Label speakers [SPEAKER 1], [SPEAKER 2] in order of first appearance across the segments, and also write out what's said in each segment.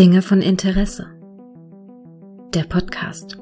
[SPEAKER 1] Dinge von Interesse. Der Podcast.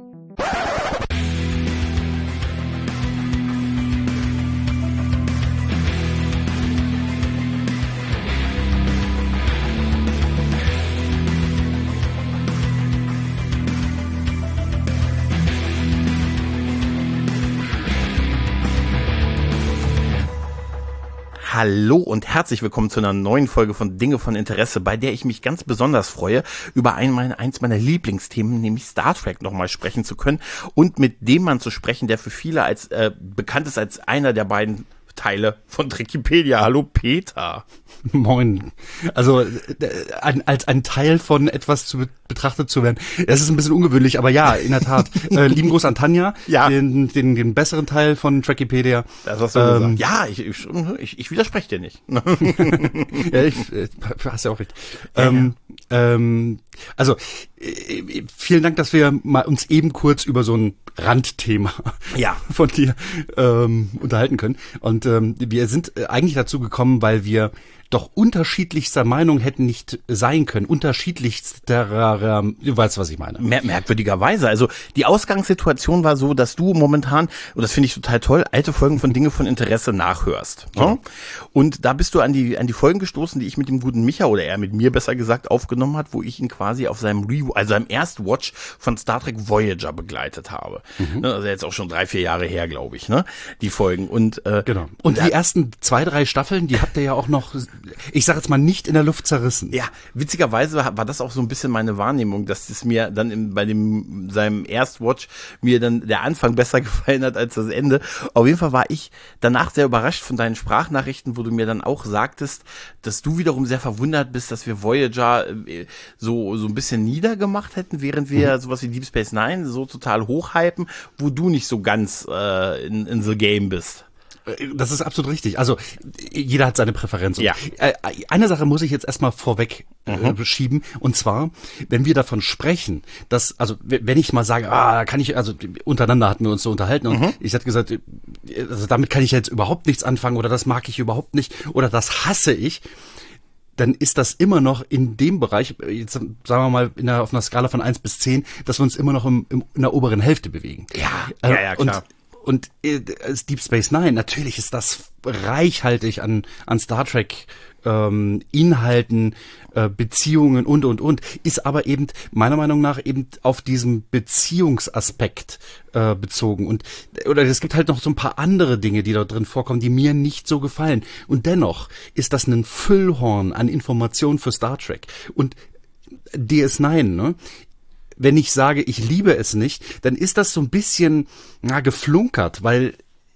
[SPEAKER 2] Hallo und herzlich willkommen zu einer neuen Folge von Dinge von Interesse, bei der ich mich ganz besonders freue, über eins meiner Lieblingsthemen, nämlich Star Trek, nochmal sprechen zu können und mit dem Mann zu sprechen, der für viele als bekannt ist als einer der beiden Teile von Trekipedia. Hallo Peter.
[SPEAKER 3] Moin. Also als ein Teil von etwas betrachtet zu werden, das ist ein bisschen ungewöhnlich, aber ja, in der Tat. Lieben Gruß an Tanja,
[SPEAKER 2] ja.
[SPEAKER 3] den besseren Teil von Trekipedia.
[SPEAKER 2] Das hast du gesagt. Ja, ich widerspreche dir nicht.
[SPEAKER 3] Ja, hast ja auch recht. Also vielen Dank, dass wir mal uns eben kurz über so ein Randthema von dir unterhalten können. Und wir sind eigentlich dazu gekommen, weil wir doch unterschiedlichster Meinung hätten nicht sein können. Unterschiedlichster, du weißt, was ich meine.
[SPEAKER 2] Merkwürdigerweise. Also die Ausgangssituation war so, dass du momentan, und das finde ich total toll, alte Folgen von Dinge von Interesse nachhörst. Ja. Und da bist du an die Folgen gestoßen, die ich mit dem guten Micha, oder er mit mir besser gesagt, aufgenommen hat, wo ich ihn quasi auf seinem seinem Erstwatch von Star Trek Voyager begleitet habe. Also jetzt auch schon 3-4 Jahre her, glaube ich, ne? Die Folgen. Und
[SPEAKER 3] genau. Und die ersten 2-3 Staffeln, die habt ihr ja auch noch, ich sag jetzt mal, nicht in der Luft zerrissen.
[SPEAKER 2] Ja, witzigerweise war das auch so ein bisschen meine Wahrnehmung, dass es mir dann bei seinem Erstwatch mir dann der Anfang besser gefallen hat als das Ende. Auf jeden Fall war ich danach sehr überrascht von deinen Sprachnachrichten, wo du mir dann auch sagtest, dass du wiederum sehr verwundert bist, dass wir Voyager so ein bisschen niedergemacht hätten, während wir sowas wie Deep Space Nine so total hochhypen, wo du nicht so ganz in the game bist.
[SPEAKER 3] Das ist absolut richtig. Also jeder hat seine Präferenz.
[SPEAKER 2] Ja.
[SPEAKER 3] Eine Sache muss ich jetzt erstmal vorweg schieben, und zwar, wenn wir davon sprechen, dass, also wenn ich mal sage, untereinander hatten wir uns so unterhalten und ich hatte gesagt, also damit kann ich jetzt überhaupt nichts anfangen oder das mag ich überhaupt nicht oder das hasse ich, dann ist das immer noch in dem Bereich, jetzt sagen wir mal auf einer Skala von 1 bis 10, dass wir uns immer noch in der oberen Hälfte bewegen.
[SPEAKER 2] Ja, klar.
[SPEAKER 3] Und Deep Space Nine, natürlich ist das reichhaltig an Star Trek Inhalten, Beziehungen und, ist aber eben meiner Meinung nach eben auf diesen Beziehungsaspekt bezogen. Oder es gibt halt noch so ein paar andere Dinge, die da drin vorkommen, die mir nicht so gefallen. Und dennoch ist das ein Füllhorn an Informationen für Star Trek. Und DS9, ne? Wenn ich sage, ich liebe es nicht, dann ist das so ein bisschen geflunkert, weil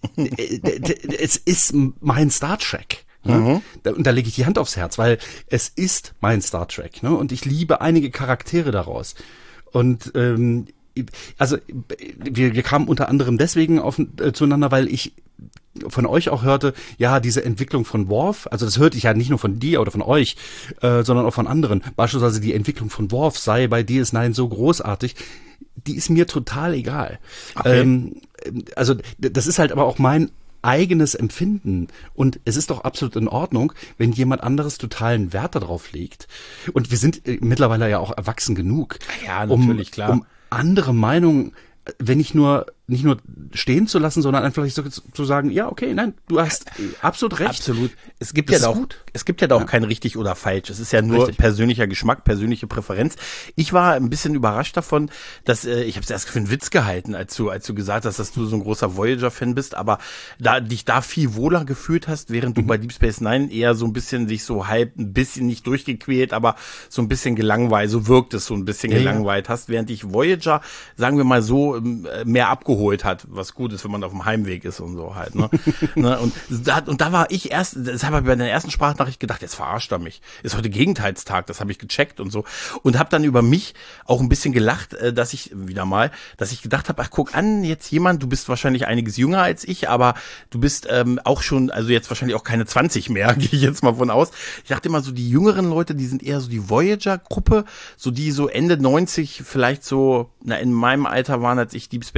[SPEAKER 3] es ist mein Star Trek. Ne? Und da lege ich die Hand aufs Herz, weil es ist mein Star Trek. Ne? Und ich liebe einige Charaktere daraus. Und also wir kamen unter anderem deswegen zueinander, weil ich von euch auch hörte, ja, diese Entwicklung von Worf, also das hörte ich ja nicht nur von dir oder von euch, sondern auch von anderen. Beispielsweise die Entwicklung von Worf sei bei DS9 so großartig, die ist mir total egal. Okay. Also das ist halt aber auch mein eigenes Empfinden und es ist doch absolut in Ordnung, wenn jemand anderes totalen Wert darauf legt. Und wir sind mittlerweile ja auch erwachsen genug,
[SPEAKER 2] ja, natürlich, klar,
[SPEAKER 3] um andere Meinungen, wenn nicht nur stehen zu lassen, sondern einfach zu sagen, ja, okay, nein, du hast absolut recht.
[SPEAKER 2] Absolut. Es gibt ja da auch kein richtig oder falsch. Es ist ja nur persönlicher Geschmack, persönliche Präferenz. Ich war ein bisschen überrascht davon, dass ich habe es erst für einen Witz gehalten, als du gesagt hast, dass du so ein großer Voyager-Fan bist, aber dich da viel wohler gefühlt hast, während du bei Deep Space Nine eher so ein bisschen dich so halb ein bisschen nicht durchgequält, aber so ein bisschen gelangweilt, so wirkt es so ein bisschen gelangweilt hast, während ich Voyager, sagen wir mal so, mehr abgeholt hat, was gut ist, wenn man auf dem Heimweg ist und so halt, ne? Und da war ich das habe ich bei der ersten Sprachnachricht gedacht, jetzt verarscht er mich. Ist heute Gegenteilstag, das habe ich gecheckt und so. Und habe dann über mich auch ein bisschen gelacht, dass ich gedacht habe, ach guck an, jetzt jemand, du bist wahrscheinlich einiges jünger als ich, aber du bist auch schon, also jetzt wahrscheinlich auch keine 20 mehr, gehe ich jetzt mal von aus. Ich dachte immer so, die jüngeren Leute, die sind eher so die Voyager-Gruppe, so die so Ende 90 vielleicht so, in meinem Alter waren, als ich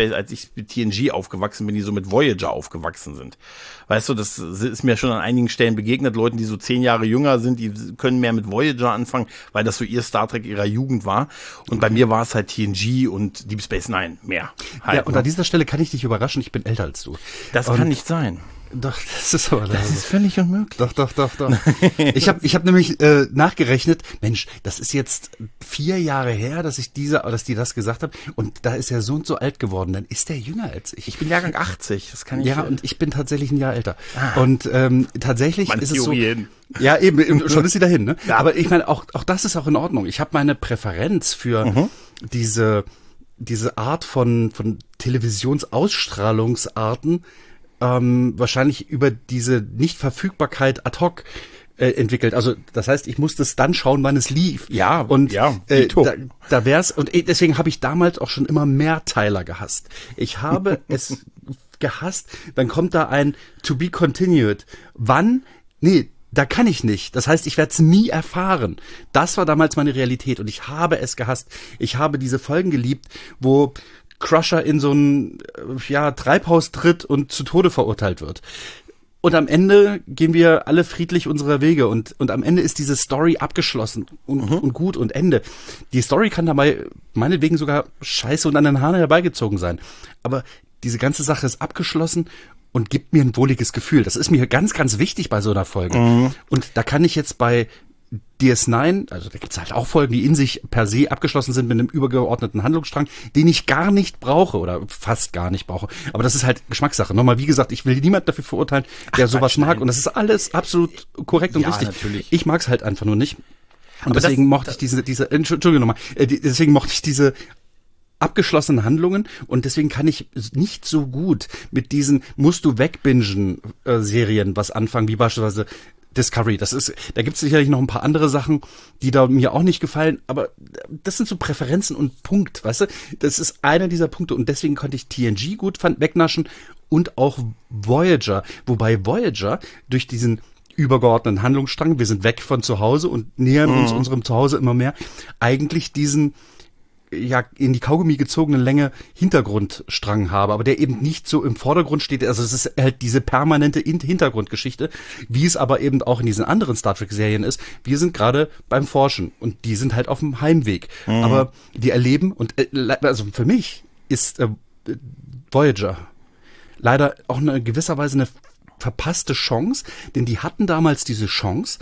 [SPEAKER 2] ich mit TNG aufgewachsen bin, die so mit Voyager aufgewachsen sind. Weißt du, das ist mir schon an einigen Stellen begegnet, Leuten, die so 10 Jahre jünger sind, die können mehr mit Voyager anfangen, weil das so ihr Star Trek ihrer Jugend war. Und bei mir war es halt TNG und Deep Space Nine mehr. Halt,
[SPEAKER 3] ja, und an dieser Stelle kann ich dich überraschen, ich bin älter als du.
[SPEAKER 2] Das kann nicht sein.
[SPEAKER 3] Doch, das ist aber
[SPEAKER 2] das ist völlig unmöglich.
[SPEAKER 3] Doch. Ich hab nämlich nachgerechnet, Mensch, das ist jetzt 4 Jahre her, dass die das gesagt haben, und da ist er so und so alt geworden, dann ist der jünger als ich.
[SPEAKER 2] Ich bin Jahrgang 80, das kann ich.
[SPEAKER 3] Ja, und ich bin tatsächlich ein Jahr älter. Und tatsächlich ist es so. Ja, eben, schon ist sie dahin, ne? Ja. Aber ich meine, auch das ist auch in Ordnung. Ich habe meine Präferenz für diese Art von Televisionsausstrahlungsarten wahrscheinlich über diese Nichtverfügbarkeit ad hoc entwickelt. Also das heißt, ich musste es dann schauen, wann es lief.
[SPEAKER 2] Ja,
[SPEAKER 3] und da wär's. Und deswegen habe ich damals auch schon immer Mehrteiler gehasst. Ich habe es gehasst. Dann kommt da ein To Be Continued. Wann? Nee, da kann ich nicht. Das heißt, ich werde es nie erfahren. Das war damals meine Realität und ich habe es gehasst. Ich habe diese Folgen geliebt, wo Crusher in so ein Treibhaus tritt und zu Tode verurteilt wird. Und am Ende gehen wir alle friedlich unserer Wege und am Ende ist diese Story abgeschlossen und gut und Ende. Die Story kann dabei meinetwegen sogar scheiße und an den Haaren herbeigezogen sein. Aber diese ganze Sache ist abgeschlossen und gibt mir ein wohliges Gefühl. Das ist mir ganz, ganz wichtig bei so einer Folge. Und da kann ich jetzt bei DS9, also da gibt's halt auch Folgen, die in sich per se abgeschlossen sind mit einem übergeordneten Handlungsstrang, den ich gar nicht brauche oder fast gar nicht brauche. Aber das ist halt Geschmackssache. Nochmal, wie gesagt, ich will niemand dafür verurteilen, der sowas mag. Und das ist alles absolut korrekt und richtig.
[SPEAKER 2] Natürlich.
[SPEAKER 3] Ich mag's halt einfach nur nicht. Und aber deswegen mochte ich deswegen mochte ich diese abgeschlossenen Handlungen und deswegen kann ich nicht so gut mit diesen musst du wegbingen Serien was anfangen, wie beispielsweise Discovery. Da gibt es sicherlich noch ein paar andere Sachen, die da mir auch nicht gefallen, aber das sind so Präferenzen und Punkt, weißt du? Das ist einer dieser Punkte und deswegen konnte ich TNG gut wegnaschen und auch Voyager, wobei Voyager durch diesen übergeordneten Handlungsstrang, wir sind weg von zu Hause und nähern uns unserem Zuhause immer mehr, eigentlich diesen in die Kaugummi gezogene Länge Hintergrundstrang habe, aber der eben nicht so im Vordergrund steht. Also es ist halt diese permanente Hintergrundgeschichte, wie es aber eben auch in diesen anderen Star Trek Serien ist. Wir sind gerade beim Forschen und die sind halt auf dem Heimweg. Aber die erleben und also für mich ist Voyager leider auch in gewisser Weise eine verpasste Chance, denn die hatten damals diese Chance,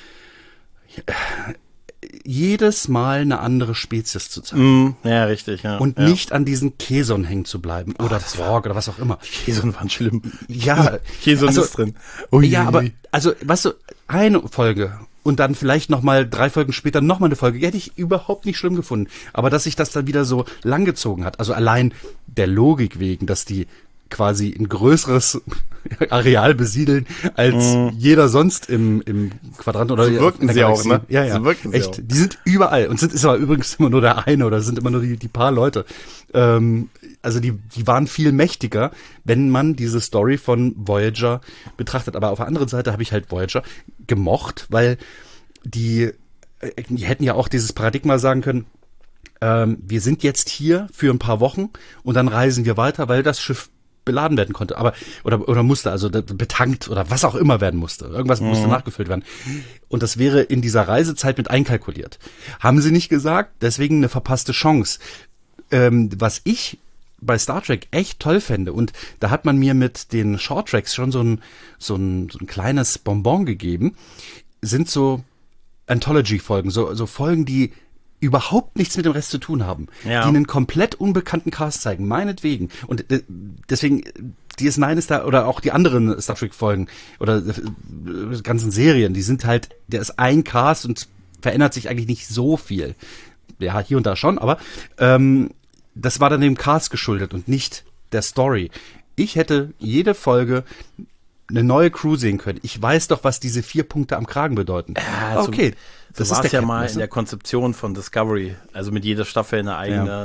[SPEAKER 3] jedes Mal eine andere Spezies zu zeigen.
[SPEAKER 2] Ja, richtig. Ja.
[SPEAKER 3] Und nicht an diesen Keson hängen zu bleiben. Oder Borg oder was auch immer.
[SPEAKER 2] Keson waren schlimm.
[SPEAKER 3] Ja.
[SPEAKER 2] Keson ist drin.
[SPEAKER 3] Ui. Ja, aber, also, weißt du, eine Folge und dann vielleicht nochmal 3 Folgen später nochmal eine Folge, hätte ich überhaupt nicht schlimm gefunden. Aber dass sich das dann wieder so langgezogen hat, also allein der Logik wegen, dass die quasi ein größeres Areal besiedeln als jeder sonst im Quadrant oder
[SPEAKER 2] so wirken sie auch, ne?
[SPEAKER 3] Ja, so wirken sie echt. Auch. Die sind überall und ist aber übrigens immer nur der eine oder sind immer nur die paar Leute. Also die waren viel mächtiger, wenn man diese Story von Voyager betrachtet. Aber auf der anderen Seite habe ich halt Voyager gemocht, weil die hätten ja auch dieses Paradigma sagen können, wir sind jetzt hier für ein paar Wochen und dann reisen wir weiter, weil das Schiff beladen werden konnte, aber oder musste, also betankt oder was auch immer werden musste. Irgendwas musste nachgefüllt werden. Und das wäre in dieser Reisezeit mit einkalkuliert. Haben sie nicht gesagt, deswegen eine verpasste Chance. Was ich bei Star Trek echt toll fände, und da hat man mir mit den Short Tracks schon so ein kleines Bonbon gegeben, sind so Anthology-Folgen, so Folgen, die überhaupt nichts mit dem Rest zu tun haben, die einen komplett unbekannten Cast zeigen, meinetwegen. Und deswegen, DS9 ist da, oder auch die anderen Star Trek-Folgen oder ganzen Serien, die sind halt, der ist ein Cast und verändert sich eigentlich nicht so viel. Ja, hier und da schon, aber das war dann dem Cast geschuldet und nicht der Story. Ich hätte jede Folge eine neue Crew sehen können. Ich weiß doch, was diese 4 Punkte am Kragen bedeuten.
[SPEAKER 2] Ja,
[SPEAKER 3] okay.
[SPEAKER 2] Das war es ja mal in der Konzeption von Discovery, also mit jeder Staffel ein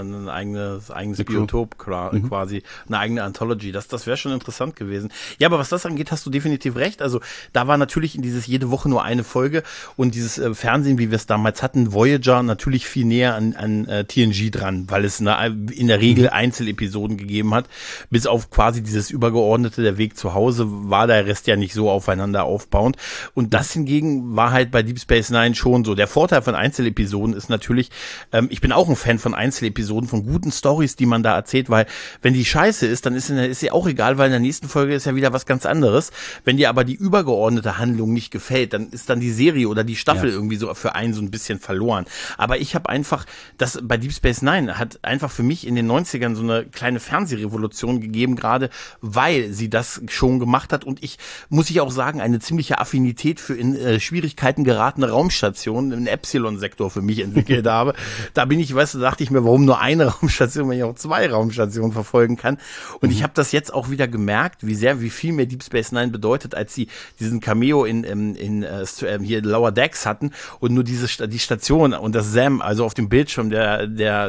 [SPEAKER 2] eigenes Biotop quasi, eine eigene Anthology. Das wäre schon interessant gewesen. Ja, aber was das angeht, hast du definitiv recht. Also da war natürlich in dieses jede Woche nur eine Folge und dieses Fernsehen, wie wir es damals hatten, Voyager natürlich viel näher an TNG dran, weil es in der Regel Einzelepisoden gegeben hat. Bis auf quasi dieses übergeordnete, der Weg zu Hause, war der Rest ja nicht so aufeinander aufbauend. Und das hingegen war halt bei Deep Space Nine schon so. Der Vorteil von Einzelepisoden ist natürlich, ich bin auch ein Fan von Einzelepisoden, von guten Storys, die man da erzählt, weil wenn die scheiße ist, dann ist sie auch egal, weil in der nächsten Folge ist ja wieder was ganz anderes. Wenn dir aber die übergeordnete Handlung nicht gefällt, dann ist dann die Serie oder die Staffel irgendwie so für einen so ein bisschen verloren. Aber ich habe einfach, das bei Deep Space Nine hat einfach für mich in den 90ern so eine kleine Fernsehrevolution gegeben, gerade weil sie das schon gemacht hat und muss ich auch sagen, eine ziemliche Affinität für in Schwierigkeiten geratene Raumstationen im Epsilon-Sektor für mich entwickelt habe. Da dachte ich mir, warum nur eine Raumstation, wenn ich auch 2 Raumstationen verfolgen kann. Und ich habe das jetzt auch wieder gemerkt, wie viel mir Deep Space Nine bedeutet, als sie diesen Cameo in hier Lower Decks hatten und nur die Station und das Sam, also auf dem Bildschirm der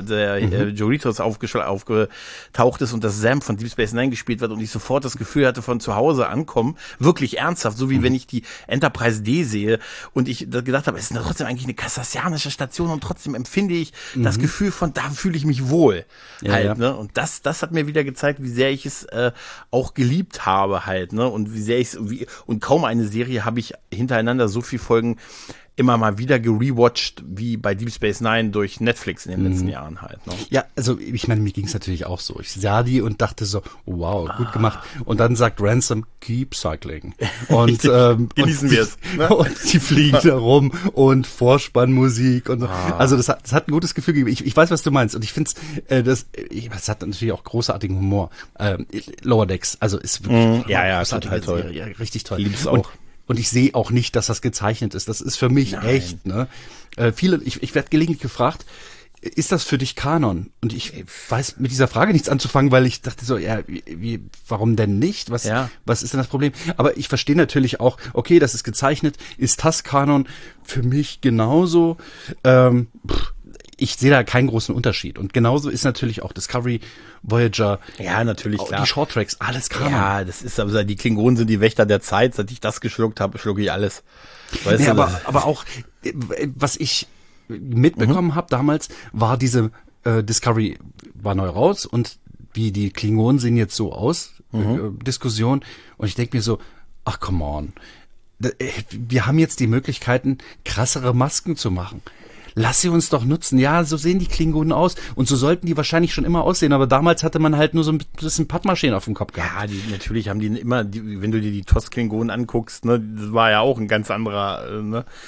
[SPEAKER 2] Joritos aufgetaucht ist und das Sam von Deep Space Nine gespielt wird und ich sofort das Gefühl hatte von zu Hause ankommen, wirklich ernsthaft, so wie wenn ich die Enterprise D sehe und ich gedacht habe, es ist trotzdem eigentlich eine kardassianische Station und trotzdem empfinde ich das Gefühl von, da fühle ich mich wohl ne? Und das hat mir wieder gezeigt, wie sehr ich es auch geliebt habe halt, ne? Und wie sehr und kaum eine Serie habe ich hintereinander so viel Folgen immer mal wieder gerewatcht wie bei Deep Space Nine durch Netflix in den letzten Jahren halt. Ne?
[SPEAKER 3] Ja, also ich meine, mir ging es natürlich auch so. Ich sah die und dachte so, wow, gut gemacht. Und dann sagt Ransom, keep cycling. Und
[SPEAKER 2] genießen wir es. Ne?
[SPEAKER 3] Und die fliegen da rum und Vorspannmusik und so. Also das hat ein gutes Gefühl gegeben. Ich weiß, was du meinst. Und ich finde es, das hat natürlich auch großartigen Humor. Lower Decks, also ist wirklich
[SPEAKER 2] total toll.
[SPEAKER 3] Serie, richtig toll.
[SPEAKER 2] Lieb's auch.
[SPEAKER 3] Und ich sehe auch nicht, dass das gezeichnet ist. Das ist für mich echt, ne? Ich werde gelegentlich gefragt, ist das für dich Kanon? Und ich weiß mit dieser Frage nichts anzufangen, weil ich dachte so, warum denn nicht? Was ist denn das Problem? Aber ich verstehe natürlich auch, okay, das ist gezeichnet, ist das Kanon? Für mich genauso. Ich sehe da keinen großen Unterschied. Und genauso ist natürlich auch Discovery, Voyager.
[SPEAKER 2] Ja, natürlich, klar.
[SPEAKER 3] Die Shorttracks, alles Kanon.
[SPEAKER 2] Ja, das ist aber, die Klingonen sind die Wächter der Zeit. Seit ich das geschluckt habe, schlucke ich alles.
[SPEAKER 3] Weißt du, aber auch, was ich mitbekommen habe damals, war diese Discovery war neu raus und wie die Klingonen sehen jetzt so aus, Diskussion. Und ich denke mir so, ach, come on. Wir haben jetzt die Möglichkeiten, krassere Masken zu machen. Lass sie uns doch nutzen. Ja, so sehen die Klingonen aus. Und so sollten die wahrscheinlich schon immer aussehen. Aber damals hatte man halt nur so ein bisschen Pappmaschinen auf dem Kopf gehabt.
[SPEAKER 2] Ja, natürlich haben die immer, wenn du dir die TOS-Klingonen anguckst, ne, das war ja auch ein ganz anderer,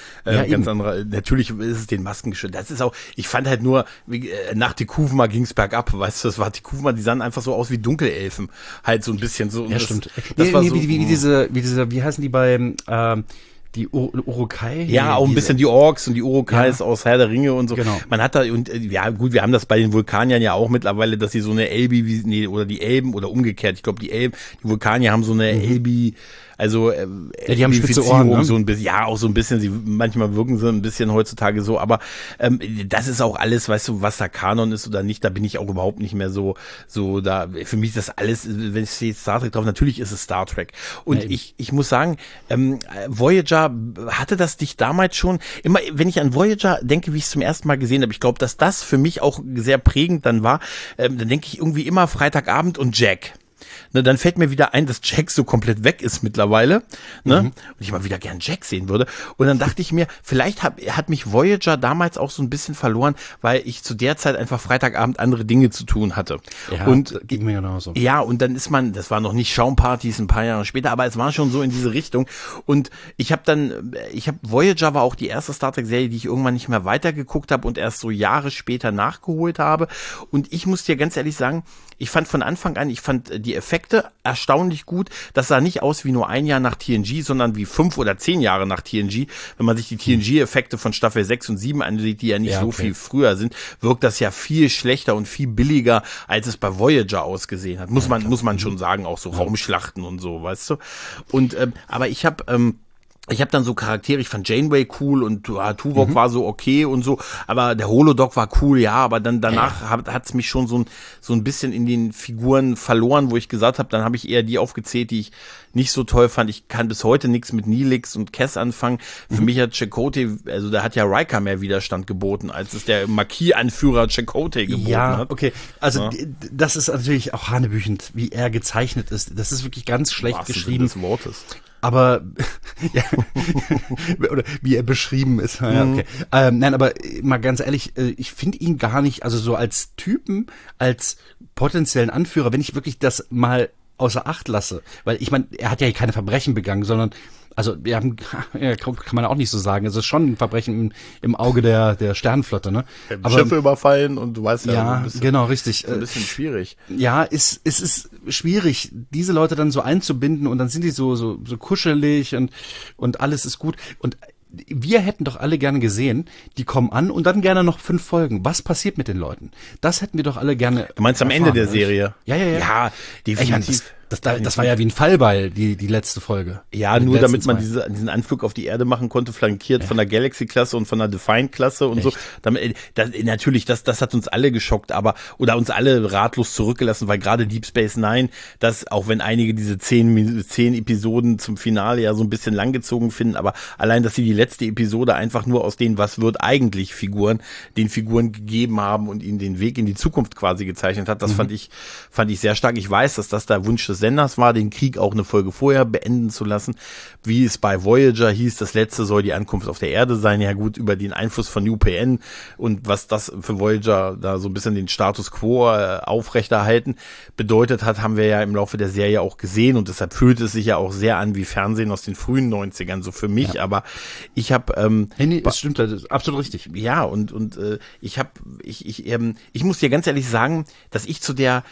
[SPEAKER 2] natürlich ist es den Masken geschützt. Das ist auch, ich fand halt nur, nach Tikuvma ging's bergab, weißt du, das war Tikuvma, die sahen einfach so aus wie Dunkelelfen. Halt so ein bisschen so.
[SPEAKER 3] Ja, stimmt. Das war so, wie heißen die bei, die Urukai?
[SPEAKER 2] Ja, auch ein bisschen die Orks und die Urukais aus Herr der Ringe und so.
[SPEAKER 3] Genau.
[SPEAKER 2] Man hat da, und ja gut, wir haben das bei den Vulkaniern ja auch mittlerweile, dass sie so eine oder die Elben oder umgekehrt, ich glaube die Vulkanier haben so eine Elbi, also
[SPEAKER 3] die haben spitze Ohren, ne?
[SPEAKER 2] So ein bisschen, ja, auch so ein bisschen, manchmal wirken sie ein bisschen heutzutage so, aber das ist auch alles, weißt du, was da Kanon ist oder nicht, da bin ich auch überhaupt nicht mehr so da, für mich ist das alles, wenn ich stehe Star Trek drauf, natürlich ist es Star Trek. Und ich muss sagen, Voyager, hatte das dich damals schon, immer, wenn ich an Voyager denke, wie ich es zum ersten Mal gesehen habe, ich glaube, dass das für mich auch sehr prägend dann war, dann denke ich irgendwie immer Freitagabend und Jack. Ne, dann fällt mir wieder ein, dass Jack so komplett weg ist mittlerweile, ne? Und ich mal wieder gern Jack sehen würde. Und dann dachte ich mir, vielleicht hat mich Voyager damals auch so ein bisschen verloren, weil ich zu der Zeit einfach Freitagabend andere Dinge zu tun hatte.
[SPEAKER 3] Ja,
[SPEAKER 2] und
[SPEAKER 3] ging mir genauso.
[SPEAKER 2] Ja, und dann ist das war noch nicht Schaumpartys ein paar Jahre später, aber es war schon so in diese Richtung. Und Voyager war auch die erste Star Trek Serie, die ich irgendwann nicht mehr weitergeguckt habe und erst so Jahre später nachgeholt habe. Und ich muss dir ganz ehrlich sagen, ich fand von Anfang an, die Effekte erstaunlich gut. Das sah nicht aus wie nur ein Jahr nach TNG, sondern wie 5 oder 10 Jahre nach TNG. Wenn man sich die TNG-Effekte von Staffel 6 und 7 ansieht, die ja nicht so viel früher sind, wirkt das ja viel schlechter und viel billiger, als es bei Voyager ausgesehen hat. Muss man schon sagen, auch so Raumschlachten und so, weißt du. Und aber ich habe ich habe dann so Charaktere, ich fand Janeway cool und Tuvok war so okay und so, aber der Holodoc war cool, ja, aber dann danach hat's mich schon so ein bisschen in den Figuren verloren, wo ich gesagt habe, dann habe ich eher die aufgezählt, die ich nicht so toll fand. Ich kann bis heute nichts mit Neelix und Cass anfangen. Für mich hat Chakotay, also da hat ja Riker mehr Widerstand geboten, als es der Marquis-Anführer Chakotay geboten hat.
[SPEAKER 3] Ja, okay. Also das ist natürlich auch hanebüchend, wie er gezeichnet ist. Das ist wirklich ganz schlecht geschrieben.
[SPEAKER 2] Des Wortes.
[SPEAKER 3] Aber ja, oder wie er beschrieben ist. Ja, okay. Nein, aber mal ganz ehrlich, ich finde ihn gar nicht, also so als Typen, als potenziellen Anführer, wenn ich wirklich das mal außer Acht lasse, weil ich meine, er hat ja keine Verbrechen begangen, sondern also wir haben, ja, kann man auch nicht so sagen. Es ist schon ein Verbrechen im Auge der Sternenflotte, ne?
[SPEAKER 2] Aber Schiffe überfallen und du weißt
[SPEAKER 3] ja, genau, richtig.
[SPEAKER 2] Ein bisschen schwierig.
[SPEAKER 3] Ja, es ist schwierig, diese Leute dann so einzubinden und dann sind die so kuschelig und alles ist gut. Und wir hätten doch alle gerne gesehen, die kommen an und dann gerne noch 5 Folgen. Was passiert mit den Leuten? Das hätten wir doch alle gerne.
[SPEAKER 2] Du meinst am Ende der Serie?
[SPEAKER 3] Ja.
[SPEAKER 2] Ja, definitiv.
[SPEAKER 3] Das war ja wie ein Fallbeil, die letzte Folge.
[SPEAKER 2] Ja, nur damit man diesen Anflug auf die Erde machen konnte, flankiert von der Galaxy-Klasse und von der Defiant-Klasse und so. Natürlich, das hat uns alle geschockt, oder uns alle ratlos zurückgelassen, weil gerade Deep Space Nine, das, auch wenn einige diese 10 Episoden zum Finale ja so ein bisschen langgezogen finden, aber allein, dass sie die letzte Episode einfach nur aus den was wird eigentlich den Figuren gegeben haben und ihnen den Weg in die Zukunft quasi gezeichnet hat, das fand ich sehr stark. Ich weiß, dass das der Wunsch des Senders war, den Krieg auch eine Folge vorher beenden zu lassen, wie es bei Voyager hieß, das letzte soll die Ankunft auf der Erde sein. Ja gut, über den Einfluss von UPN und was das für Voyager da so ein bisschen den Status quo aufrechterhalten bedeutet hat, haben wir ja im Laufe der Serie auch gesehen und deshalb fühlt es sich ja auch sehr an wie Fernsehen aus den frühen 90ern, so für mich, aber ich habe
[SPEAKER 3] das stimmt, das ist absolut richtig.
[SPEAKER 2] Ja, und ich muss dir ganz ehrlich sagen, dass ich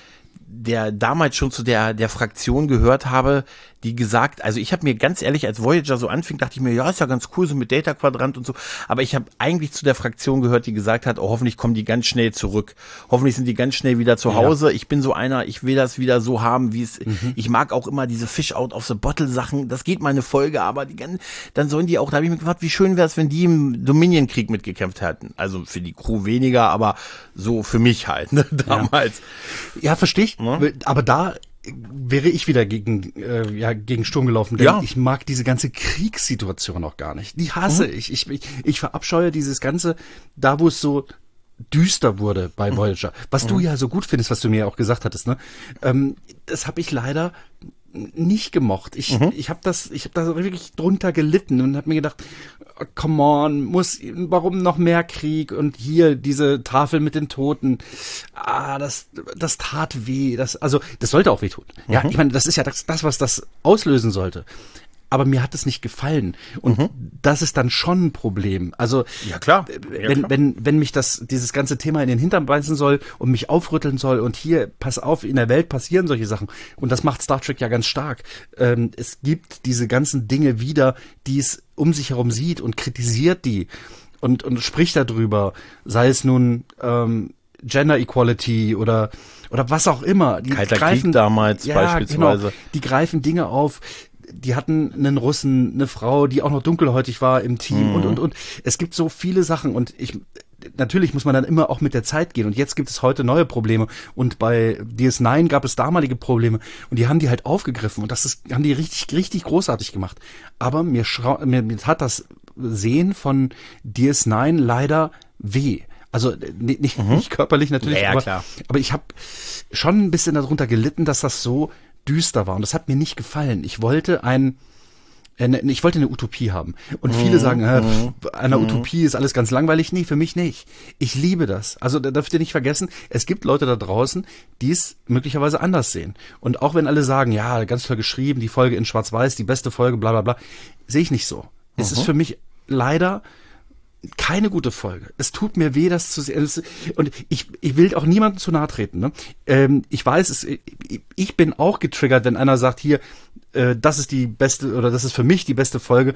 [SPEAKER 2] damals schon zu der Fraktion gehört habe, die gesagt, also ich habe mir ganz ehrlich, als Voyager so anfing, dachte ich mir, ja, ist ja ganz cool, so mit Data-Quadrant und so, aber ich habe eigentlich zu der Fraktion gehört, die gesagt hat, oh, hoffentlich kommen die ganz schnell zurück, hoffentlich sind die ganz schnell wieder zu Hause, ich bin so einer, ich will das wieder so haben, wie es, ich mag auch immer diese Fish-out-of-the-bottle-Sachen, das geht mal eine Folge, aber dann sollen die auch, da habe ich mir gefragt, wie schön wäre es, wenn die im Dominion-Krieg mitgekämpft hätten, also für die Crew weniger, aber so für mich halt, ne, damals.
[SPEAKER 3] Ja, verstehe ich, aber da wäre ich wieder gegen Sturm gelaufen, denn ich mag diese ganze Kriegssituation auch gar nicht. Die hasse ich. Ich verabscheue dieses Ganze, da wo es so düster wurde bei Voyager. Was du ja so gut findest, was du mir auch gesagt hattest, ne? Das habe ich leider nicht gemocht. Ich habe da wirklich drunter gelitten und habe mir gedacht, oh, come on, warum noch mehr Krieg und hier diese Tafel mit den Toten. Das tat weh. Das sollte auch wehtun. Ja, ich meine, das ist ja das, was das auslösen sollte. Aber mir hat es nicht gefallen. Und das ist dann schon ein Problem. Also,
[SPEAKER 2] ja, klar.
[SPEAKER 3] Wenn mich dieses ganze Thema in den Hintern beißen soll und mich aufrütteln soll und hier, pass auf, in der Welt passieren solche Sachen. Und das macht Star Trek ja ganz stark. Es gibt diese ganzen Dinge wieder, die es um sich herum sieht und kritisiert die und spricht darüber. Sei es nun, Gender Equality oder was auch immer.
[SPEAKER 2] Kalter Krieg damals beispielsweise.
[SPEAKER 3] Genau, die greifen Dinge auf. Die hatten einen Russen, eine Frau, die auch noch dunkelhäutig war im Team und. Es gibt so viele Sachen und natürlich muss man dann immer auch mit der Zeit gehen und jetzt gibt es heute neue Probleme und bei DS9 gab es damalige Probleme und die haben die halt aufgegriffen und haben die richtig, richtig großartig gemacht. Aber mir tat das Sehen von DS9 leider weh. Also nicht körperlich natürlich,
[SPEAKER 2] klar.
[SPEAKER 3] Aber ich habe schon ein bisschen darunter gelitten, dass das so düster war und das hat mir nicht gefallen. Ich wollte eine Utopie haben. Und viele sagen, einer Utopie ist alles ganz langweilig. Nee, für mich nicht. Ich liebe das. Also da dürft ihr nicht vergessen, es gibt Leute da draußen, die es möglicherweise anders sehen. Und auch wenn alle sagen, ja, ganz toll geschrieben, die Folge in Schwarz-Weiß, die beste Folge, bla bla bla, sehe ich nicht so. Es ist für mich leider keine gute Folge. Es tut mir weh, das zu sehen. Und ich will auch niemandem zu nahe treten. Ne? Ich weiß, ich bin auch getriggert, wenn einer sagt, hier, das ist die beste, oder das ist für mich die beste Folge.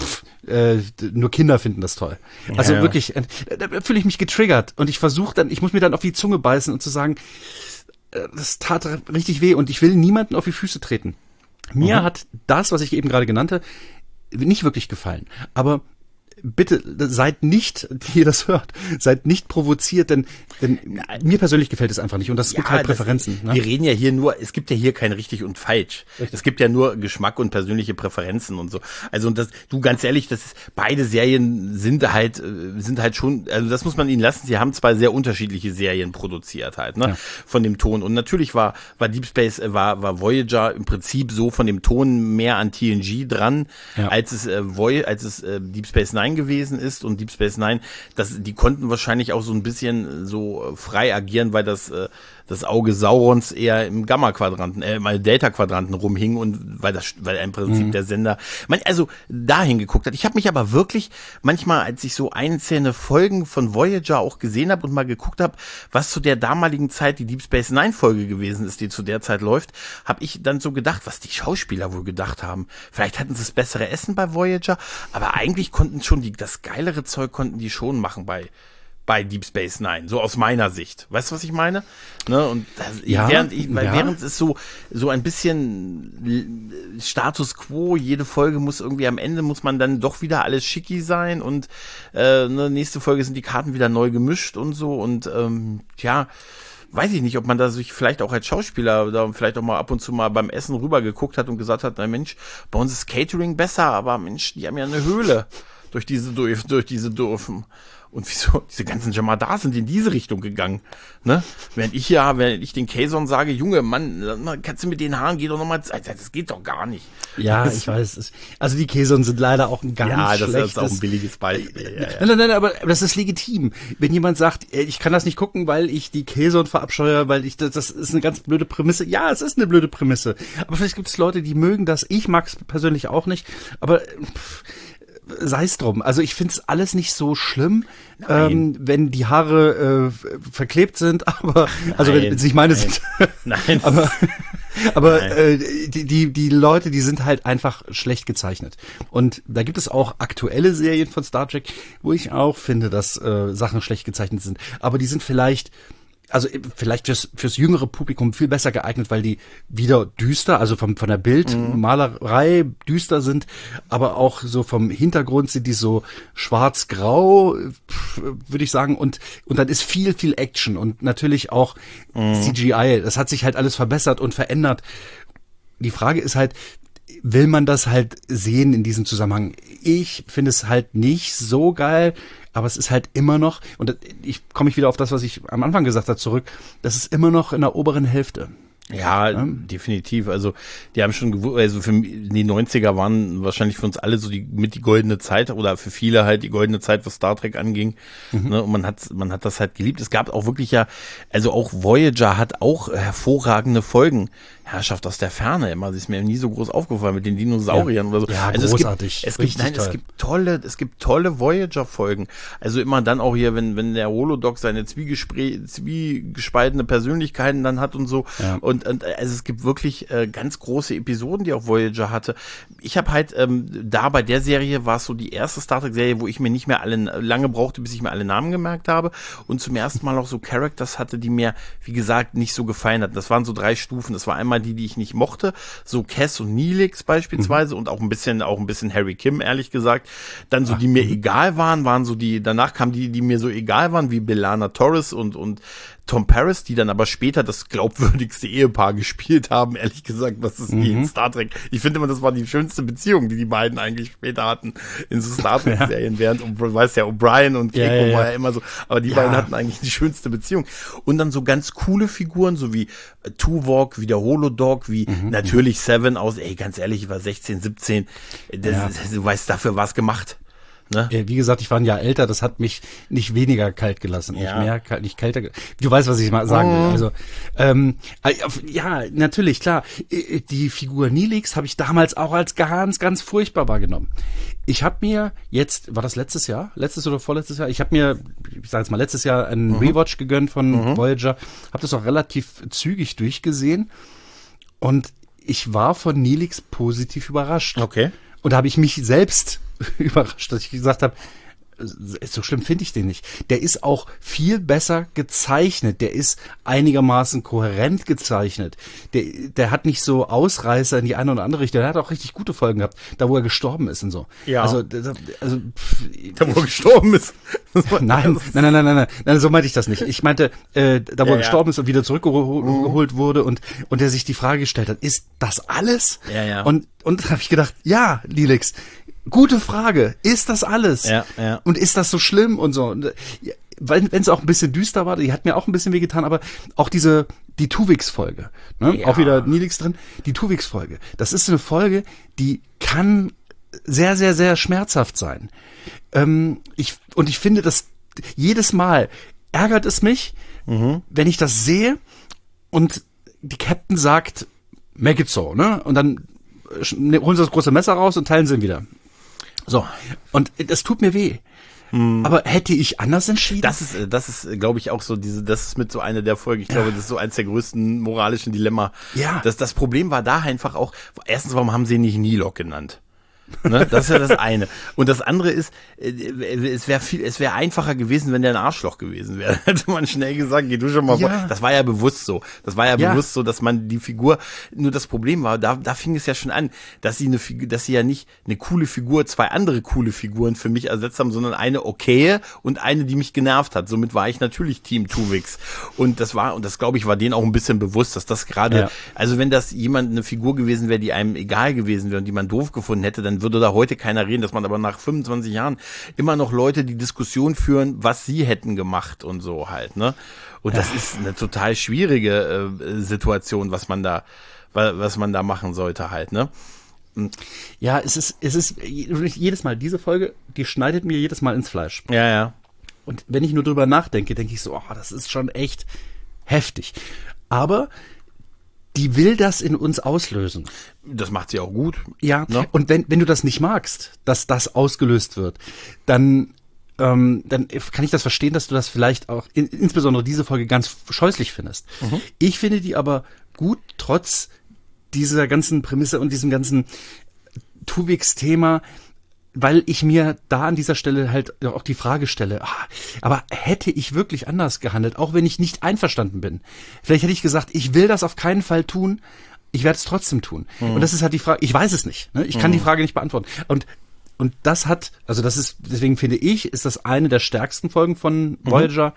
[SPEAKER 3] Nur Kinder finden das toll. Also wirklich, da fühle ich mich getriggert. Und ich muss mir dann auf die Zunge beißen und zu sagen, das tat richtig weh und ich will niemanden auf die Füße treten. Mir hat das, was ich eben gerade genannte, nicht wirklich gefallen. Aber bitte seid nicht, die ihr das hört, seid nicht provoziert, denn mir persönlich gefällt es einfach nicht und das gibt halt Präferenzen.
[SPEAKER 2] Wir reden ja hier nur, es gibt ja hier kein richtig und falsch. Richtig. Es gibt ja nur Geschmack und persönliche Präferenzen und so. Also und das, du ganz ehrlich, beide Serien sind halt schon, also das muss man ihnen lassen, sie haben zwei sehr unterschiedliche Serien produziert halt, ne, von dem Ton. Und natürlich war Deep Space, war Voyager im Prinzip so von dem Ton mehr an TNG dran, als es Deep Space Nine gewesen ist. Und Deep Space Nine, die konnten wahrscheinlich auch so ein bisschen so frei agieren, weil das Auge Saurons eher im Gamma-Quadranten, mal Delta-Quadranten rumhing und weil im Prinzip der Sender, also dahin geguckt hat. Ich habe mich aber wirklich manchmal, als ich so einzelne Folgen von Voyager auch gesehen habe und mal geguckt habe, was zu der damaligen Zeit die Deep Space Nine Folge gewesen ist, die zu der Zeit läuft, habe ich dann so gedacht, was die Schauspieler wohl gedacht haben. Vielleicht hatten sie das bessere Essen bei Voyager, aber eigentlich konnten schon das geilere Zeug konnten die schon machen bei Deep Space Nine, so aus meiner Sicht. Weißt du, was ich meine? Ne? Und während es so ein bisschen Status Quo, jede Folge muss irgendwie am Ende muss man dann doch wieder alles schicki sein und nächste Folge sind die Karten wieder neu gemischt und so und weiß ich nicht, ob man da sich vielleicht auch als Schauspieler da vielleicht auch mal ab und zu mal beim Essen rüber geguckt hat und gesagt hat, na Mensch, bei uns ist Catering besser, aber Mensch, die haben ja eine Höhle durch diese Dürfen. Und wieso, diese ganzen Jamadas sind in diese Richtung gegangen, ne? Während ich den Kazon sage, Junge, Mann, kannst du mit den Haaren, geh doch nochmal, das geht doch gar nicht.
[SPEAKER 3] Ja, ich weiß. Also die Kazon sind leider auch ein ganz schlechtes. Ja, das ist auch
[SPEAKER 2] ein billiges Beispiel.
[SPEAKER 3] Ja. Nein, aber das ist legitim. Wenn jemand sagt, ich kann das nicht gucken, weil ich die Kazon verabscheue, weil das ist eine ganz blöde Prämisse. Ja, es ist eine blöde Prämisse. Aber vielleicht gibt es Leute, die mögen das. Ich mag es persönlich auch nicht. Aber sei es drum. Also ich find's alles nicht so schlimm, wenn die Haare verklebt sind, aber also wenn sie nicht meine sind.
[SPEAKER 2] Nein.
[SPEAKER 3] aber die Leute, die sind halt einfach schlecht gezeichnet. Und da gibt es auch aktuelle Serien von Star Trek, wo ich auch finde, dass Sachen schlecht gezeichnet sind. Aber die sind vielleicht fürs jüngere Publikum viel besser geeignet, weil die wieder düster, also von der Bildmalerei düster sind, aber auch so vom Hintergrund sind die so schwarz-grau, würde ich sagen, und dann ist viel Action und natürlich auch CGI. Das hat sich halt alles verbessert und verändert. Die Frage ist halt, will man das halt sehen in diesem Zusammenhang? Ich finde es halt nicht so geil, aber es ist halt immer noch, und ich komme wieder auf das, was ich am Anfang gesagt habe, zurück, das ist immer noch in der oberen Hälfte.
[SPEAKER 2] Ja, definitiv. Also die haben schon also für die 90er waren wahrscheinlich für uns alle so die goldene Zeit oder für viele halt die goldene Zeit, was Star Trek anging. Ne? Und man hat das halt geliebt. Es gab auch wirklich also auch Voyager hat auch hervorragende Folgen. Herrschaft aus der Ferne, immer, das ist mir nie so groß aufgefallen mit den Dinosauriern oder so.
[SPEAKER 3] Ja, also großartig.
[SPEAKER 2] Es gibt tolle Voyager-Folgen. Also immer dann auch hier, wenn der Holodoc seine zwiegespaltene Persönlichkeiten dann hat und so. Ja. Und also es gibt wirklich ganz große Episoden, die auch Voyager hatte. Ich habe halt da bei der Serie war es so die erste Star Trek-Serie, wo ich mir nicht mehr lange brauchte, bis ich mir alle Namen gemerkt habe und zum ersten Mal auch so Characters hatte, die mir, wie gesagt, nicht so gefallen hatten. Das waren so 3 Stufen. Das war einmal die ich nicht mochte, so Cass und Neelix beispielsweise und auch ein bisschen Harry Kim, ehrlich gesagt. Dann so, die mir egal waren so danach kamen die mir so egal waren, wie B'Elanna Torres und Tom Paris, die dann aber später das glaubwürdigste Ehepaar gespielt haben, ehrlich gesagt, was es je in Star Trek. Ich finde immer, das war die schönste Beziehung, die beiden eigentlich später hatten in so Star Trek-Serien, während, weißt ja, O'Brien und Keiko war ja immer so, aber die beiden hatten eigentlich die schönste Beziehung. Und dann so ganz coole Figuren, so wie Tuvok, wie der Holodoc, wie natürlich Seven aus, ganz ehrlich, ich war 16, 17, du weißt, dafür war es gemacht. Ne?
[SPEAKER 3] Wie gesagt, ich war ein Jahr älter, das hat mich nicht weniger kalt gelassen, nicht kälter. Du weißt, was ich mal sagen will. Also, natürlich, klar. Die Figur Neelix habe ich damals auch als ganz, ganz furchtbar wahrgenommen. Ich habe mir war das letztes oder vorletztes Jahr? Ich habe mir, ich sage jetzt mal letztes Jahr einen Rewatch gegönnt von Voyager, habe das auch relativ zügig durchgesehen und ich war von Neelix positiv überrascht.
[SPEAKER 2] Okay.
[SPEAKER 3] Und da habe ich mich selbst überrascht, dass ich gesagt habe, so schlimm finde ich den nicht. Der ist auch viel besser gezeichnet. Der ist einigermaßen kohärent gezeichnet. Der hat nicht so Ausreißer in die eine oder andere Richtung. Der hat auch richtig gute Folgen gehabt, da wo er gestorben ist und so.
[SPEAKER 2] Ja.
[SPEAKER 3] Also
[SPEAKER 2] da wo er gestorben ist.
[SPEAKER 3] Nein, so meinte ich das nicht. Ich meinte, da wo er gestorben ist und wieder zurückgeholt wurde und der sich die Frage gestellt hat, ist das alles?
[SPEAKER 2] Ja.
[SPEAKER 3] Und da habe ich gedacht, ja, Lilix, gute Frage. Ist das alles?
[SPEAKER 2] Ja.
[SPEAKER 3] Und ist das so schlimm und so? Und, wenn es auch ein bisschen düster war, die hat mir auch ein bisschen wehgetan, aber auch die Tuvix-Folge, ne?
[SPEAKER 2] Ja.
[SPEAKER 3] Auch wieder Nilix drin, die Tuvix-Folge. Das ist eine Folge, die kann sehr, sehr, sehr schmerzhaft sein. Ich finde, dass jedes Mal ärgert es mich, wenn ich das sehe und die Captain sagt, make it so, ne? Und dann holen sie das große Messer raus und teilen sie ihn wieder. So. Und das tut mir weh. Aber hätte ich anders entschieden?
[SPEAKER 2] Das ist, glaube ich, auch so das ist mit so einer der Folgen. Ich glaube, das ist so eins der größten moralischen Dilemma.
[SPEAKER 3] Ja.
[SPEAKER 2] Das Problem war da einfach auch, erstens, warum haben sie ihn nicht Nilok genannt? Ne? Das ist ja das eine. Und das andere ist, es wäre einfacher gewesen, wenn der ein Arschloch gewesen wäre. Hätte man schnell gesagt, geh du schon mal vor. Das war ja bewusst so. Das war ja bewusst so, dass man die Figur, nur das Problem war, da fing es ja schon an, dass sie ja nicht eine coole Figur, zwei andere coole Figuren für mich ersetzt haben, sondern eine okaye und eine, die mich genervt hat. Somit war ich natürlich Team Tuvix. Und das glaube ich, war denen auch ein bisschen bewusst, dass das gerade, also wenn das eine Figur gewesen wäre, die einem egal gewesen wäre und die man doof gefunden hätte, dann würde da heute keiner reden, dass man aber nach 25 Jahren immer noch Leute die Diskussion führen, was sie hätten gemacht und so halt, ne? Und das ist eine total schwierige Situation, was man da machen sollte halt, ne?
[SPEAKER 3] Ja, es ist jedes Mal, diese Folge, die schneidet mir jedes Mal ins Fleisch.
[SPEAKER 2] Ja.
[SPEAKER 3] Und wenn ich nur drüber nachdenke, denke ich so, das ist schon echt heftig. Aber die will das in uns auslösen.
[SPEAKER 2] Das macht sie auch gut.
[SPEAKER 3] Ja,
[SPEAKER 2] ne?
[SPEAKER 3] Und wenn du das nicht magst, dass das ausgelöst wird, dann kann ich das verstehen, dass du das vielleicht auch, insbesondere diese Folge, ganz scheußlich findest. Ich finde die aber gut, trotz dieser ganzen Prämisse und diesem ganzen Tuvix-Thema, weil ich mir da an dieser Stelle halt auch die Frage stelle, aber hätte ich wirklich anders gehandelt, auch wenn ich nicht einverstanden bin? Vielleicht hätte ich gesagt, ich will das auf keinen Fall tun, ich werde es trotzdem tun. Und das ist halt die Frage, ich weiß es nicht, ne? Ich kann die Frage nicht beantworten. Und deswegen finde ich, ist das eine der stärksten Folgen von Voyager.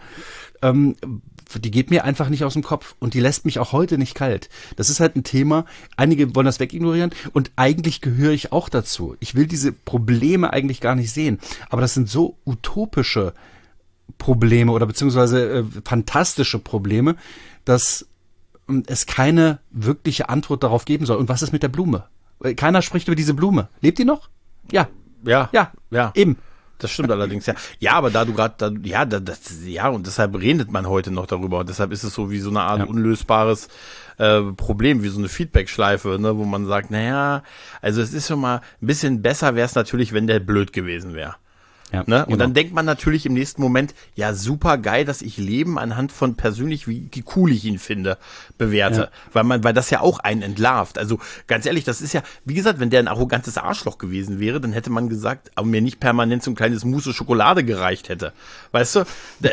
[SPEAKER 3] Die geht mir einfach nicht aus dem Kopf und die lässt mich auch heute nicht kalt. Das ist halt ein Thema, einige wollen das wegignorieren und eigentlich gehöre ich auch dazu. Ich will diese Probleme eigentlich gar nicht sehen, aber das sind so utopische Probleme oder beziehungsweise fantastische Probleme, dass es keine wirkliche Antwort darauf geben soll. Und was ist mit der Blume? Keiner spricht über diese Blume. Lebt die noch? Ja, eben.
[SPEAKER 2] Das stimmt allerdings, ja. Ja, aber da du gerade, und deshalb redet man heute noch darüber. Und deshalb ist es so wie so eine Art unlösbares Problem, wie so eine Feedback-Schleife, ne, wo man sagt, also es ist schon mal ein bisschen besser wäre es natürlich, wenn der blöd gewesen wäre.
[SPEAKER 3] Ja,
[SPEAKER 2] ne? Und dann denkt man natürlich im nächsten Moment, ja, super geil, dass ich Leben anhand von persönlich, wie cool ich ihn finde, bewerte. Ja. Weil das ja auch einen entlarvt. Also ganz ehrlich, das ist ja, wie gesagt, wenn der ein arrogantes Arschloch gewesen wäre, dann hätte man gesagt, aber mir nicht permanent so ein kleines Mousse Schokolade gereicht hätte. Weißt du,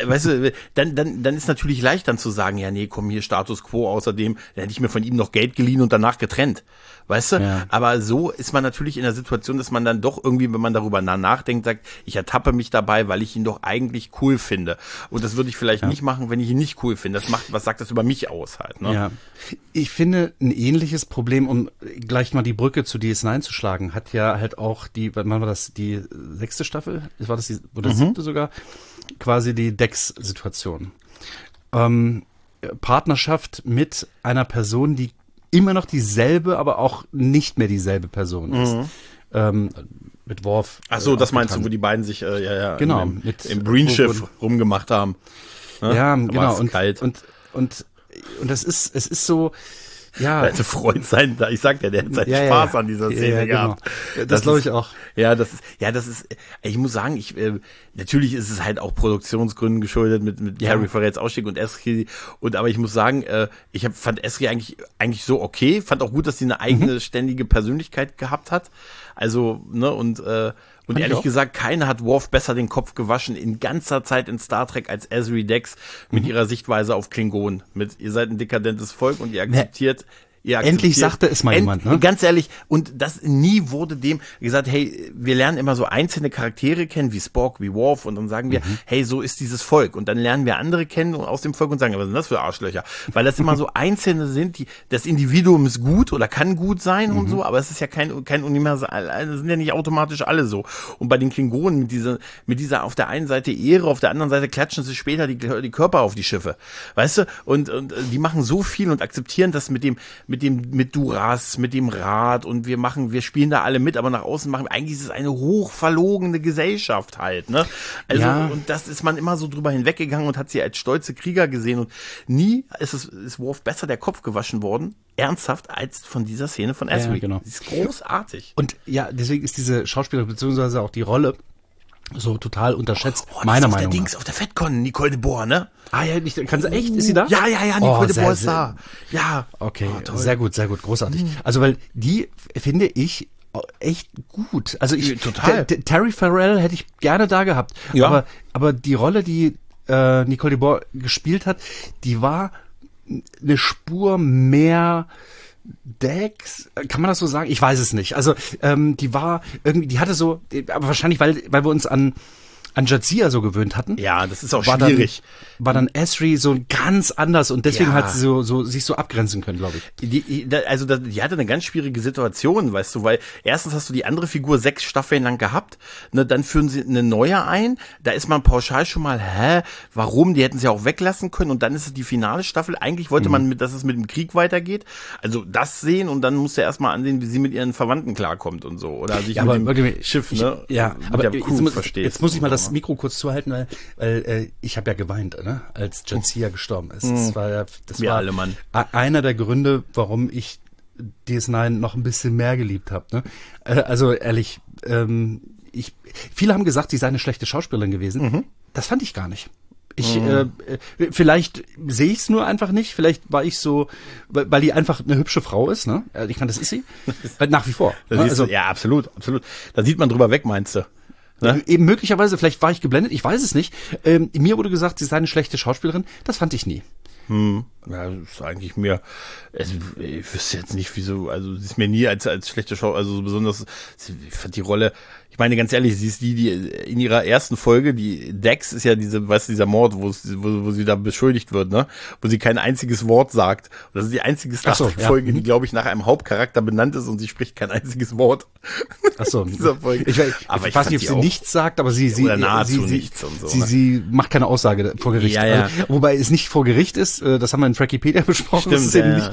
[SPEAKER 2] dann ist natürlich leicht dann zu sagen, ja, nee, komm hier, Status Quo, außerdem, dann hätte ich mir von ihm noch Geld geliehen und danach getrennt. Weißt du? Ja. Aber so ist man natürlich in der Situation, dass man dann doch irgendwie, wenn man darüber nachdenkt, sagt, ich ertappe mich dabei, weil ich ihn doch eigentlich cool finde. Und das würde ich vielleicht nicht machen, wenn ich ihn nicht cool finde. Was sagt das über mich aus halt, ne?
[SPEAKER 3] Ja. Ich finde, ein ähnliches Problem, um gleich mal die Brücke zu DS9 zu schlagen, hat ja halt auch die 6. Staffel? War das oder 7. sogar? Quasi die Dex-Situation. Partnerschaft mit einer Person, die immer noch dieselbe, aber auch nicht mehr dieselbe Person ist. Mit Worf.
[SPEAKER 2] Ach so, das meinst du, wo die beiden sich
[SPEAKER 3] genau,
[SPEAKER 2] im Breenschiff rumgemacht haben.
[SPEAKER 3] Ne? Ja, genau.
[SPEAKER 2] Und kalt.
[SPEAKER 3] Und es ist so, ja.
[SPEAKER 2] Der hätte Freund sein, ich sag dir, der hätte seinen Spaß an dieser Szene gehabt.
[SPEAKER 3] Genau. Das glaube ich auch.
[SPEAKER 2] Das ist, ich muss sagen, natürlich ist es halt auch Produktionsgründen geschuldet mit Harry Farrells Ausstieg und Esri aber ich muss sagen, fand Esri eigentlich so okay, fand auch gut, dass sie eine eigene ständige Persönlichkeit gehabt hat. Also, ne, und Und ehrlich gesagt, keiner hat Worf besser den Kopf gewaschen in ganzer Zeit in Star Trek als Ezri Dex mit ihrer Sichtweise auf Klingonen. Ihr seid ein dekadentes Volk und ihr akzeptiert...
[SPEAKER 3] Endlich sagte es mal jemand, ne?
[SPEAKER 2] Ganz ehrlich, und das nie wurde dem gesagt, hey, wir lernen immer so einzelne Charaktere kennen, wie Spock, wie Worf, und dann sagen wir, hey, so ist dieses Volk. Und dann lernen wir andere kennen aus dem Volk und sagen, was sind das für Arschlöcher? Weil das immer so Einzelne sind, das Individuum ist gut oder kann gut sein und so, aber es ist ja kein Universal, das sind ja nicht automatisch alle so. Und bei den Klingonen mit dieser auf der einen Seite Ehre, auf der anderen Seite klatschen sie später die Körper auf die Schiffe. Weißt du? Und die machen so viel und akzeptieren das mit Duras, mit dem Rat, und wir spielen da alle mit, aber nach außen eigentlich ist es eine hochverlogene Gesellschaft halt, ne? Also, und das ist man immer so drüber hinweggegangen und hat sie als stolze Krieger gesehen, und nie ist Worf besser der Kopf gewaschen worden, ernsthaft, als von dieser Szene von Ezri.
[SPEAKER 3] Ja, genau.
[SPEAKER 2] Die ist großartig.
[SPEAKER 3] Und ja, deswegen ist diese Schauspielerin beziehungsweise auch die Rolle so total unterschätzt, meiner Meinung nach.
[SPEAKER 2] Auf der FedCon, Nicole de Boer, ne?
[SPEAKER 3] Ah ja, kann sie echt? Ist sie da?
[SPEAKER 2] Ja, Nicole de Boer ist da. Ja.
[SPEAKER 3] Okay, sehr gut, großartig. Also, weil die finde ich echt gut. Also
[SPEAKER 2] total.
[SPEAKER 3] Terry Farrell hätte ich gerne da gehabt.
[SPEAKER 2] Ja.
[SPEAKER 3] Aber die Rolle, die Nicole de Boer gespielt hat, die war eine Spur mehr Dex, kann man das so sagen? Ich weiß es nicht. Also die war irgendwie, die hatte so, aber wahrscheinlich, weil wir uns an Jadzia so gewöhnt hatten.
[SPEAKER 2] Ja, das ist auch schwierig.
[SPEAKER 3] War dann Ezri so ganz anders, und deswegen hat sie sich so abgrenzen können, glaube ich.
[SPEAKER 2] Die hatte eine ganz schwierige Situation, weißt du, weil erstens hast du die andere Figur 6 Staffeln lang gehabt, ne, dann führen sie eine neue ein, da ist man pauschal schon mal, warum? Die hätten sie auch weglassen können, und dann ist es die finale Staffel. Eigentlich wollte man, dass es mit dem Krieg weitergeht, also das sehen, und dann musst du erstmal ansehen, wie sie mit ihren Verwandten klarkommt und so, oder sich mit dem Schiff, ne?
[SPEAKER 3] Aber jetzt muss ich mal das Mikro kurz zuhalten, weil ich habe ja geweint, ne, als Jadzia gestorben ist. Das war
[SPEAKER 2] alle, Mann.
[SPEAKER 3] Einer der Gründe, warum ich DS9 noch ein bisschen mehr geliebt habe. Ne? Also ehrlich, viele haben gesagt, sie sei eine schlechte Schauspielerin gewesen. Das fand ich gar nicht. Vielleicht sehe ich es nur einfach nicht. Vielleicht war ich so, weil die einfach eine hübsche Frau ist. Ne? Ich meine, das ist sie. Nach wie vor. Ne?
[SPEAKER 2] Also, ja, absolut. Da sieht man drüber weg, meinst du? Ne?
[SPEAKER 3] Eben möglicherweise, vielleicht war ich geblendet, ich weiß es nicht. Mir wurde gesagt, sie sei eine schlechte Schauspielerin. Das fand ich nie.
[SPEAKER 2] Ja, das ist eigentlich ich wüsste jetzt nicht, wieso, also sie ist mir nie als schlechte Schauspielerin, also so besonders, ich fand die Rolle, ich meine ganz ehrlich, sie ist die in ihrer ersten Folge, die Dex ist ja dieser Mord, wo sie da beschuldigt wird, ne, wo sie kein einziges Wort sagt. Und das ist die einzige Folge, die, glaube ich, nach einem Hauptcharakter benannt ist, und sie spricht kein einziges Wort.
[SPEAKER 3] Ach so,
[SPEAKER 2] dieser Folge.
[SPEAKER 3] Ich weiß nicht, ob sie nichts sagt, aber sie
[SPEAKER 2] nichts und so.
[SPEAKER 3] Sie macht keine Aussage vor Gericht.
[SPEAKER 2] Ja.
[SPEAKER 3] Wobei es nicht vor Gericht ist, das haben wir in Frakipedia besprochen.
[SPEAKER 2] Stimmt,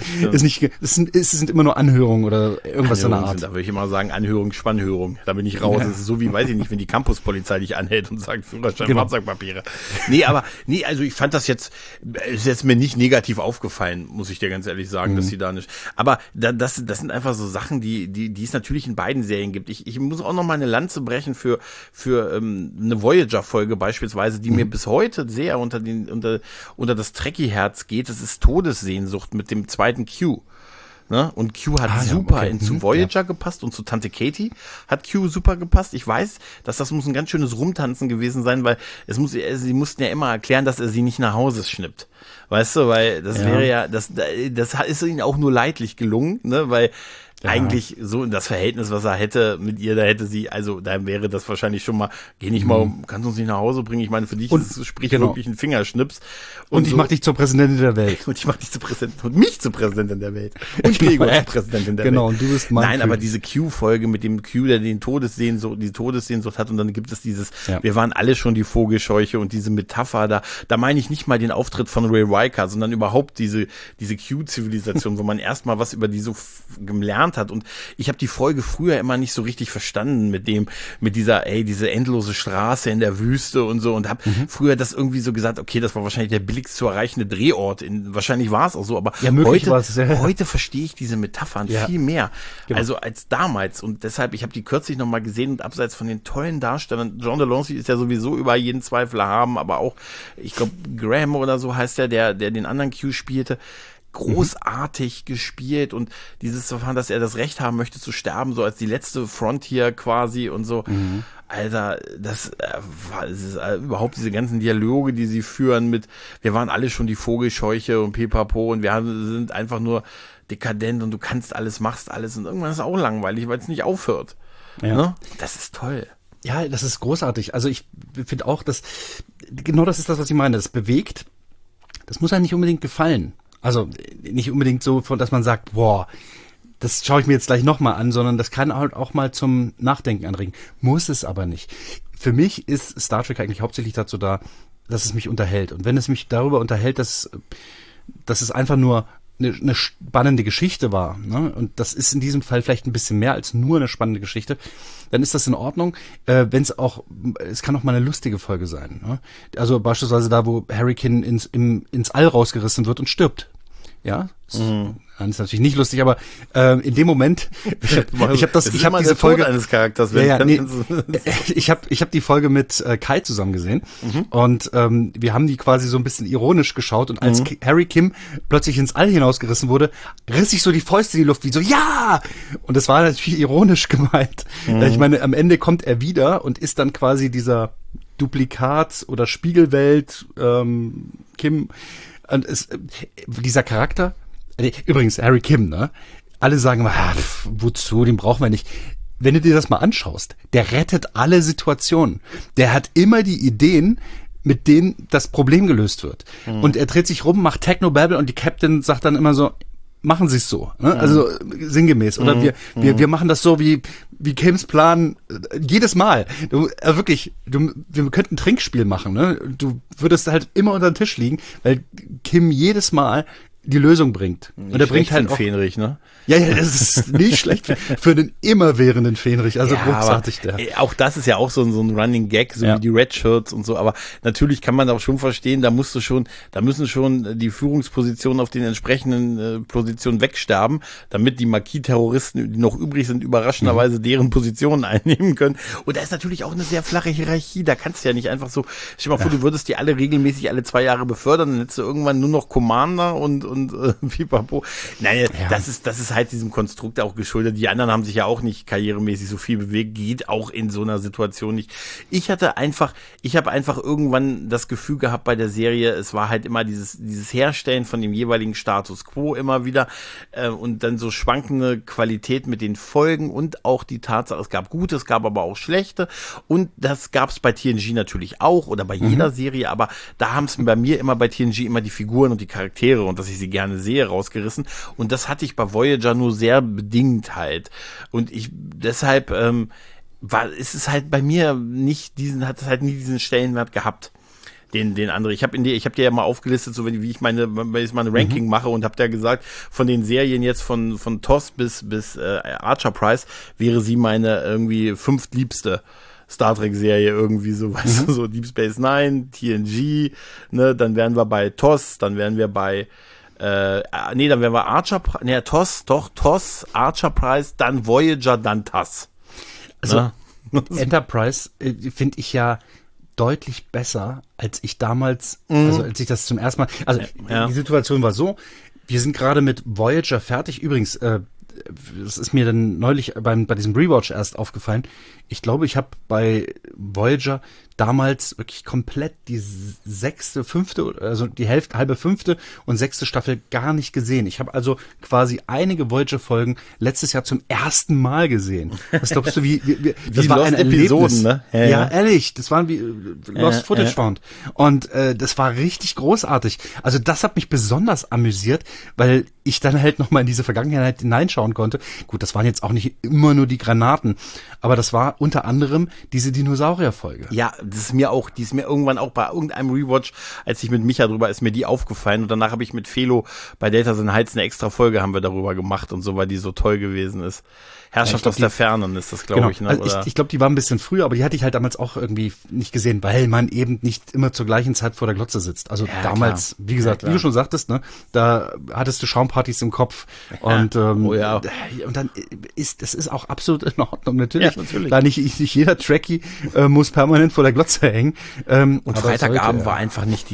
[SPEAKER 3] es sind immer nur Anhörungen oder irgendwas in der Art.
[SPEAKER 2] Da würde ich immer sagen, Anhörung, Spannhörung. Da bin ich raus. Ja. Das ist so wie, weiß ich nicht, wenn die Campuspolizei dich anhält und sagt, Führerschein, Fahrzeugpapiere. Also ich fand das ist jetzt mir nicht negativ aufgefallen, muss ich dir ganz ehrlich sagen, dass sie da nicht. Aber das sind einfach so Sachen, die es natürlich in beiden Serien gibt. Ich muss auch noch mal eine Lanze brechen für eine Voyager-Folge beispielsweise, die mir bis heute sehr unter das Trekkie-Herz geht. Das ist Todessehnsucht mit dem zweiten Q. Ne? Und Q hat super zu Voyager gepasst, und zu Tante Katie hat Q super gepasst. Ich weiß, dass das muss ein ganz schönes Rumtanzen gewesen sein, weil sie mussten ja immer erklären, dass er sie nicht nach Hause schnippt. Weißt du, weil das wäre ja, das ist ihnen auch nur leidlich gelungen, ne, weil eigentlich so in das Verhältnis, was er hätte mit ihr, da wäre das wahrscheinlich schon mal, geh nicht mal, kannst du uns nicht nach Hause bringen? Ich meine, für dich ist es wirklich ein Fingerschnips.
[SPEAKER 3] Und ich mach dich zur Präsidentin der Welt.
[SPEAKER 2] Und ich mach dich und mich zur Präsidentin der Welt. Und Gregor zur Präsidentin der Welt.
[SPEAKER 3] Genau, und du bist mein
[SPEAKER 2] Nein, aber diese Q-Folge mit dem Q, der die Todessehnsucht hat, und dann gibt es dieses, wir waren alle schon die Vogelscheuche, und diese Metapher da meine ich nicht mal den Auftritt von Ray Riker, sondern überhaupt diese Q-Zivilisation, wo man erstmal was über die so gelernt hat. Und ich habe die Folge früher immer nicht so richtig verstanden mit dieser diese endlose Straße in der Wüste und so, und habe früher das irgendwie so gesagt, okay, das war wahrscheinlich der billigst zu erreichende Drehort. Wahrscheinlich war es auch so, aber heute verstehe ich diese Metaphern viel mehr, also als damals, und deshalb, ich habe die kürzlich noch mal gesehen, und abseits von den tollen Darstellern, John Delancey ist ja sowieso über jeden Zweifel haben, aber auch, ich glaube, Graham oder so heißt der den anderen Q spielte. großartig gespielt und dieses Verfahren, dass er das Recht haben möchte zu sterben, so als die letzte Frontier quasi und so. Alter, das ist überhaupt diese ganzen Dialoge, die sie führen mit, wir waren alle schon die Vogelscheuche und Pipapo und wir sind einfach nur dekadent und du kannst alles, machst alles und irgendwann ist es auch langweilig, weil es nicht aufhört.
[SPEAKER 3] Ja.
[SPEAKER 2] Ne? Das ist toll.
[SPEAKER 3] Ja, das ist großartig. Also ich finde auch, dass genau das ist das, was ich meine. Das bewegt. Das muss einem nicht unbedingt gefallen. Also nicht unbedingt so, dass man sagt, boah, das schaue ich mir jetzt gleich nochmal an, sondern das kann halt auch mal zum Nachdenken anregen. Muss es aber nicht. Für mich ist Star Trek eigentlich hauptsächlich dazu da, dass es mich unterhält. Und wenn es mich darüber unterhält, dass es einfach nur eine spannende Geschichte war, ne? Und das ist in diesem Fall vielleicht ein bisschen mehr als nur eine spannende Geschichte, dann ist das in Ordnung, wenn es kann auch mal eine lustige Folge sein, ne? Also beispielsweise da, wo Harry-Kin ins All rausgerissen wird und stirbt. Ja, das ist natürlich nicht lustig, aber in dem Moment, ich habe diese Folge
[SPEAKER 2] eines Charakters.
[SPEAKER 3] Ich habe die Folge mit Kai zusammen gesehen und wir haben die quasi so ein bisschen ironisch geschaut und als Harry Kim plötzlich ins All hinausgerissen wurde, riss ich so die Fäuste in die Luft wie so ja, und das war natürlich ironisch gemeint. Ich meine, am Ende kommt er wieder und ist dann quasi dieser Duplikat oder Spiegelwelt Kim. Und dieser Charakter, übrigens Harry Kim, ne? Alle sagen immer, wozu, den brauchen wir nicht. Wenn du dir das mal anschaust, der rettet alle Situationen. Der hat immer die Ideen, mit denen das Problem gelöst wird. Und er dreht sich rum, macht Technobabble und die Captain sagt dann immer so, machen Sie es so, ne? Also sinngemäß. Oder wir machen das so wie Kims Plan jedes Mal. Wir könnten ein Trinkspiel machen, ne? Du würdest halt immer unter den Tisch liegen, weil Kim jedes Mal die Lösung bringt.
[SPEAKER 2] Und er bringt halt auch Fähnrich, ne?
[SPEAKER 3] Ja, das ist nicht schlecht für den immerwährenden Fähnrich. Also
[SPEAKER 2] ja,
[SPEAKER 3] großartig der.
[SPEAKER 2] Auch das ist ja auch so ein Running Gag, so wie die Red Shirts und so. Aber natürlich kann man auch schon verstehen, da müssen schon die Führungspositionen auf den entsprechenden Positionen wegsterben, damit die Marquis-Terroristen, die noch übrig sind, überraschenderweise deren Positionen einnehmen können. Und da ist natürlich auch eine sehr flache Hierarchie. Da kannst du ja nicht einfach so, stell dir mal vor, du würdest die alle regelmäßig alle 2 Jahre befördern, dann hättest du irgendwann nur noch Commander und Pipapo. Naja, das ist halt diesem Konstrukt auch geschuldet. Die anderen haben sich ja auch nicht karrieremäßig so viel bewegt, geht auch in so einer Situation nicht. Ich habe einfach irgendwann das Gefühl gehabt bei der Serie, es war halt immer dieses Herstellen von dem jeweiligen Status Quo immer wieder und dann so schwankende Qualität mit den Folgen und auch die Tatsache, es gab gute, es gab aber auch schlechte und das gab es bei TNG natürlich auch oder bei jeder Serie, aber da haben es bei mir immer bei TNG immer die Figuren und die Charaktere und dass ich sie gerne sehe rausgerissen und das hatte ich bei Voyager nur sehr bedingt halt. Und deshalb ist es halt bei mir hat es halt nie diesen Stellenwert gehabt. Den andere. Ich habe dir ja mal aufgelistet, so wenn ich mal eine Ranking mache und habe da gesagt, von den Serien jetzt von TOS bis Archer Price wäre sie meine irgendwie 5. liebste Star Trek Serie irgendwie so, weißt du, so Deep Space Nine, TNG, ne, dann wären wir bei TOS, dann wären wir bei dann wären wir TOS, Archer Prize, dann Voyager, dann TAS.
[SPEAKER 3] Also Enterprise finde ich ja deutlich besser, als ich damals, also als ich das zum ersten Mal, also die Situation war so, wir sind gerade mit Voyager fertig, übrigens, das ist mir dann neulich bei diesem Rewatch erst aufgefallen, ich glaube, ich habe bei Voyager damals wirklich komplett die 6., 5., also die halbe 5. und 6. Staffel gar nicht gesehen. Ich habe also quasi einige Voyager-Folgen letztes Jahr zum ersten Mal gesehen. Was glaubst du, wie das war ein Erlebnis, ne? Ja, ehrlich, das waren wie Lost Footage Found. Und das war richtig großartig. Also das hat mich besonders amüsiert, weil ich dann halt nochmal in diese Vergangenheit hineinschauen konnte. Gut, das waren jetzt auch nicht immer nur die Granaten, aber das war unter anderem diese Dinosaurier-Folge.
[SPEAKER 2] Ja, die ist mir irgendwann auch bei irgendeinem Rewatch, als ich mit Micha drüber, ist mir die aufgefallen und danach habe ich mit Felo bei Data Sin Heights eine extra Folge haben wir darüber gemacht und so, weil die so toll gewesen ist. Herrschaft aus der Fernen ist das, glaube ich. Ne?
[SPEAKER 3] Also ich glaube, die war ein bisschen früher, aber die hatte ich halt damals auch irgendwie nicht gesehen, weil man eben nicht immer zur gleichen Zeit vor der Glotze sitzt. Also damals, wie gesagt, wie du schon sagtest, ne, da hattest du Schaumpartys im Kopf und und dann das ist auch absolut in Ordnung. Natürlich. Da nicht jeder Trekkie muss permanent vor der Glotze hängen.
[SPEAKER 2] Und Freitagabend war einfach nicht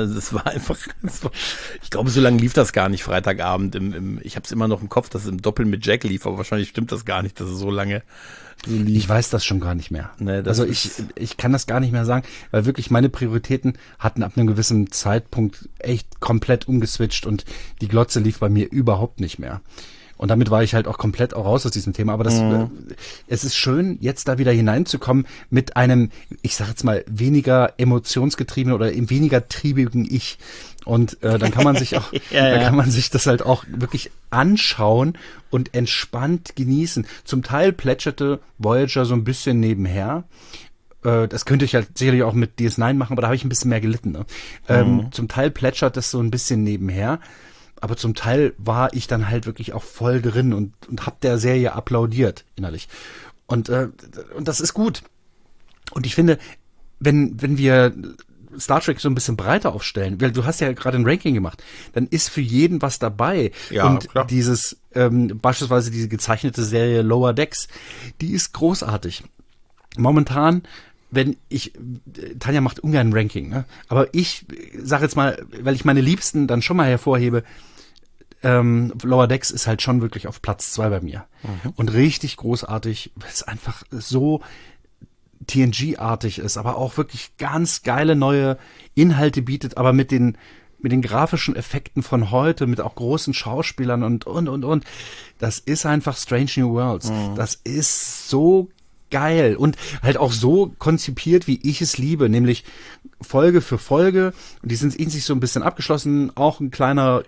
[SPEAKER 2] ich glaube, so lange lief das gar nicht, Freitagabend. Ich habe es immer noch im Kopf, dass es im Doppel mit Jack lief, aber wahrscheinlich stimmt das gar nicht, dass es so lange lief.
[SPEAKER 3] Ich weiß das schon gar nicht mehr.
[SPEAKER 2] Nee,
[SPEAKER 3] also ich kann das gar nicht mehr sagen, weil wirklich meine Prioritäten hatten ab einem gewissen Zeitpunkt echt komplett umgeswitcht und die Glotze lief bei mir überhaupt nicht mehr. Und damit war ich halt auch komplett auch raus aus diesem Thema. Aber es ist schön, jetzt da wieder hineinzukommen mit einem, ich sag jetzt mal, weniger emotionsgetriebenen oder weniger triebigen Ich. Und dann kann man sich auch, dann kann man sich das halt auch wirklich anschauen und entspannt genießen. Zum Teil plätscherte Voyager so ein bisschen nebenher. Das könnte ich halt sicherlich auch mit DS9 machen, aber da habe ich ein bisschen mehr gelitten. Ne? Zum Teil plätschert das so ein bisschen nebenher. Aber zum Teil war ich dann halt wirklich auch voll drin und hab der Serie applaudiert innerlich. Und das ist gut. Und ich finde, wenn wir Star Trek so ein bisschen breiter aufstellen, weil du hast ja gerade ein Ranking gemacht, dann ist für jeden was dabei.
[SPEAKER 2] Ja,
[SPEAKER 3] und
[SPEAKER 2] klar.
[SPEAKER 3] dieses beispielsweise diese gezeichnete Serie Lower Decks, die ist großartig. Momentan, Tanja macht ungern ein Ranking, ne? Aber ich sage jetzt mal, weil ich meine Liebsten dann schon mal hervorhebe, Lower Decks ist halt schon wirklich auf Platz 2 bei mir. Und richtig großartig, weil es einfach so TNG-artig ist, aber auch wirklich ganz geile neue Inhalte bietet, aber mit den grafischen Effekten von heute, mit auch großen Schauspielern und. Das ist einfach Strange New Worlds. Das ist so geil und halt auch so konzipiert, wie ich es liebe, nämlich Folge für Folge. Und die sind in sich so ein bisschen abgeschlossen, auch ein kleiner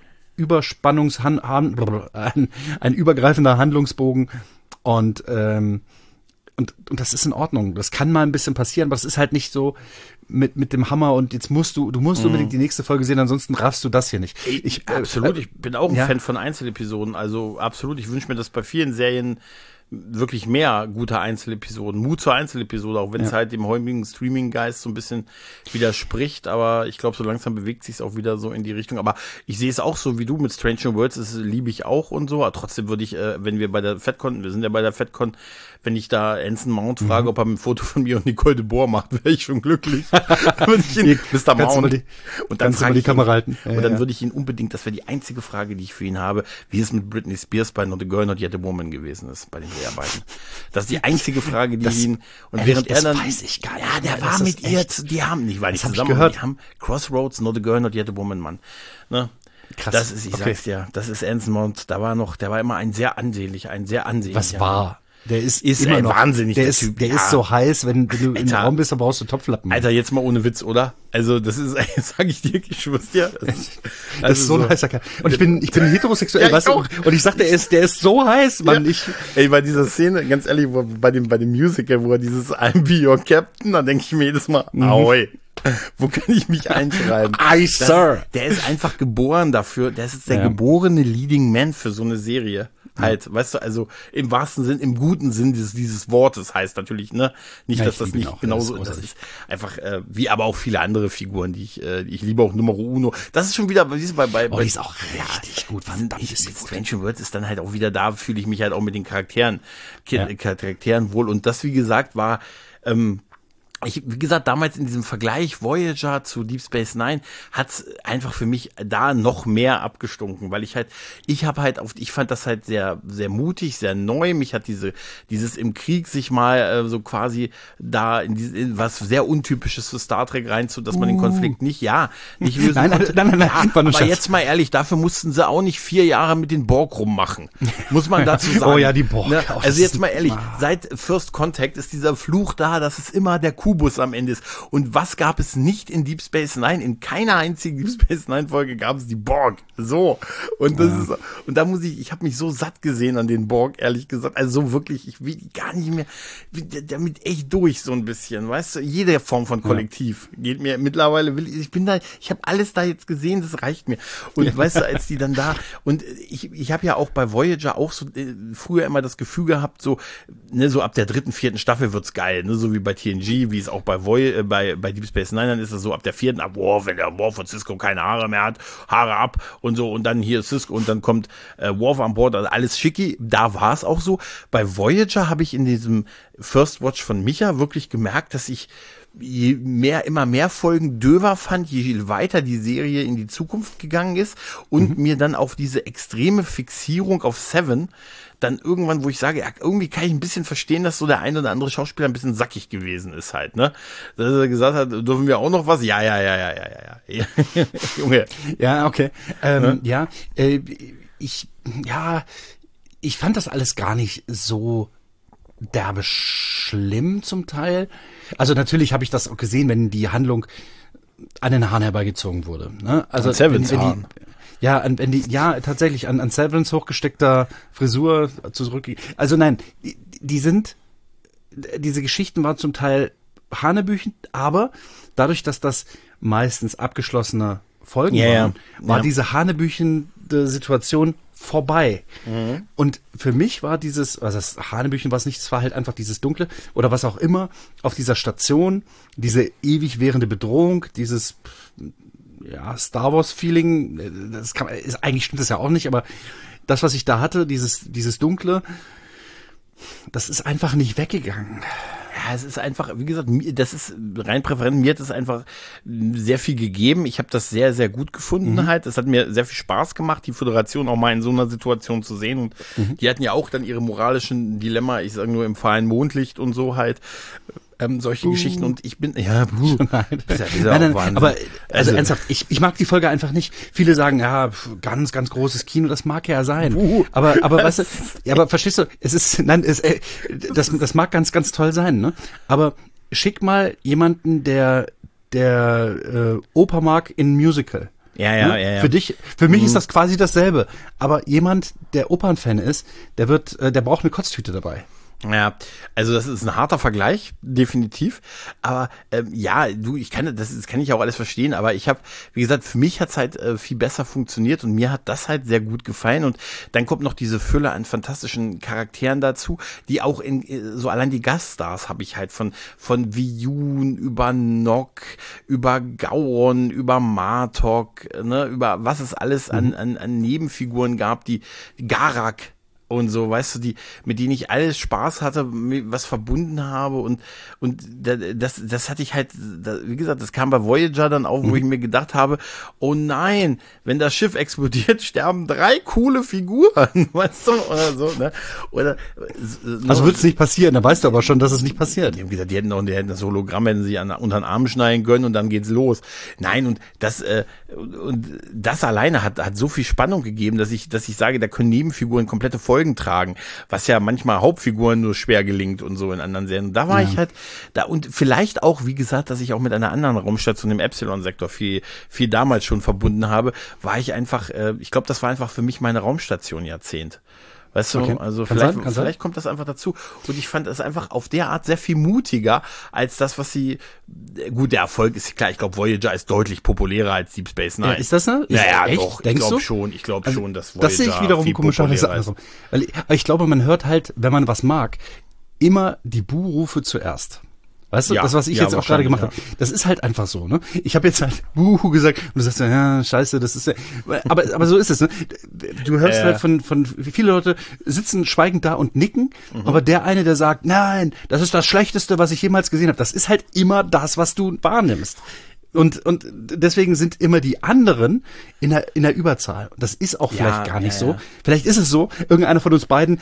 [SPEAKER 3] ein übergreifender Handlungsbogen und das ist in Ordnung. Das kann mal ein bisschen passieren, aber es ist halt nicht so mit dem Hammer und jetzt musst du unbedingt die nächste Folge sehen, ansonsten raffst du das hier nicht.
[SPEAKER 2] Absolut, ich bin auch ein Fan von Einzelepisoden, also absolut, ich wünsche mir das bei vielen Serien wirklich mehr gute Einzelepisoden, Mut zur Einzelepisode, auch wenn es halt dem heutigen Streaming-Geist so ein bisschen widerspricht, aber ich glaube, so langsam bewegt sich es auch wieder so in die Richtung, aber ich sehe es auch so wie du mit Strange New Worlds, das liebe ich auch und so, aber trotzdem würde ich, wenn wir bei der FedCon, wir sind ja bei der FedCon, wenn ich da Anson Mount frage, ob er ein Foto von mir und Nicole de Boer macht, wäre ich schon glücklich. Wenn ich ihn, Mr. Mount.
[SPEAKER 3] Und dann frage ich die Kamera halten.
[SPEAKER 2] Und dann würde ich ihn unbedingt, das wäre die einzige Frage, die ich für ihn habe, wie es mit Britney Spears bei Not a Girl, Not Yet a Woman gewesen ist, bei den Dreharbeiten. Das ist die einzige Frage, die ihn, und während er dann,
[SPEAKER 3] weiß ich gar nicht.
[SPEAKER 2] Ja, der war mit ihr, die haben, nicht weil ich zusammen, die haben Crossroads, Not a Girl, Not Yet a Woman, Mann. Ne?
[SPEAKER 3] Krass.
[SPEAKER 2] Das ist, ich sag's dir, das ist Anson Mount, der war immer ein sehr ansehnlicher.
[SPEAKER 3] Was war? Der ist
[SPEAKER 2] immer noch wahnsinnig.
[SPEAKER 3] Der ist so heiß, wenn du im Raum bist, dann brauchst du Topflappen.
[SPEAKER 2] Alter, jetzt mal ohne Witz, oder? Also, das ist, sag ich dir, ich schwör's dir.
[SPEAKER 3] Das ist so ein heißer Kerl. Und ich bin heterosexuell, weißt du? Und ich sag, der ist so heiß, Mann.
[SPEAKER 2] Ey, bei dieser Szene, ganz ehrlich, bei dem Musical, wo er dieses I'm be your Captain, da denke ich mir jedes Mal, oi. Wo kann ich mich einschreiben?
[SPEAKER 3] Sir.
[SPEAKER 2] Der ist einfach geboren dafür. Der ist jetzt der geborene Leading Man für so eine Serie. Halt, weißt du, also im wahrsten Sinn, im guten Sinn dieses Wortes heißt natürlich, ne? Nicht, dass das nicht genauso ist. Das ist einfach, wie aber auch viele andere Figuren, die ich liebe, auch Numero Uno. Das ist schon wieder, wie ist
[SPEAKER 3] die ist auch richtig gut.
[SPEAKER 2] Strange Worlds ist dann halt auch wieder da, fühle ich mich halt auch mit den Charakteren wohl. Und das, wie gesagt, war, wie gesagt, damals in diesem Vergleich Voyager zu Deep Space Nine hat's einfach für mich da noch mehr abgestunken, weil ich fand das halt sehr, sehr mutig, sehr neu. Mich hat dieses im Krieg sich mal so quasi da in was sehr Untypisches für Star Trek dass man den Konflikt nicht lösen konnte. Nein, aber jetzt mal ehrlich, dafür mussten sie auch nicht 4 Jahre mit den Borg rummachen. Muss man dazu sagen.
[SPEAKER 3] Oh ja, die Borg.
[SPEAKER 2] Ne? Also jetzt mal ehrlich, seit First Contact ist dieser Fluch da, dass es immer der Kubus am Ende ist. Und was gab es nicht in Deep Space Nine? In keiner einzigen Deep Space Nine Folge gab es die Borg. So. Und das ist, und da ich habe mich so satt gesehen an den Borg, ehrlich gesagt. Also so wirklich, ich will gar nicht mehr, damit echt durch so ein bisschen, weißt du? Jede Form von Kollektiv geht mir mittlerweile, ich habe alles da jetzt gesehen, das reicht mir. Und weißt du, als die dann da, und ich habe ja auch bei Voyager auch so früher immer das Gefühl gehabt, so ab der 3., 4. Staffel wird's geil, ne? So wie bei TNG, wie es auch bei Deep Space Nine, dann ist es so ab der 4. wenn der Worf und Sisko keine Haare mehr hat, Haare ab und so, und dann hier Sisko und dann kommt Worf an Bord, also alles schicki, da war es auch so. Bei Voyager habe ich in diesem First Watch von Micha wirklich gemerkt, dass ich immer mehr Folgen döver fand, je weiter die Serie in die Zukunft gegangen ist und mir dann auf diese extreme Fixierung auf Seven dann irgendwann, wo ich sage, ja, irgendwie kann ich ein bisschen verstehen, dass so der ein oder andere Schauspieler ein bisschen sackig gewesen ist halt, ne? Dass er gesagt hat, dürfen wir auch noch was? Ja. Junge.
[SPEAKER 3] Ja, okay. Ich fand das alles gar nicht so derbe schlimm zum Teil. Also natürlich habe ich das auch gesehen, wenn die Handlung an den Haaren herbeigezogen wurde. Ne? Also
[SPEAKER 2] an Sevens Haaren.
[SPEAKER 3] Tatsächlich an Severance hochgesteckter Frisur zurück. Also nein, diese Geschichten waren zum Teil hanebüchend, aber dadurch, dass das meistens abgeschlossene Folgen waren, war diese hanebüchende Situation vorbei. Und für mich war das Hanebüchen war es nicht, es war halt einfach dieses Dunkle oder was auch immer auf dieser Station, diese ewig währende Bedrohung, dieses Star Wars Feeling, eigentlich stimmt das ja auch nicht, aber das, was ich da hatte, dieses Dunkle, das ist einfach nicht weggegangen.
[SPEAKER 2] Ja, es ist einfach, wie gesagt, das ist rein Präferenz. Mir hat es einfach sehr viel gegeben. Ich habe das sehr, sehr gut gefunden halt. Es hat mir sehr viel Spaß gemacht, die Föderation auch mal in so einer Situation zu sehen. Und die hatten ja auch dann ihre moralischen Dilemma, ich sage nur im fahlen Mondlicht und so halt. Solche Geschichten und ich bin,
[SPEAKER 3] Nein, aber also ernsthaft, ich mag die Folge einfach nicht. Viele sagen, ja, ganz, ganz großes Kino, das mag ja sein. Aber weißt du, aber verstehst du, das mag ganz, ganz toll sein, ne? Aber schick mal jemanden, der Oper mag in Musical.
[SPEAKER 2] Ja.
[SPEAKER 3] Für mich ist das quasi dasselbe. Aber jemand, der Opernfan ist, der braucht eine Kotztüte dabei.
[SPEAKER 2] Ja, also das ist ein harter Vergleich, definitiv. Aber das kann ich auch alles verstehen. Aber ich habe, wie gesagt, für mich hat's halt viel besser funktioniert und mir hat das halt sehr gut gefallen. Und dann kommt noch diese Fülle an fantastischen Charakteren dazu, die auch so allein die Gaststars habe ich halt von Viyun über Nock, über Gowron, über Martok, ne, über was es alles an Nebenfiguren gab, die Garak und so, weißt du, mit denen ich alles Spaß hatte, was verbunden habe und das hatte ich halt, wie gesagt, das kam bei Voyager dann auch, wo ich mir gedacht habe, oh nein, wenn das Schiff explodiert, sterben 3 coole Figuren, weißt du, oder so, ne?
[SPEAKER 3] Also wird es nicht passieren, da weißt du aber schon, dass es nicht passiert.
[SPEAKER 2] Die haben gesagt, die hätten das Hologramm, hätten sie unter den Arm schneiden können und dann geht's los. Nein, und das alleine hat so viel Spannung gegeben, dass ich sage, da können Nebenfiguren komplette Folgen tragen, was ja manchmal Hauptfiguren nur schwer gelingt und so in anderen Serien. Und da war ich halt da und vielleicht auch, wie gesagt, dass ich auch mit einer anderen Raumstation im Epsilon-Sektor viel damals schon verbunden habe, war ich einfach, ich glaube, das war einfach für mich meine Raumstation Jahrzehnt. Weißt du, okay. Also vielleicht kommt das einfach dazu. Und ich fand es einfach auf der Art sehr viel mutiger als das, was sie, gut, der Erfolg ist klar, ich glaube, Voyager ist deutlich populärer als Deep Space Nine.
[SPEAKER 3] Ja, ist das so?
[SPEAKER 2] Ja,
[SPEAKER 3] echt?
[SPEAKER 2] Doch,
[SPEAKER 3] Denkst
[SPEAKER 2] ich glaube
[SPEAKER 3] du?
[SPEAKER 2] schon, dass Voyager
[SPEAKER 3] das sehe ich wiederum komischerweise andersrum. Weil ich glaube, man hört halt, wenn man was mag, immer die Bu-Rufe zuerst. Weißt du, das, was ich jetzt auch gerade gemacht habe, das ist halt einfach so, ne? Ich habe jetzt halt Buhu gesagt und du sagst ja, scheiße, das ist ja, aber so ist es, ne? Du hörst halt von viele Leute sitzen schweigend da und nicken, aber der eine, der sagt, nein, das ist das Schlechteste, was ich jemals gesehen habe, das ist halt immer das, was du wahrnimmst. Und deswegen sind immer die anderen in der Überzahl. Das ist auch vielleicht gar nicht so. Vielleicht ist es so, irgendeiner von uns beiden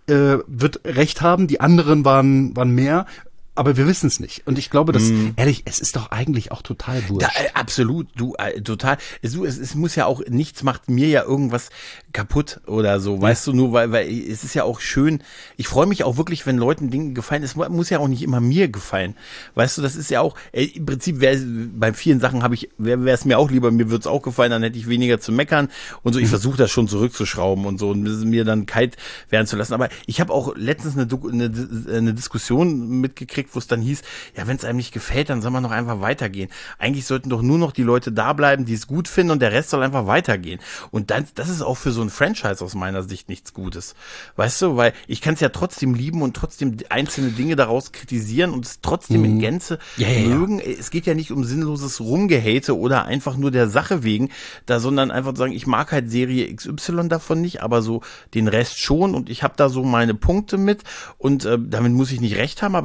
[SPEAKER 3] wird recht haben, die anderen waren mehr. Aber wir wissen es nicht. Und ich glaube, ehrlich, es ist doch eigentlich auch total wurscht.
[SPEAKER 2] Absolut, total. Es muss ja auch, nichts macht mir ja irgendwas kaputt oder so, weißt du, nur weil es ist ja auch schön. Ich freue mich auch wirklich, wenn Leuten Dinge gefallen. Es muss ja auch nicht immer mir gefallen. Weißt du, das ist ja auch, im Prinzip bei vielen Sachen wäre es mir auch lieber, mir würde es auch gefallen, dann hätte ich weniger zu meckern und so. Ich versuche das schon zurückzuschrauben und so und mir dann kalt werden zu lassen. Aber ich habe auch letztens eine Diskussion mitgekriegt, wo es dann hieß, ja, wenn es einem nicht gefällt, dann soll man doch einfach weitergehen. Eigentlich sollten doch nur noch die Leute da bleiben, die es gut finden und der Rest soll einfach weitergehen. Und das ist auch für so ein Franchise aus meiner Sicht nichts Gutes. Weißt du, weil ich kann es ja trotzdem lieben und trotzdem einzelne Dinge daraus kritisieren und es trotzdem in Gänze mögen. Es geht ja nicht um sinnloses Rumgehate oder einfach nur der Sache wegen, sondern einfach zu sagen, ich mag halt Serie XY davon nicht, aber so den Rest schon und ich habe da so meine Punkte mit und damit muss ich nicht recht haben, aber es ist halt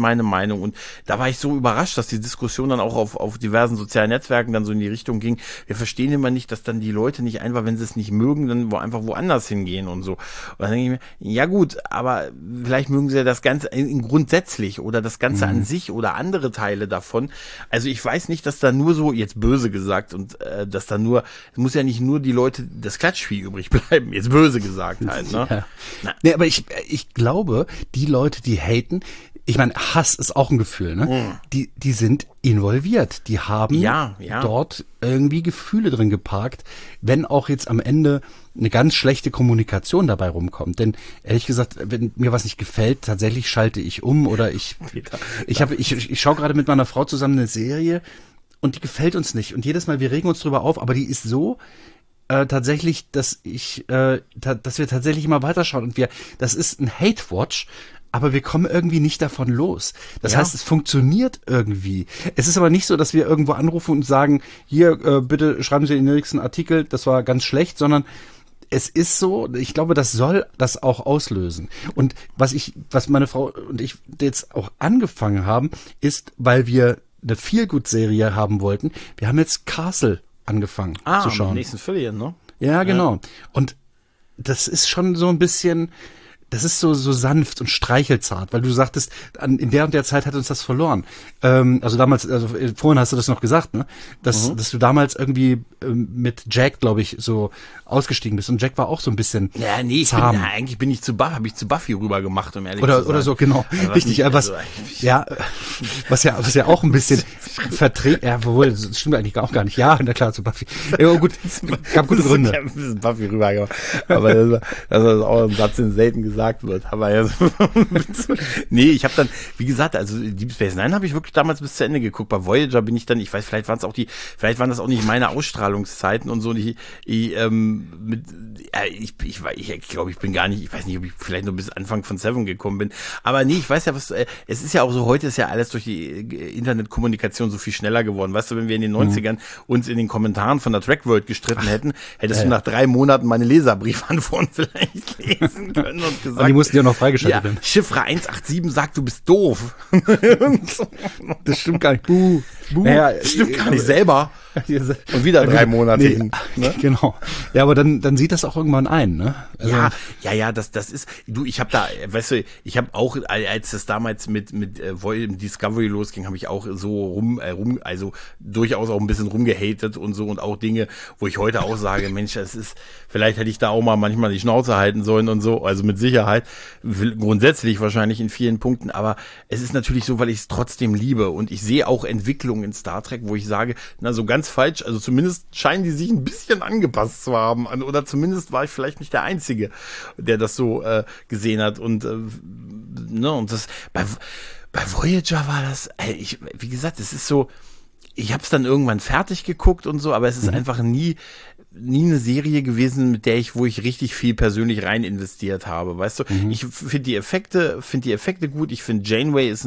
[SPEAKER 2] meine Meinung. Und da war ich so überrascht, dass die Diskussion dann auch auf diversen sozialen Netzwerken dann so in die Richtung ging. Wir verstehen immer nicht, dass dann die Leute nicht einfach, wenn sie es nicht mögen, dann einfach woanders hingehen und so. Und dann denke ich mir, ja gut, aber vielleicht mögen sie ja das Ganze grundsätzlich oder das Ganze an sich oder andere Teile davon. Also ich weiß nicht, dass da nur so, jetzt böse gesagt, und dass da nur, es muss ja nicht nur die Leute, das Klatschvieh übrig bleiben, jetzt böse gesagt halt, ne?
[SPEAKER 3] Ja. Nee, aber ich glaube, die Leute, die haten, ich meine, Hass ist auch ein Gefühl, ne? Die sind involviert. Die haben dort irgendwie Gefühle drin geparkt, wenn auch jetzt am Ende eine ganz schlechte Kommunikation dabei rumkommt. Denn ehrlich gesagt, wenn mir was nicht gefällt, tatsächlich schalte ich um oder ich schaue gerade mit meiner Frau zusammen eine Serie und die gefällt uns nicht. Und jedes Mal, wir regen uns drüber auf, aber die ist so tatsächlich, dass wir tatsächlich immer weiterschauen und das ist ein Hate-Watch, aber wir kommen irgendwie nicht davon los. Das heißt, es funktioniert irgendwie. Es ist aber nicht so, dass wir irgendwo anrufen und sagen, hier, bitte schreiben Sie den nächsten Artikel, das war ganz schlecht, sondern es ist so, ich glaube, das soll das auch auslösen. Und was meine Frau und ich jetzt auch angefangen haben, ist, weil wir eine Feel-Good-Serie haben wollten, wir haben jetzt Castle angefangen zu schauen.
[SPEAKER 2] Am nächsten Filien, ne?
[SPEAKER 3] Ja, genau. Und das ist schon so ein bisschen, das ist so sanft und streichelzart, weil du sagtest, in der und der Zeit hat uns das verloren. Also damals, vorhin hast du das noch gesagt, ne? Dass du damals irgendwie mit Jack, glaube ich, so ausgestiegen bist. Und Jack war auch so ein bisschen zahm.
[SPEAKER 2] Eigentlich bin ich habe ich zu Buffy rüber gemacht, um ehrlich
[SPEAKER 3] zu
[SPEAKER 2] sein.
[SPEAKER 3] Oder so, genau. Also richtig, was ja auch ein bisschen obwohl, das stimmt eigentlich auch gar nicht. Ja, na klar, zu Buffy. Ja, gut, gab gute Gründe.
[SPEAKER 2] Ich habe ein bisschen Buffy rüber gemacht. Aber das ist auch ein Satz, den selten gesagt wird. Aber ja, nee, ich habe dann, wie gesagt, also Deep Space Nine habe ich wirklich damals bis zu Ende geguckt. Bei Voyager bin ich dann, ich weiß, vielleicht waren das auch nicht meine Ausstrahlungszeiten und so. Ich glaube, ich bin gar nicht, ich weiß nicht, ob ich vielleicht nur bis Anfang von Seven gekommen bin. Aber nee, ich weiß ja, es ist ja auch so, heute ist ja alles durch die Internetkommunikation so viel schneller geworden. Weißt du, wenn wir in den 90ern uns in den Kommentaren von der Trackworld gestritten hätten, hättest du nach 3 Monaten meine Leserbriefantworten vielleicht lesen können und gesagt.
[SPEAKER 3] Und die mussten ja noch freigeschaltet werden.
[SPEAKER 2] Chiffre 187 sagt, du bist doof.
[SPEAKER 3] Das stimmt gar nicht. Buh.
[SPEAKER 2] Naja, stimmt gar nicht selber. Und wieder 3 Monate hin.
[SPEAKER 3] Ne? Genau. Ja, aber dann sieht das auch irgendwann ein, ne?
[SPEAKER 2] Also ja, das ist, ich habe da, weißt du, ich habe auch, als das damals mit Discovery losging, habe ich auch so also durchaus auch ein bisschen rumgehatet und so und auch Dinge, wo ich heute auch sage, Mensch, vielleicht hätte ich da auch mal manchmal die Schnauze halten sollen und so, also mit Sicherheit, grundsätzlich wahrscheinlich in vielen Punkten, aber es ist natürlich so, weil ich es trotzdem liebe und ich sehe auch Entwicklungen in Star Trek, wo ich sage, na, so ganz falsch, also zumindest scheinen die sich ein bisschen angepasst zu haben, oder zumindest war ich vielleicht nicht der Einzige, der das so gesehen hat und und das bei Voyager war das, wie gesagt, es ist so, ich habe es dann irgendwann fertig geguckt und so, aber es ist einfach nie eine Serie gewesen, wo ich richtig viel persönlich rein investiert habe, weißt du? Ich finde die Effekte gut. Ich finde Janeway ist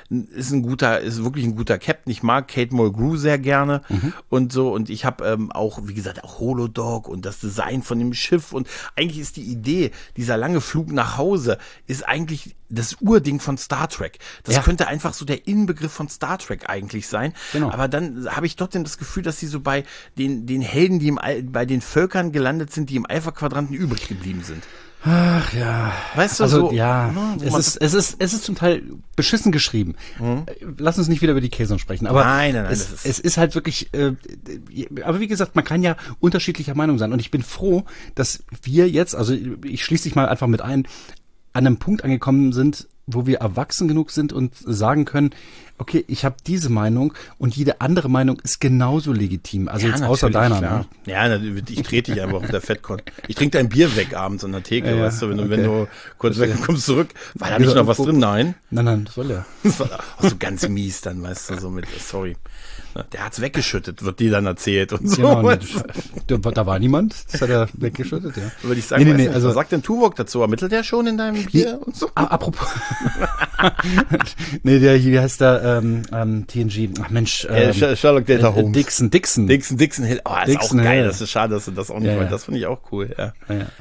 [SPEAKER 2] wirklich ein guter Captain. Ich mag Kate Mulgrew sehr gerne und so. Und ich habe auch, wie gesagt, auch Holodog und das Design von dem Schiff und eigentlich ist die Idee, dieser lange Flug nach Hause, ist eigentlich das Urding von Star Trek. Das könnte einfach so der Inbegriff von Star Trek eigentlich sein. Genau. Aber dann habe ich trotzdem das Gefühl, dass sie so bei den Helden, die bei den Völkern gelandet sind, die im Alpha-Quadranten übrig geblieben sind.
[SPEAKER 3] Ach ja.
[SPEAKER 2] Weißt du,
[SPEAKER 3] also,
[SPEAKER 2] so.
[SPEAKER 3] Ja, es ist zum Teil beschissen geschrieben. Lass uns nicht wieder über die Käse sprechen. Aber
[SPEAKER 2] nein,
[SPEAKER 3] es ist halt wirklich, aber wie gesagt, man kann ja unterschiedlicher Meinung sein. Und ich bin froh, dass wir jetzt, also ich schließe dich mal einfach mit ein, an einem Punkt angekommen sind, wo wir erwachsen genug sind und sagen können, okay, ich habe diese Meinung und jede andere Meinung ist genauso legitim. Also jetzt außer deiner.
[SPEAKER 2] Klar. Ne? Ja, ich trete dich einfach auf der Fettkon. Ich trinke dein Bier weg abends an der Theke, weißt du, wenn du kurz weg kommst zurück. War da nicht noch was drin? Nein?
[SPEAKER 3] Nein, das war leer.
[SPEAKER 2] Das war auch so ganz mies dann, weißt du, so mit, sorry. Der hat's weggeschüttet, wird dir dann erzählt und so.
[SPEAKER 3] Genau, da war niemand, das hat er weggeschüttet, ja.
[SPEAKER 2] Würde ich sagen, was sagt denn Tuvok dazu? Ermittelt der schon in deinem Bier und so?
[SPEAKER 3] Apropos Nee, wie heißt der, TNG, ach Mensch,
[SPEAKER 2] Sherlock Data Holmes.
[SPEAKER 3] Dixon Hill.
[SPEAKER 2] Oh, ist auch geil, das ist schade, dass du das auch nicht weißt. Das finde ich auch cool, ja.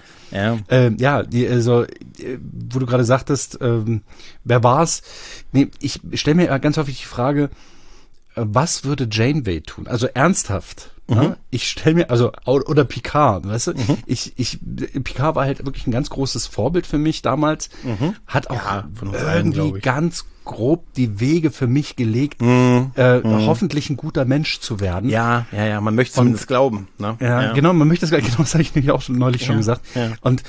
[SPEAKER 3] Wo du gerade sagtest, wer war's? Nee, ich stelle mir ganz häufig die Frage, was würde Janeway tun? Also ernsthaft. Ne? Ich stelle mir, oder Picard, weißt du? Picard war halt wirklich ein ganz großes Vorbild für mich damals. Hat auch irgendwie ganz grob die Wege für mich gelegt, hoffentlich ein guter Mensch zu werden.
[SPEAKER 2] Ja, man möchte zumindest glauben. Ne?
[SPEAKER 3] Ja, genau, man möchte das glauben. Genau, das habe ich nämlich auch neulich schon gesagt. Ja. Und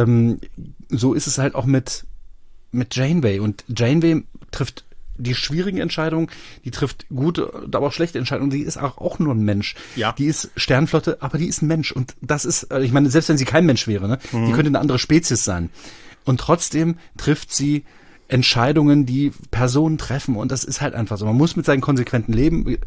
[SPEAKER 3] so ist es halt auch mit Janeway. Und Janeway trifft die schwierigen Entscheidungen, die trifft gute, aber auch schlechte Entscheidungen. Die ist auch nur ein Mensch.
[SPEAKER 2] Ja.
[SPEAKER 3] Die ist Sternflotte, aber die ist ein Mensch. Und das ist, ich meine, selbst wenn sie kein Mensch wäre, ne, die könnte eine andere Spezies sein. Und trotzdem trifft sie Entscheidungen, die Personen treffen. Und das ist halt einfach so. Man muss mit seinen Konsequenzen leben,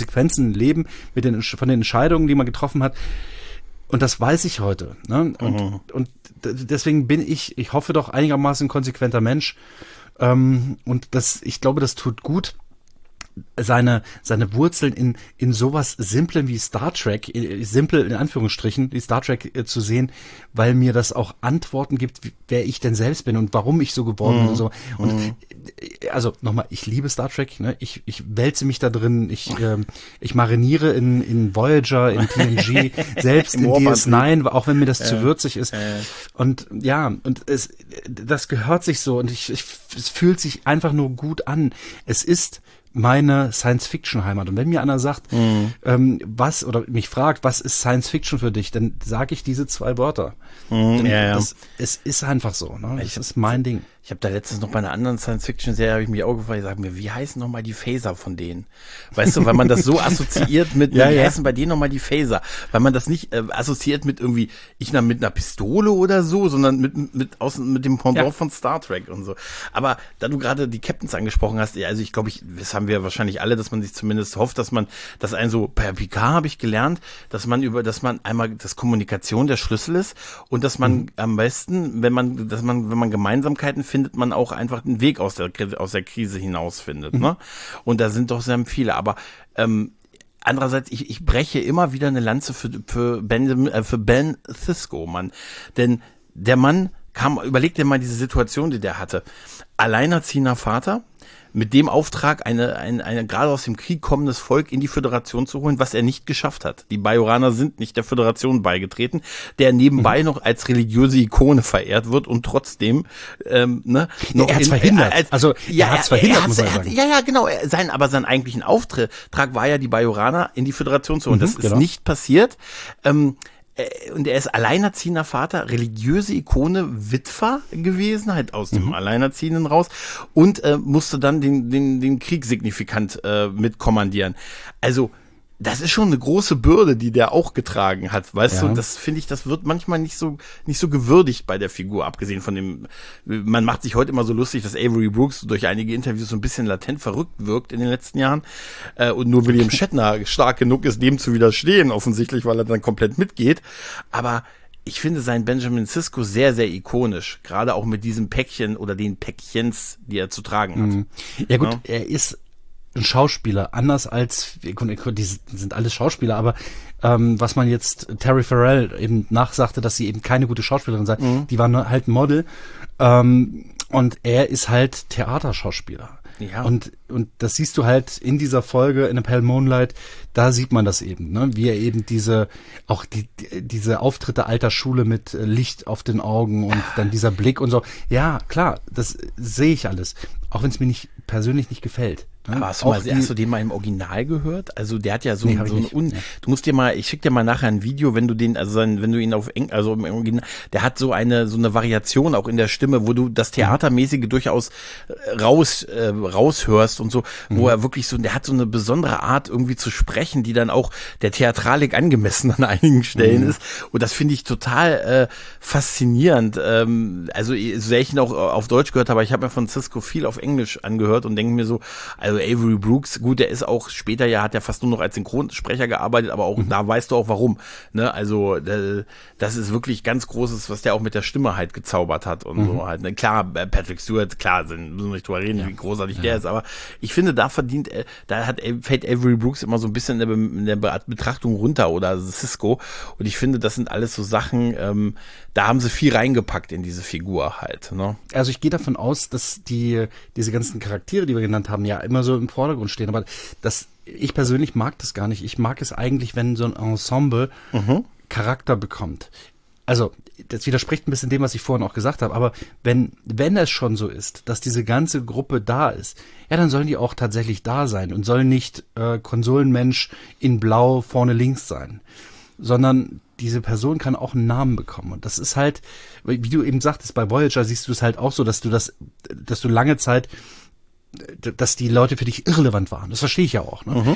[SPEAKER 3] von den Entscheidungen, die man getroffen hat. Und das weiß ich heute. Ne? Und deswegen bin ich hoffe doch einigermaßen konsequenter Mensch. Und ich glaube, das tut gut, seine Wurzeln in sowas Simplem wie Star Trek, simpel in Anführungsstrichen, wie Star Trek zu sehen, weil mir das auch Antworten gibt, wer ich denn selbst bin und warum ich so geworden bin und so. Und also nochmal, ich liebe Star Trek, ne? Ich wälze mich da drin, ich mariniere in Voyager, in TNG, selbst in DS9, auch wenn mir das zu würzig ist. Und das gehört sich so und es fühlt sich einfach nur gut an. Es ist meine Science-Fiction-Heimat. Und wenn mir einer sagt, oder mich fragt, was ist Science-Fiction für dich, dann sage ich diese 2 Wörter. Es ist einfach so. Ne? Das ist mein Ding.
[SPEAKER 2] Ich habe da letztens noch bei einer anderen Science-Fiction-Serie, habe ich mich auch gefragt, ich sage mir, wie heißen nochmal die Phaser von denen? Weißt du, weil man das so assoziiert mit, wie heißen bei denen nochmal die Phaser? Weil man das nicht assoziiert mit irgendwie, mit einer Pistole oder so, sondern mit dem Pendant von Star Trek und so. Aber da du gerade die Captains angesprochen hast, also ich glaube, das haben wir wahrscheinlich alle, dass man sich zumindest hofft, dass einen so, bei Picard habe ich gelernt, dass man einmal, dass Kommunikation der Schlüssel ist und dass man am besten, wenn man Gemeinsamkeiten findet, man auch einfach einen Weg aus der Krise hinaus findet. Ne? Und da sind doch sehr viele. Aber andererseits, ich breche immer wieder eine Lanze für Ben Sisko, Mann. Denn der Mann überleg dir mal diese Situation, die der hatte. Alleinerziehender Vater, mit dem Auftrag, eine gerade aus dem Krieg kommendes Volk in die Föderation zu holen, was er nicht geschafft hat. Die Bajoraner sind nicht der Föderation beigetreten, der nebenbei noch als religiöse Ikone verehrt wird und trotzdem
[SPEAKER 3] noch er hat's verhindert. Er hat's verhindert, muss man sagen.
[SPEAKER 2] Ja, genau. Aber sein eigentlichen Auftrag war ja, die Bajoraner in die Föderation zu holen. Das ist nicht passiert. Und er ist alleinerziehender Vater, religiöse Ikone, Witwer gewesen, halt aus dem Alleinerziehenden raus und musste dann den Krieg signifikant mitkommandieren. Also das ist schon eine große Bürde, die der auch getragen hat, weißt du? Das finde ich, das wird manchmal nicht so gewürdigt bei der Figur, abgesehen von dem, man macht sich heute immer so lustig, dass Avery Brooks durch einige Interviews so ein bisschen latent verrückt wirkt in den letzten Jahren und nur William Shatner stark genug ist, dem zu widerstehen, offensichtlich, weil er dann komplett mitgeht. Aber ich finde seinen Benjamin Sisko sehr, sehr ikonisch, gerade auch mit diesem Päckchen oder den Päckchens, die er zu tragen hat.
[SPEAKER 3] Ja gut, er ist ein Schauspieler, anders als, die sind alles Schauspieler, aber was man jetzt Terry Farrell eben nachsagte, dass sie eben keine gute Schauspielerin sei, die war halt ein Model und er ist halt Theaterschauspieler. Ja. Und das siehst du halt in dieser Folge in A Pale Moonlight, da sieht man das eben, ne? Wie er eben diese Auftritte alter Schule mit Licht auf den Augen und dann dieser Blick und so. Ja, klar, das sehe ich alles, auch wenn es mir persönlich nicht gefällt.
[SPEAKER 2] Aber hast du den mal im Original gehört? Also der hat ja du musst dir mal, ich schick dir mal nachher ein Video, wenn du ihn auf also im Original, der hat so eine Variation auch in der Stimme, wo du das Theatermäßige durchaus raushörst und so, wo er wirklich der hat so eine besondere Art irgendwie zu sprechen, die dann auch der Theatralik angemessen an einigen Stellen ist. Und das finde ich total faszinierend. Also so sehr ich ihn auch auf Deutsch gehört habe, ich habe mir von Sisko viel auf Englisch angehört und denke mir so, also Avery Brooks, gut, der ist auch später ja, hat ja fast nur noch als Synchronsprecher gearbeitet, aber auch da weißt du auch warum, ne, also das ist wirklich ganz Großes, was der auch mit der Stimme halt gezaubert hat und so halt, ne? Klar, Patrick Stewart, klar, müssen wir nicht drüber reden, wie großartig der ist, aber ich finde, da fällt Avery Brooks immer so ein bisschen in der Betrachtung runter oder Cisco, und ich finde, das sind alles so Sachen, da haben sie viel reingepackt in diese Figur halt, ne?
[SPEAKER 3] Also ich gehe davon aus, dass diese ganzen Charaktere, die wir genannt haben, ja immer so im Vordergrund stehen, aber ich persönlich mag das gar nicht. Ich mag es eigentlich, wenn so ein Ensemble Charakter bekommt. Also, das widerspricht ein bisschen dem, was ich vorhin auch gesagt habe, aber wenn es schon so ist, dass diese ganze Gruppe da ist, ja, dann sollen die auch tatsächlich da sein und sollen nicht Konsolenmensch in Blau vorne links sein, sondern diese Person kann auch einen Namen bekommen. Und das ist halt, wie du eben sagtest, bei Voyager siehst du es halt auch so, dass du lange Zeit, dass die Leute für dich irrelevant waren. Das verstehe ich ja auch, ne?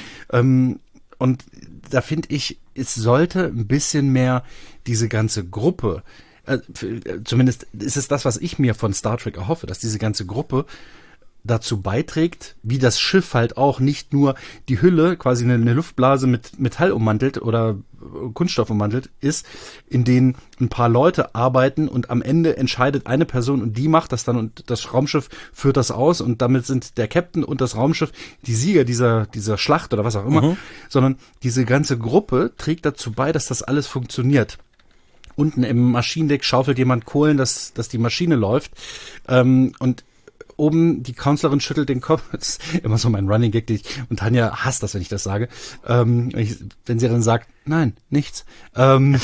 [SPEAKER 3] Und da finde ich, es sollte ein bisschen mehr diese ganze Gruppe, zumindest ist es das, was ich mir von Star Trek erhoffe, dass diese ganze Gruppe dazu beiträgt, wie das Schiff halt auch nicht nur die Hülle, quasi eine Luftblase mit Metall ummantelt oder Kunststoff ummantelt ist, in denen ein paar Leute arbeiten und am Ende entscheidet eine Person und die macht das dann und das Raumschiff führt das aus und damit sind der Captain und das Raumschiff die Sieger dieser Schlacht oder was auch immer, sondern diese ganze Gruppe trägt dazu bei, dass das alles funktioniert. Unten im Maschinendeck schaufelt jemand Kohlen, dass die Maschine läuft, und oben, die Kanzlerin schüttelt den Kopf. Das ist immer so mein Running Gag, und Tanja hasst das, wenn ich das sage. Wenn sie dann sagt, nein, nichts. Weil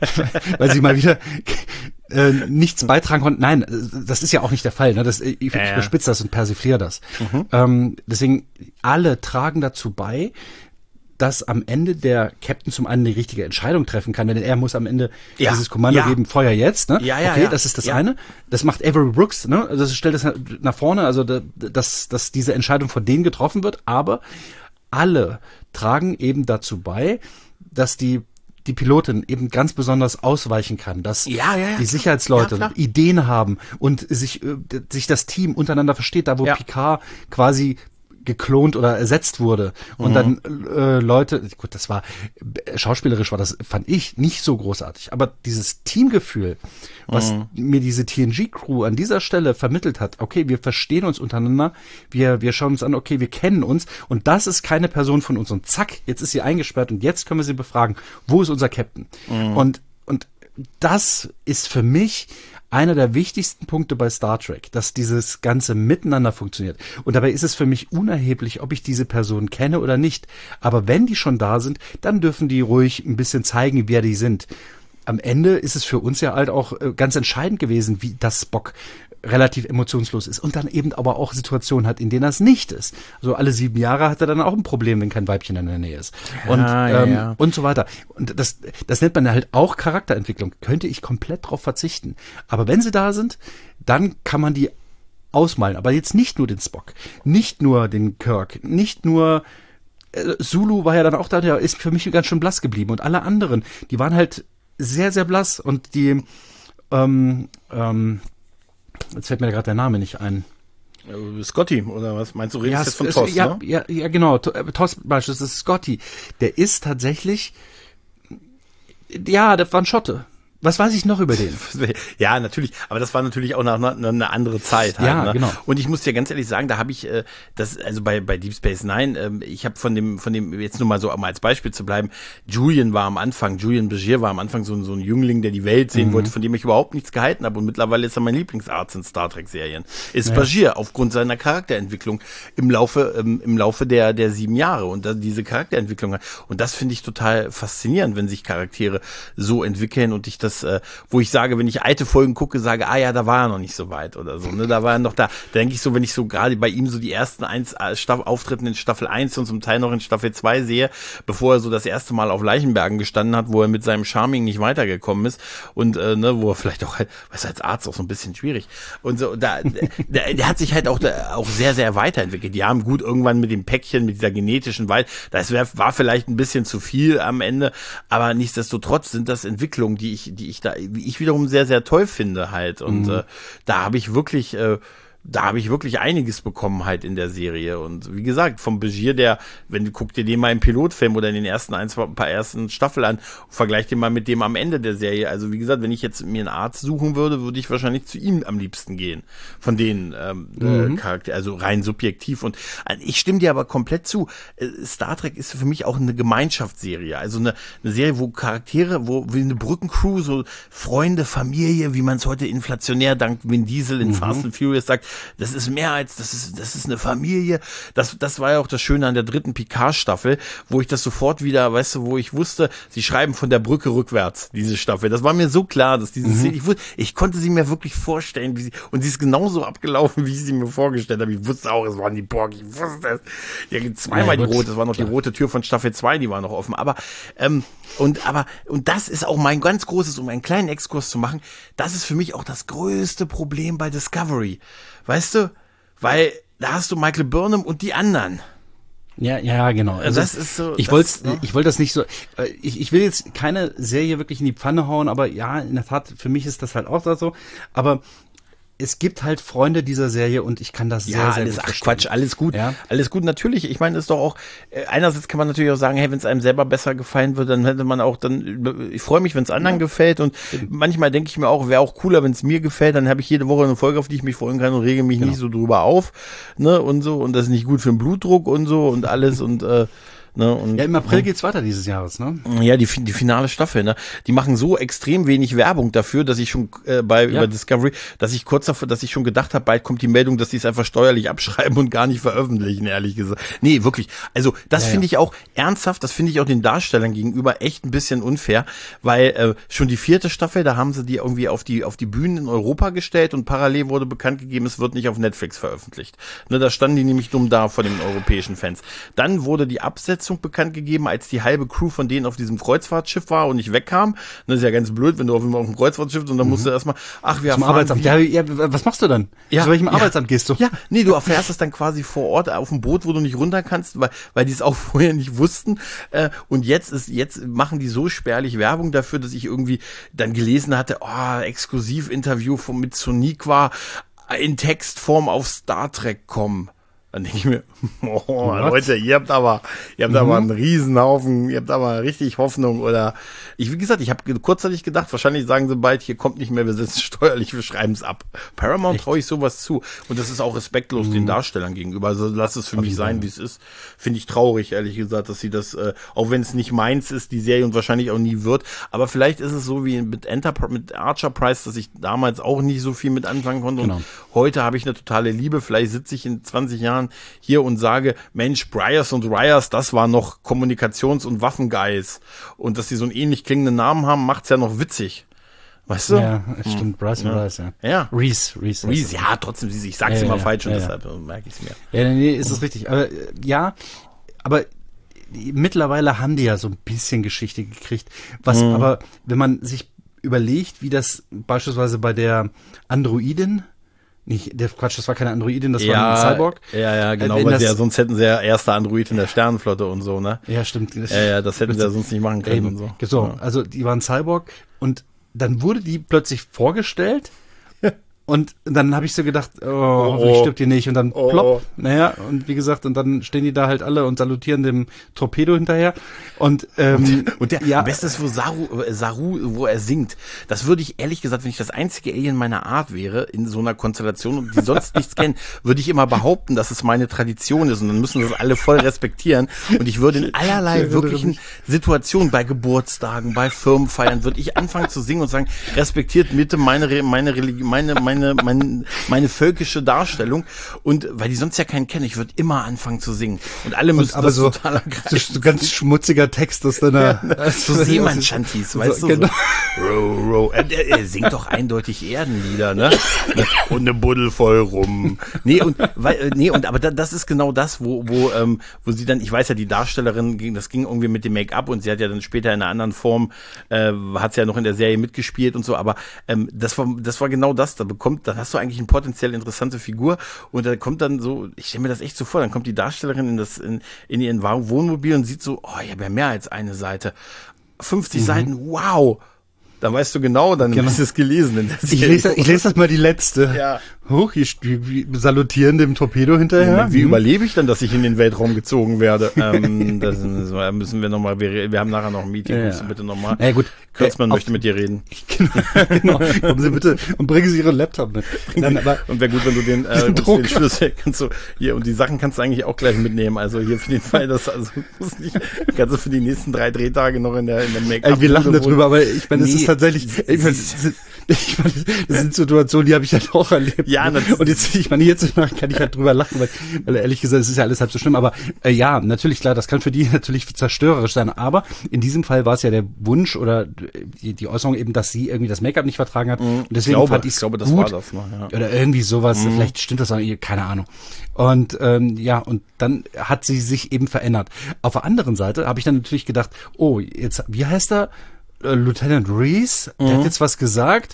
[SPEAKER 3] sie mal wieder nichts beitragen konnte. Nein, das ist ja auch nicht der Fall. Ne? Ich überspitze das und persifliere das. Deswegen, alle tragen dazu bei, dass am Ende der Captain zum einen die richtige Entscheidung treffen kann, denn er muss am Ende dieses Kommando geben, Feuer jetzt, ne? Das ist das eine. Das macht Avery Brooks, ne? Also das stellt das nach vorne, also dass diese Entscheidung von denen getroffen wird, aber alle tragen eben dazu bei, dass die Pilotin eben ganz besonders ausweichen kann, dass die Sicherheitsleute Ideen haben und sich das Team untereinander versteht, da wo Picard quasi geklont oder ersetzt wurde und dann Leute, gut, das war schauspielerisch, fand ich nicht so großartig, aber dieses Teamgefühl, was mir diese TNG-Crew an dieser Stelle vermittelt hat, okay, wir verstehen uns untereinander, wir schauen uns an, okay, wir kennen uns und das ist keine Person von uns und zack, jetzt ist sie eingesperrt und jetzt können wir sie befragen, wo ist unser Captain? Und das ist für mich einer der wichtigsten Punkte bei Star Trek, dass dieses ganze Miteinander funktioniert. Und dabei ist es für mich unerheblich, ob ich diese Person kenne oder nicht. Aber wenn die schon da sind, dann dürfen die ruhig ein bisschen zeigen, wer die sind. Am Ende ist es für uns ja halt auch ganz entscheidend gewesen, wie das Spock relativ emotionslos ist und dann eben aber auch Situationen hat, in denen das nicht ist. Also alle 7 Jahre hat er dann auch ein Problem, wenn kein Weibchen in der Nähe ist. Und so weiter. Und das nennt man halt auch Charakterentwicklung. Könnte ich komplett drauf verzichten. Aber wenn sie da sind, dann kann man die ausmalen. Aber jetzt nicht nur den Spock, nicht nur den Kirk, nicht nur Sulu war ja dann auch da, der ist für mich ganz schön blass geblieben. Und alle anderen, die waren halt sehr, sehr blass. Und die jetzt fällt mir gerade der Name nicht ein.
[SPEAKER 2] Scotty, oder was? Meinst du, redest jetzt von Toss, ne?
[SPEAKER 3] Ja, genau. Toss beispielsweise, das ist Scotty. Der ist tatsächlich, das war ein Schotte. Was weiß ich noch über den?
[SPEAKER 2] Ja, natürlich. Aber das war natürlich auch eine andere Zeit. Halt,
[SPEAKER 3] ja,
[SPEAKER 2] ne?
[SPEAKER 3] Genau.
[SPEAKER 2] Und ich muss dir ganz ehrlich sagen, da habe ich also bei Deep Space Nine, ich habe von dem jetzt nur mal so als Beispiel zu bleiben, Julian Bashir war am Anfang so ein Jüngling, der die Welt sehen wollte, von dem ich überhaupt nichts gehalten habe. Und mittlerweile ist er mein Lieblingsarzt in Star Trek Serien. Ist Bashir aufgrund seiner Charakterentwicklung im Laufe der 7 Jahre und diese Charakterentwicklung. Und das finde ich total faszinierend, wenn sich Charaktere so entwickeln und ich das, wo ich sage, wenn ich alte Folgen gucke, sage, da war er noch nicht so weit oder so, ne, da war er noch da. Da denke ich so, wenn ich so gerade bei ihm so die ersten Auftritten in Staffel 1 und zum Teil noch in Staffel 2 sehe, bevor er so das erste Mal auf Leichenbergen gestanden hat, wo er mit seinem Charming nicht weitergekommen ist und, wo er vielleicht auch halt, was als Arzt auch so ein bisschen schwierig und so, der hat sich halt auch sehr, sehr weiterentwickelt. Die haben gut irgendwann mit dem Päckchen, mit dieser genetischen das war vielleicht ein bisschen zu viel am Ende, aber nichtsdestotrotz sind das Entwicklungen, die ich wiederum sehr, sehr toll finde halt. Und da habe ich wirklich da habe ich wirklich einiges bekommen halt in der Serie. Und wie gesagt, vom Begier, guck dir den mal im Pilotfilm oder in den ersten ein paar ersten Staffeln an, vergleich den mal mit dem am Ende der Serie. Also wie gesagt, wenn ich jetzt mir einen Arzt suchen würde, würde ich wahrscheinlich zu ihm am liebsten gehen. Von den Charakteren, also rein subjektiv. Und ich stimme dir aber komplett zu. Star Trek ist für mich auch eine Gemeinschaftsserie. Also eine Serie, wo Charaktere, wie eine Brückencrew, so Freunde, Familie, wie man es heute inflationär dank Vin Diesel in Fast and Furious sagt, das ist mehr als, das ist eine Familie. Das war ja auch das Schöne an der 3. Picard-Staffel, wo ich das sofort wieder, weißt du, wo ich wusste, sie schreiben von der Brücke rückwärts, diese Staffel. Das war mir so klar, dass diese Szene, ich konnte sie mir wirklich vorstellen, und sie ist genauso abgelaufen, wie ich sie mir vorgestellt habe. Ich wusste auch, es waren die Borg, ich wusste es. Ja, zweimal die rote, das war noch die rote Tür von Staffel 2, die war noch offen. Aber das ist auch mein ganz großes, um einen kleinen Exkurs zu machen, das ist für mich auch das größte Problem bei Discovery. Weißt du? Weil da hast du Michael Burnham und die anderen.
[SPEAKER 3] Ja, genau. Also
[SPEAKER 2] das ist so.
[SPEAKER 3] Ich wollte das nicht so. Ich will jetzt keine Serie wirklich in die Pfanne hauen, aber ja, in der Tat, für mich ist das halt auch so. Aber es gibt halt Freunde dieser Serie und ich kann das sehr gut verstehen.
[SPEAKER 2] Quatsch, alles gut. Ja. Alles gut, natürlich. Ich meine, ist doch auch, einerseits kann man natürlich auch sagen, hey, wenn es einem selber besser gefallen würde, dann hätte man auch ich freue mich, wenn es anderen gefällt und manchmal denke ich mir auch, wäre auch cooler, wenn es mir gefällt, dann habe ich jede Woche eine Folge, auf die ich mich freuen kann und rege mich nicht so drüber auf, ne, und so, und das ist nicht gut für den Blutdruck und so und alles und, ne, und,
[SPEAKER 3] im April geht's weiter dieses Jahres, ne?
[SPEAKER 2] Ja, die finale Staffel, ne? Die machen so extrem wenig Werbung dafür, dass ich schon über Discovery, dass ich schon gedacht habe, bald kommt die Meldung, dass die es einfach steuerlich abschreiben und gar nicht veröffentlichen, ehrlich gesagt. Nee, wirklich. Also, das finde ich auch ernsthaft, das finde ich auch den Darstellern gegenüber echt ein bisschen unfair, weil schon die 4. Staffel, da haben sie die irgendwie auf die Bühnen in Europa gestellt und parallel wurde bekannt gegeben, es wird nicht auf Netflix veröffentlicht. Ne, da standen die nämlich dumm da vor den europäischen Fans. Dann wurde die Absetzung bekannt gegeben, als die halbe Crew von denen auf diesem Kreuzfahrtschiff war und nicht wegkam. Das ist ja ganz blöd, wenn du auf dem Kreuzfahrtschiff und dann musst du erstmal,
[SPEAKER 3] zum Arbeitsamt. Ja, was machst du dann?
[SPEAKER 2] Ja,
[SPEAKER 3] zu welchem Arbeitsamt gehst du?
[SPEAKER 2] Ja, nee, du erfährst es dann quasi vor Ort auf dem Boot, wo du nicht runter kannst, weil die es auch vorher nicht wussten. Und jetzt machen die so spärlich Werbung dafür, dass ich irgendwie dann gelesen hatte, Exklusivinterview mit Sonequa in Textform auf Star Trek kommen. Dann denke ich mir, Leute, ihr habt aber einen Riesenhaufen, ihr habt aber richtig Hoffnung oder wie gesagt, ich habe kurzzeitig gedacht, wahrscheinlich sagen sie bald, hier kommt nicht mehr, wir setzen steuerlich, wir schreiben es ab. Paramount traue ich sowas zu und das ist auch respektlos den Darstellern gegenüber, also lass es für mich sein, wie es ist. Finde ich traurig, ehrlich gesagt, dass sie das, auch wenn es nicht meins ist, die Serie und wahrscheinlich auch nie wird, aber vielleicht ist es so wie mit Archer Price, dass ich damals auch nicht so viel mit anfangen konnte und heute habe ich eine totale Liebe, vielleicht sitze ich in 20 Jahren hier und sage, Mensch, Bryars und Ryers, das war noch Kommunikations- und Waffenguys. Und dass die so einen ähnlich klingenden Namen haben, macht's ja noch witzig. Weißt du?
[SPEAKER 3] Ja, stimmt, Bryce und Ryers, ja.
[SPEAKER 2] Ja.
[SPEAKER 3] Reese,
[SPEAKER 2] ja, trotzdem, ich sag's immer falsch und deshalb merke ich's mir.
[SPEAKER 3] Ja, nee, ist das richtig. Aber aber mittlerweile haben die ja so ein bisschen Geschichte gekriegt. Aber wenn man sich überlegt, wie das beispielsweise bei der Androidin, das war keine Androidin, das war ein Cyborg.
[SPEAKER 2] Ja, genau, weil sonst hätten sie ja erste Android in der Sternenflotte und so, ne?
[SPEAKER 3] Ja, stimmt.
[SPEAKER 2] Ja, das hätten sie ja sonst nicht machen können und so.
[SPEAKER 3] So, ja. Also die waren Cyborg und dann wurde die plötzlich vorgestellt und dann habe ich so gedacht, hoffentlich stirbt die nicht und dann plopp. Naja, und wie gesagt, und dann stehen die da halt alle und salutieren dem Torpedo hinterher. Und
[SPEAKER 2] am besten ist, wo Saru, wo er singt. Das würde ich ehrlich gesagt, wenn ich das einzige Alien meiner Art wäre, in so einer Konstellation und die sonst nichts kennen, würde ich immer behaupten, dass es meine Tradition ist und dann müssen das alle voll respektieren. Und ich würde in allerlei wirklichen Situationen, bei Geburtstagen, bei Firmenfeiern, würde ich anfangen zu singen und sagen, respektiert bitte meine Religion, meine völkische Darstellung und weil die sonst ja keinen kennen, ich würde immer anfangen zu singen und alle müssen
[SPEAKER 3] aber das so, total ergreifen. So ganz schmutziger Text aus deiner
[SPEAKER 2] so Seemann-Shanties, weißt du?
[SPEAKER 3] Genau.
[SPEAKER 2] So. Row. Er singt doch eindeutig Erdenlieder, ne? Und eine Buddel voll rum. Aber das ist genau das, wo sie dann, ich weiß ja, die Darstellerin, das ging irgendwie mit dem Make-up und sie hat ja dann später in einer anderen Form, hat sie ja noch in der Serie mitgespielt und so, aber das war genau das, dann hast du eigentlich eine potenziell interessante Figur und da kommt dann so, ich stelle mir das echt so vor, dann kommt die Darstellerin in ihren Wohnmobil und sieht so, ich habe ja mehr als eine Seite. 50 Seiten, wow! Dann weißt du genau, dann hast du es gelesen.
[SPEAKER 3] Ich lese das mal die letzte.
[SPEAKER 2] Ja.
[SPEAKER 3] hier salutieren dem Torpedo hinterher.
[SPEAKER 2] Wie überlebe ich dann, dass ich in den Weltraum gezogen werde? Das müssen wir nochmal, wir haben nachher noch ein Meeting, musst du bitte nochmal.
[SPEAKER 3] Ja, gut.
[SPEAKER 2] Kurtzmann möchte mit dir reden.
[SPEAKER 3] Genau. Kommen Sie bitte und bringen Sie Ihren Laptop mit.
[SPEAKER 2] Und wäre gut, wenn du den Schlüssel kannst du hier, und die Sachen kannst du eigentlich auch gleich mitnehmen. Also hier für den Fall, dass kannst du für die nächsten 3 Drehtage noch in der Make-up.
[SPEAKER 3] Wir lachen darüber, aber ich meine, es ist tatsächlich, das sind Situationen, die habe ich halt auch erlebt.
[SPEAKER 2] Ja,
[SPEAKER 3] und jetzt, ich meine, jetzt kann ich halt drüber lachen, weil ehrlich gesagt, es ist ja alles halb so schlimm, aber ja, natürlich, klar, das kann für die natürlich zerstörerisch sein, aber in diesem Fall war es ja der Wunsch oder die Äußerung eben, dass sie irgendwie das Make-up nicht vertragen hat, und deswegen fand ich es gut.
[SPEAKER 2] Das war das noch, ja.
[SPEAKER 3] Oder irgendwie sowas, vielleicht stimmt das auch, keine Ahnung. Und und dann hat sie sich eben verändert. Auf der anderen Seite habe ich dann natürlich gedacht, oh, jetzt, wie heißt er? Lieutenant Reese, der hat jetzt was gesagt.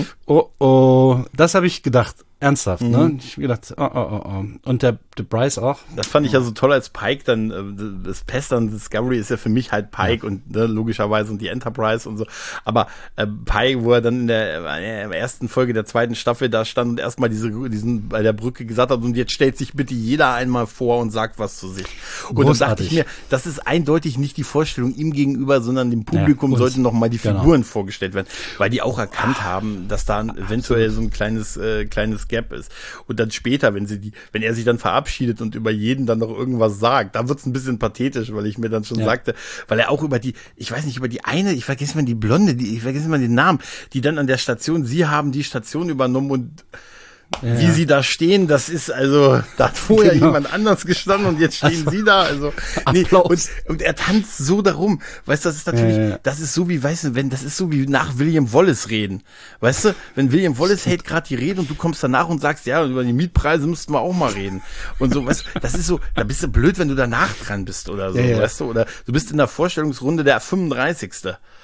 [SPEAKER 3] Oh, das habe ich gedacht. Ernsthaft, ne? Ich hab gedacht, oh. Und der Bryce auch.
[SPEAKER 2] Das fand ich ja so toll, als Pike dann, das Pest an Discovery ist ja für mich halt Pike und logischerweise und die Enterprise und so. Aber Pike, wo er dann in der ersten Folge der 2. Staffel da stand und erstmal diesen bei der Brücke gesagt hat, und jetzt stellt sich bitte jeder einmal vor und sagt was zu sich. Und dann dachte ich mir, das ist eindeutig nicht die Vorstellung ihm gegenüber, sondern dem Publikum sollten noch mal die Figuren vorgestellt werden, weil die auch erkannt haben, dass da eventuell so ein kleines Gap ist. Und dann später, wenn er sich dann verabschiedet und über jeden dann noch irgendwas sagt, da wird's ein bisschen pathetisch, weil ich mir dann schon sagte, weil er auch über die eine, ich vergesse mal die Blonde, ich vergesse mal den Namen, die dann an der Station, sie haben die Station übernommen und wie sie da stehen, das ist also, da hat vorher jemand anders gestanden und jetzt stehen sie da, also, und er tanzt so darum, weißt du, das ist natürlich, das ist so wie, weißt du, das ist so wie nach William Wallace reden, weißt du, wenn William Wallace hält gerade die Rede und du kommst danach und sagst, ja, über die Mietpreise müssten wir auch mal reden und so, weißt du, das ist so, da bist du blöd, wenn du danach dran bist oder so, weißt du, oder du bist in der Vorstellungsrunde der 35.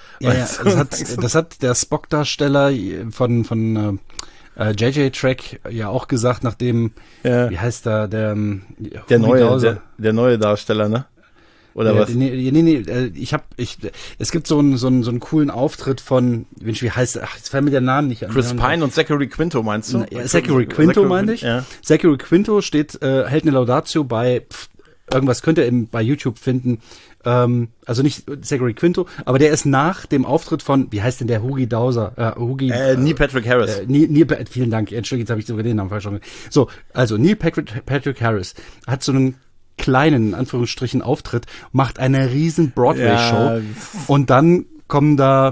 [SPEAKER 3] Das hat der Spock-Darsteller von JJ-Track ja auch gesagt, nachdem, wie heißt der
[SPEAKER 2] neue Darsteller, ne? Oder was?
[SPEAKER 3] Es gibt so einen coolen Auftritt von, Mensch, wie heißt er? Ach, jetzt fällt mir der Name nicht an.
[SPEAKER 2] Chris Pine und Zachary Quinto, meinst du?
[SPEAKER 3] Zachary Quinto meine ich. Ja. Zachary Quinto hält eine Laudatio bei, irgendwas könnt ihr bei YouTube finden. Also nicht Zachary Quinto, aber der ist nach dem Auftritt von, wie heißt denn der Neil
[SPEAKER 2] Patrick Harris.
[SPEAKER 3] Vielen Dank, Entschuldigung, jetzt habe ich sogar den Namen falsch gesagt. So, also Neil Patrick Harris hat so einen kleinen, in Anführungsstrichen, Auftritt, macht eine riesen Broadway-Show und dann kommen da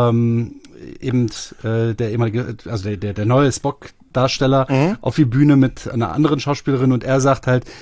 [SPEAKER 3] eben der ehemalige, also der neue Spock-Darsteller auf die Bühne mit einer anderen Schauspielerin und er sagt halt,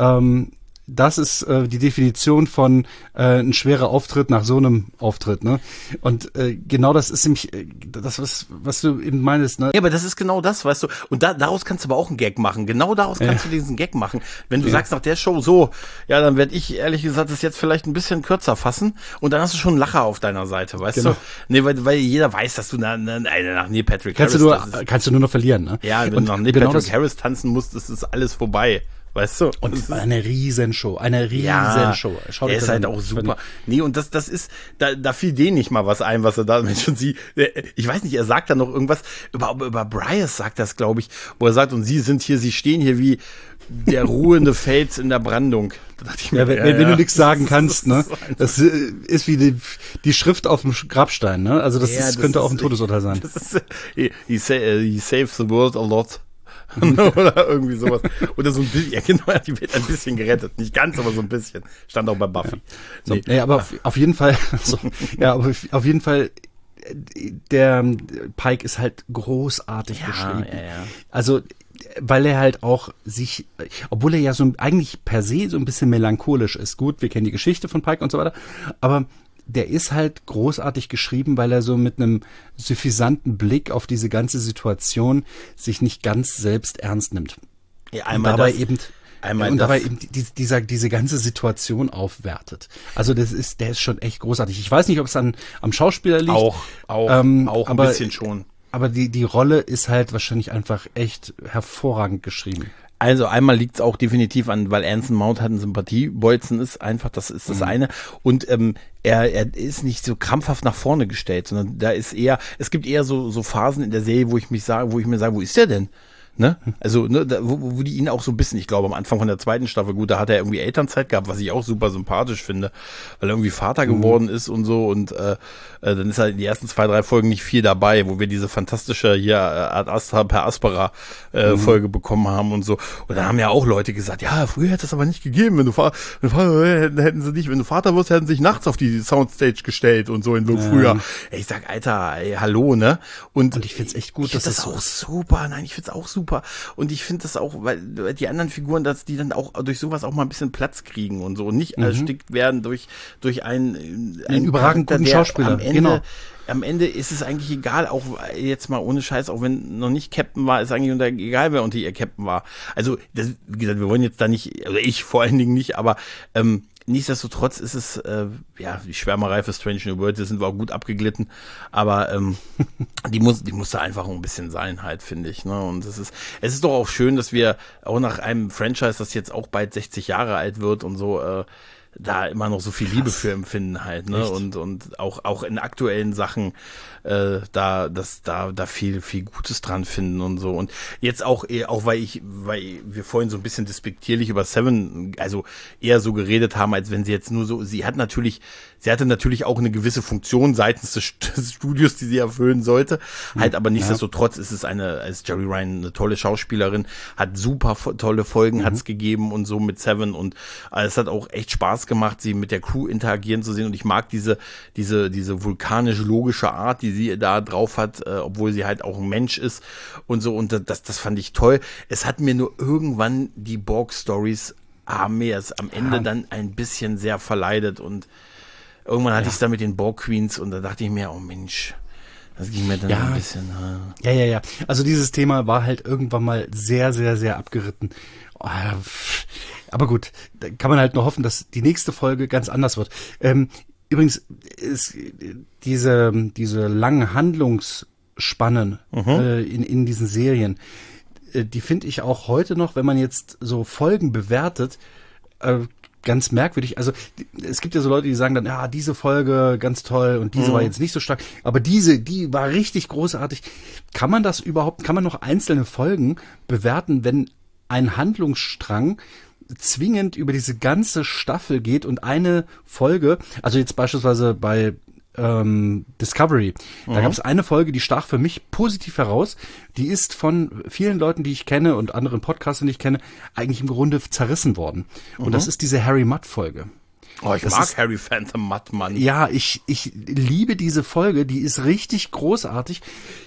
[SPEAKER 3] das ist die Definition von ein schwerer Auftritt nach so einem Auftritt, ne? Und genau das ist nämlich das, was du eben meinst, ne?
[SPEAKER 2] Ja, aber das ist genau das, weißt du. Und daraus kannst du aber auch einen Gag machen. Genau daraus kannst du diesen Gag machen. Wenn du sagst nach der Show so, ja, dann werde ich ehrlich gesagt das jetzt vielleicht ein bisschen kürzer fassen und dann hast du schon einen Lacher auf deiner Seite, weißt du? Nee, weil jeder weiß, dass du nach Neil Patrick Harris
[SPEAKER 3] kannst du nur noch verlieren, ne?
[SPEAKER 2] Ja, wenn du nach Neil Patrick Harris tanzen musst, ist alles vorbei. Weißt du?
[SPEAKER 3] Und eine Riesenshow.
[SPEAKER 2] Schaut der ist halt auch super. Nee, und das ist, da fiel denen nicht mal was ein, was er da, Mensch, und sie, ich weiß nicht, er sagt da noch irgendwas, über Bryce sagt das, glaube ich, wo er sagt, und sie stehen hier wie der ruhende Fels in der Brandung. Da dachte ich mir,
[SPEAKER 3] wenn du nichts sagen kannst, ne? Das ist wie die Schrift auf dem Grabstein, ne? Also das könnte auch ein Todesurteil sein.
[SPEAKER 2] Das ist, he saves the world a lot. Oder irgendwie sowas. Oder so ein bisschen, ja genau, die wird ein bisschen gerettet. Nicht ganz, aber so ein bisschen. Stand auch bei Buffy.
[SPEAKER 3] Ja. So, aber auf jeden Fall, auf jeden Fall, der Pike ist halt großartig geschrieben.
[SPEAKER 2] Ja.
[SPEAKER 3] Also, weil er halt auch obwohl er ja so eigentlich per se so ein bisschen melancholisch ist. Gut, wir kennen die Geschichte von Pike und so weiter, aber der ist halt großartig geschrieben, weil er so mit einem suffisanten Blick auf diese ganze Situation sich nicht ganz selbst ernst nimmt.
[SPEAKER 2] Ja, dabei eben
[SPEAKER 3] diese ganze Situation aufwertet. Also der ist schon echt großartig. Ich weiß nicht, ob es am Schauspieler liegt.
[SPEAKER 2] Auch ein bisschen schon.
[SPEAKER 3] Aber die Rolle ist halt wahrscheinlich einfach echt hervorragend geschrieben.
[SPEAKER 2] Also einmal liegt es auch definitiv an, weil Anson Mount halt ein Sympathiebolzen ist, einfach, das ist das eine. Und er ist nicht so krampfhaft nach vorne gestellt, sondern da ist es gibt eher so Phasen in der Serie, wo ich mir sage, wo ist der denn? Ne? Also, ne, wo die ihn auch so ein bisschen, ich glaube, am Anfang von der zweiten Staffel, gut, da hat er irgendwie Elternzeit gehabt, was ich auch super sympathisch finde, weil er irgendwie Vater geworden ist und so und dann ist halt in die ersten 2, 3 Folgen nicht viel dabei, wo wir diese fantastische hier Ad Astra per Aspera Folge bekommen haben und so. Und da haben ja auch Leute gesagt, ja, früher hätte es aber nicht gegeben, wenn du Vater wirst, hätten sie sich nachts auf die Soundstage gestellt und so in so früher. Ey, ich sag, Alter, ey, hallo, ne? Und
[SPEAKER 3] ich find's echt gut,
[SPEAKER 2] dass das auch super. Nein, ich find's auch super. Und ich finde das auch, weil die anderen Figuren, dass die dann auch durch sowas auch mal ein bisschen Platz kriegen und so und nicht erstickt werden durch einen
[SPEAKER 3] überragend guten Schauspieler.
[SPEAKER 2] Am Ende ist es eigentlich egal, auch jetzt mal ohne Scheiß, auch wenn noch nicht Captain war, ist eigentlich egal, wer unter ihr Captain war. Also, wie gesagt, wir wollen jetzt da nicht, also ich vor allen Dingen nicht, aber nichtsdestotrotz ist es, die Schwärmerei für Strange New Worlds, da sind wir auch gut abgeglitten, aber die muss da einfach ein bisschen sein halt, finde ich. Ne? Und es ist doch auch schön, dass wir auch nach einem Franchise, das jetzt auch bald 60 Jahre alt wird und so, da immer noch so viel Liebe für empfinden halt, ne? Und auch in aktuellen Sachen da viel Gutes dran finden und so. Und jetzt auch weil wir vorhin so ein bisschen despektierlich über Seven, also eher so geredet haben, als wenn sie jetzt nur so, sie hatte natürlich auch eine gewisse Funktion seitens des Studios, die sie erfüllen sollte. Halt, aber nichtsdestotrotz ist Jerry Ryan eine tolle Schauspielerin, hat super tolle Folgen hat's gegeben und so mit Seven und es hat auch echt Spaß gemacht, sie mit der Crew interagieren zu sehen und ich mag diese vulkanisch-logische Art, die sie da drauf hat, obwohl sie halt auch ein Mensch ist und so und das fand ich toll. Es hat mir nur irgendwann die Borg-Stories am Ende dann ein bisschen sehr verleidet und irgendwann hatte ich es da mit den Borg Queens und da dachte ich mir, oh Mensch, das ging mir dann ein bisschen.
[SPEAKER 3] Ja. Also dieses Thema war halt irgendwann mal sehr, sehr, sehr abgeritten. Aber gut, da kann man halt nur hoffen, dass die nächste Folge ganz anders wird. Übrigens, diese langen Handlungsspannen in diesen Serien, die finde ich auch heute noch, wenn man jetzt so Folgen bewertet, ganz merkwürdig. Also es gibt ja so Leute, die sagen dann, ja, diese Folge ganz toll und diese war jetzt nicht so stark, aber die war richtig großartig. Kann man noch einzelne Folgen bewerten, wenn ein Handlungsstrang zwingend über diese ganze Staffel geht und eine Folge, also jetzt beispielsweise bei Discovery, da gab es eine Folge, die stach für mich positiv heraus, die ist von vielen Leuten, die ich kenne und anderen Podcastern, die ich kenne, eigentlich im Grunde zerrissen worden. Und das ist diese Harry Mudd-Folge.
[SPEAKER 2] Oh, ich mag Harry Phantom Mudd, Mann.
[SPEAKER 3] Ja, ich liebe diese Folge, die ist richtig großartig.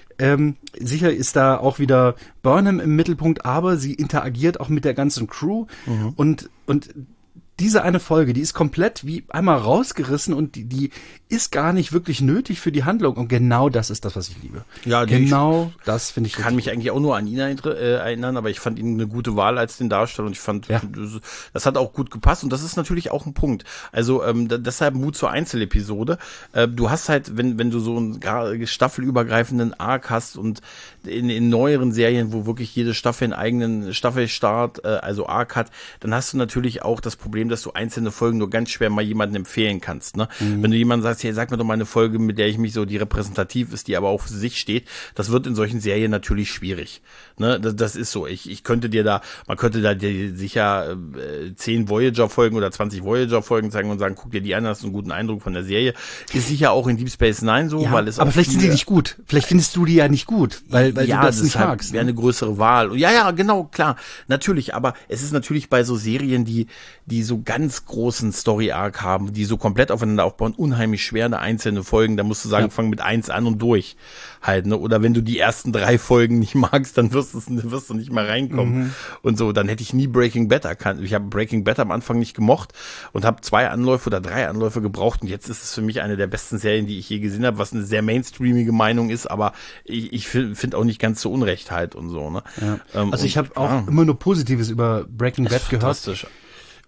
[SPEAKER 3] Sicher ist da auch wieder Burnham im Mittelpunkt, aber sie interagiert auch mit der ganzen Crew und diese eine Folge, die ist komplett wie einmal rausgerissen und die ist gar nicht wirklich nötig für die Handlung. Und genau das ist das, was ich liebe.
[SPEAKER 2] Ja,
[SPEAKER 3] genau das finde ich.
[SPEAKER 2] Ich kann mich eigentlich auch nur an ihn erinnern, aber ich fand ihn eine gute Wahl als den Darsteller und ich fand, das hat auch gut gepasst und das ist natürlich auch ein Punkt. Also deshalb Mut zur Einzelepisode. Du hast halt, wenn du so einen staffelübergreifenden Arc hast und in neueren Serien, wo wirklich jede Staffel einen eigenen Staffelstart, also Arc hat, dann hast du natürlich auch das Problem, dass du einzelne Folgen nur ganz schwer mal jemandem empfehlen kannst. Ne? Wenn du jemandem sagst, hey, sag mir doch mal eine Folge, mit der ich mich so, die repräsentativ ist, die aber auch für sich steht, das wird in solchen Serien natürlich schwierig. Ne? Das ist so. Man könnte da dir sicher 10 Voyager-Folgen oder 20 Voyager-Folgen zeigen und sagen, guck dir die an, hast einen guten Eindruck von der Serie. Ist sicher auch in Deep Space Nine so, weil es
[SPEAKER 3] aber vielleicht sind die nicht gut. Vielleicht findest du die ja nicht gut, weil du das nicht magst.
[SPEAKER 2] Wäre eine größere Wahl. Ja, genau, klar. Natürlich, aber es ist natürlich bei so Serien, die so ganz großen Story-Arc haben, die so komplett aufeinander aufbauen, unheimlich schwer, eine einzelne Folgen, da musst du sagen, fang mit 1 an und durch halt, ne? Oder wenn du die ersten 3 Folgen nicht magst, dann wirst du nicht mehr reinkommen und so, dann hätte ich nie Breaking Bad erkannt. Ich habe Breaking Bad am Anfang nicht gemocht und habe 2 Anläufe oder 3 Anläufe gebraucht und jetzt ist es für mich eine der besten Serien, die ich je gesehen habe, was eine sehr mainstreamige Meinung ist, aber ich finde auch nicht ganz so Unrecht halt und so, ne?
[SPEAKER 3] Ja. Also ich habe auch immer nur Positives über Breaking Bad gehört.
[SPEAKER 2] Fantastisch.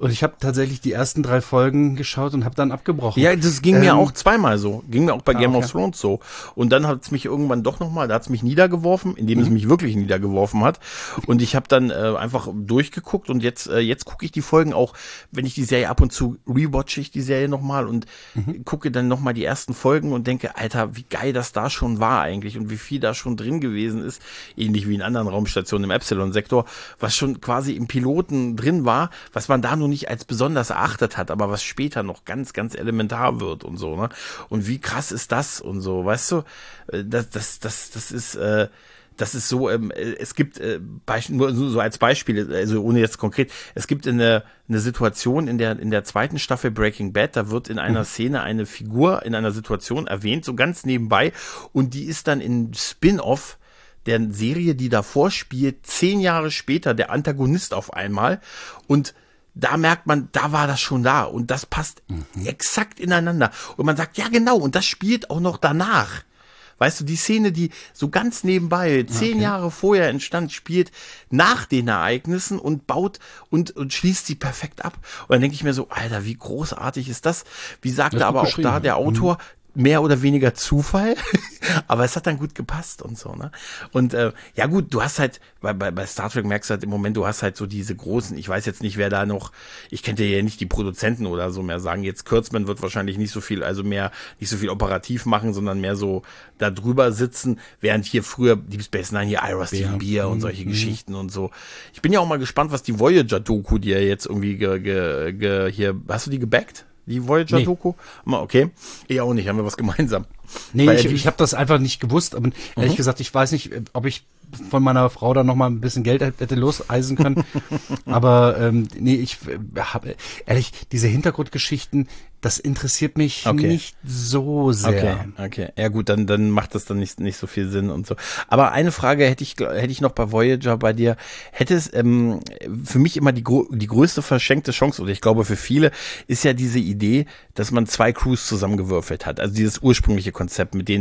[SPEAKER 3] Und ich habe tatsächlich die ersten 3 Folgen geschaut und habe dann abgebrochen.
[SPEAKER 2] Ja, das ging mir auch zweimal so. Ging mir auch bei Game
[SPEAKER 3] okay.
[SPEAKER 2] of Thrones so. Und dann hat es mich irgendwann doch nochmal, da hat es mich niedergeworfen, indem es mich wirklich niedergeworfen hat. Und ich habe dann einfach durchgeguckt und jetzt gucke ich die Folgen auch, wenn ich die Serie ab und zu rewatche ich die Serie nochmal und gucke dann nochmal die ersten Folgen und denke, Alter, wie geil das da schon war eigentlich und wie viel da schon drin gewesen ist. Ähnlich wie in anderen Raumstationen im Epsilon-Sektor, was schon quasi im Piloten drin war, was man da nur nicht als besonders erachtet hat, aber was später noch ganz, ganz elementar wird und so, ne? Und wie krass ist das und so, weißt du? Das ist so, es gibt nur so als Beispiel, also ohne jetzt konkret, es gibt eine Situation in der zweiten Staffel Breaking Bad, da wird in einer Szene eine Figur in einer Situation erwähnt, so ganz nebenbei, und die ist dann in Spin-off der Serie, die davor spielt, 10 Jahre später der Antagonist auf einmal, und da merkt man, da war das schon da und das passt exakt ineinander. Und man sagt, ja genau, und das spielt auch noch danach. Weißt du, die Szene, die so ganz nebenbei 10 Jahre vorher entstand, spielt nach den Ereignissen und baut und schließt sie perfekt ab. Und dann denke ich mir so, Alter, wie großartig ist das? Wie sagte aber auch da der Autor, mehr oder weniger Zufall, aber es hat dann gut gepasst und so, ne? Und ja gut, du hast halt, bei Star Trek merkst du halt im Moment, du hast halt so diese großen, ich weiß jetzt nicht, wer da noch, ich könnte ja nicht die Produzenten oder so mehr sagen, jetzt Kurtzman wird wahrscheinlich nicht so viel operativ machen, sondern mehr so da drüber sitzen, während hier früher Deep Space Nine, hier Ira Steven Beer und solche Geschichten und so. Ich bin ja auch mal gespannt, was die Voyager-Doku, die ja jetzt irgendwie hier, hast du die gebackt? Die Voyager-Doku? Nee. Okay. Ich auch nicht, haben wir was gemeinsam.
[SPEAKER 3] Nee, ich habe das einfach nicht gewusst. Aber ehrlich gesagt, ich weiß nicht, ob ich von meiner Frau da noch mal ein bisschen Geld hätte loseisen können. Aber nee, ich habe ehrlich, diese Hintergrundgeschichten, das interessiert mich nicht so sehr.
[SPEAKER 2] Okay. Ja gut, dann macht das dann nicht so viel Sinn und so. Aber eine Frage hätte ich noch bei Voyager bei dir. Hätte es für mich immer die größte verschenkte Chance, oder ich glaube für viele, ist ja diese Idee, dass man 2 Crews zusammengewürfelt hat. Also dieses ursprüngliche Konzept mit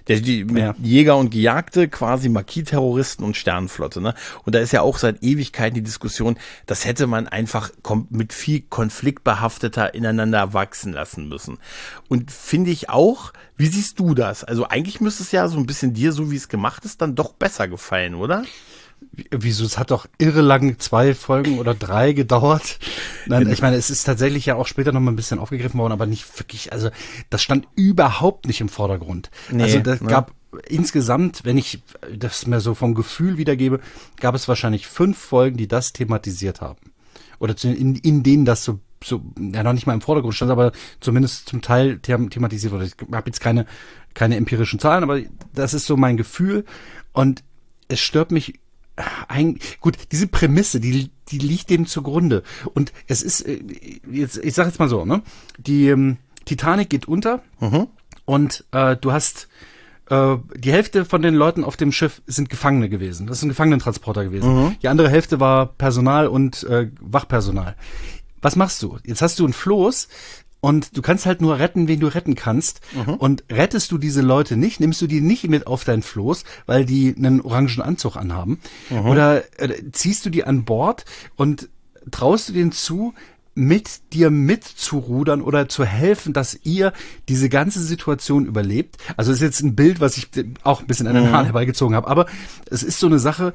[SPEAKER 2] Jäger und Gejagte, quasi Marquis-Terroristen und Sternenflotte, ne? Und da ist ja auch seit Ewigkeiten die Diskussion, das hätte man einfach mit viel konfliktbehafteter ineinander wachsen lassen müssen. Und finde ich auch, wie siehst du das? Also eigentlich müsste es ja so ein bisschen dir, so wie es gemacht ist, dann doch besser gefallen, oder?
[SPEAKER 3] Wieso? Es hat doch irre lang 2 Folgen oder 3 gedauert. Nein, ich meine, es ist tatsächlich ja auch später noch mal ein bisschen aufgegriffen worden, aber nicht wirklich, also das stand überhaupt nicht im Vordergrund. Nee, also das gab insgesamt, wenn ich das mir so vom Gefühl wiedergebe, gab es wahrscheinlich 5 Folgen, die das thematisiert haben. Oder in denen das so noch nicht mal im Vordergrund stand, aber zumindest zum Teil thematisiert wurde. Ich habe jetzt keine empirischen Zahlen, aber das ist so mein Gefühl. Und es stört mich gut, diese Prämisse, die liegt dem zugrunde. Und es ist, ich sag jetzt mal so, ne? Die Titanic geht unter und du hast die Hälfte von den Leuten auf dem Schiff sind Gefangene gewesen. Das ist ein Gefangenentransporter gewesen. Die andere Hälfte war Personal und Wachpersonal. Was machst du? Jetzt hast du einen Floß und du kannst halt nur retten, wen du retten kannst. Und rettest du diese Leute nicht, nimmst du die nicht mit auf dein Floß, weil die einen orangen Anzug anhaben. Oder ziehst du die an Bord und traust du denen zu, mit dir mitzurudern oder zu helfen, dass ihr diese ganze Situation überlebt. Also das ist jetzt ein Bild, was ich auch ein bisschen an den Haaren herbeigezogen habe. Aber es ist so eine Sache,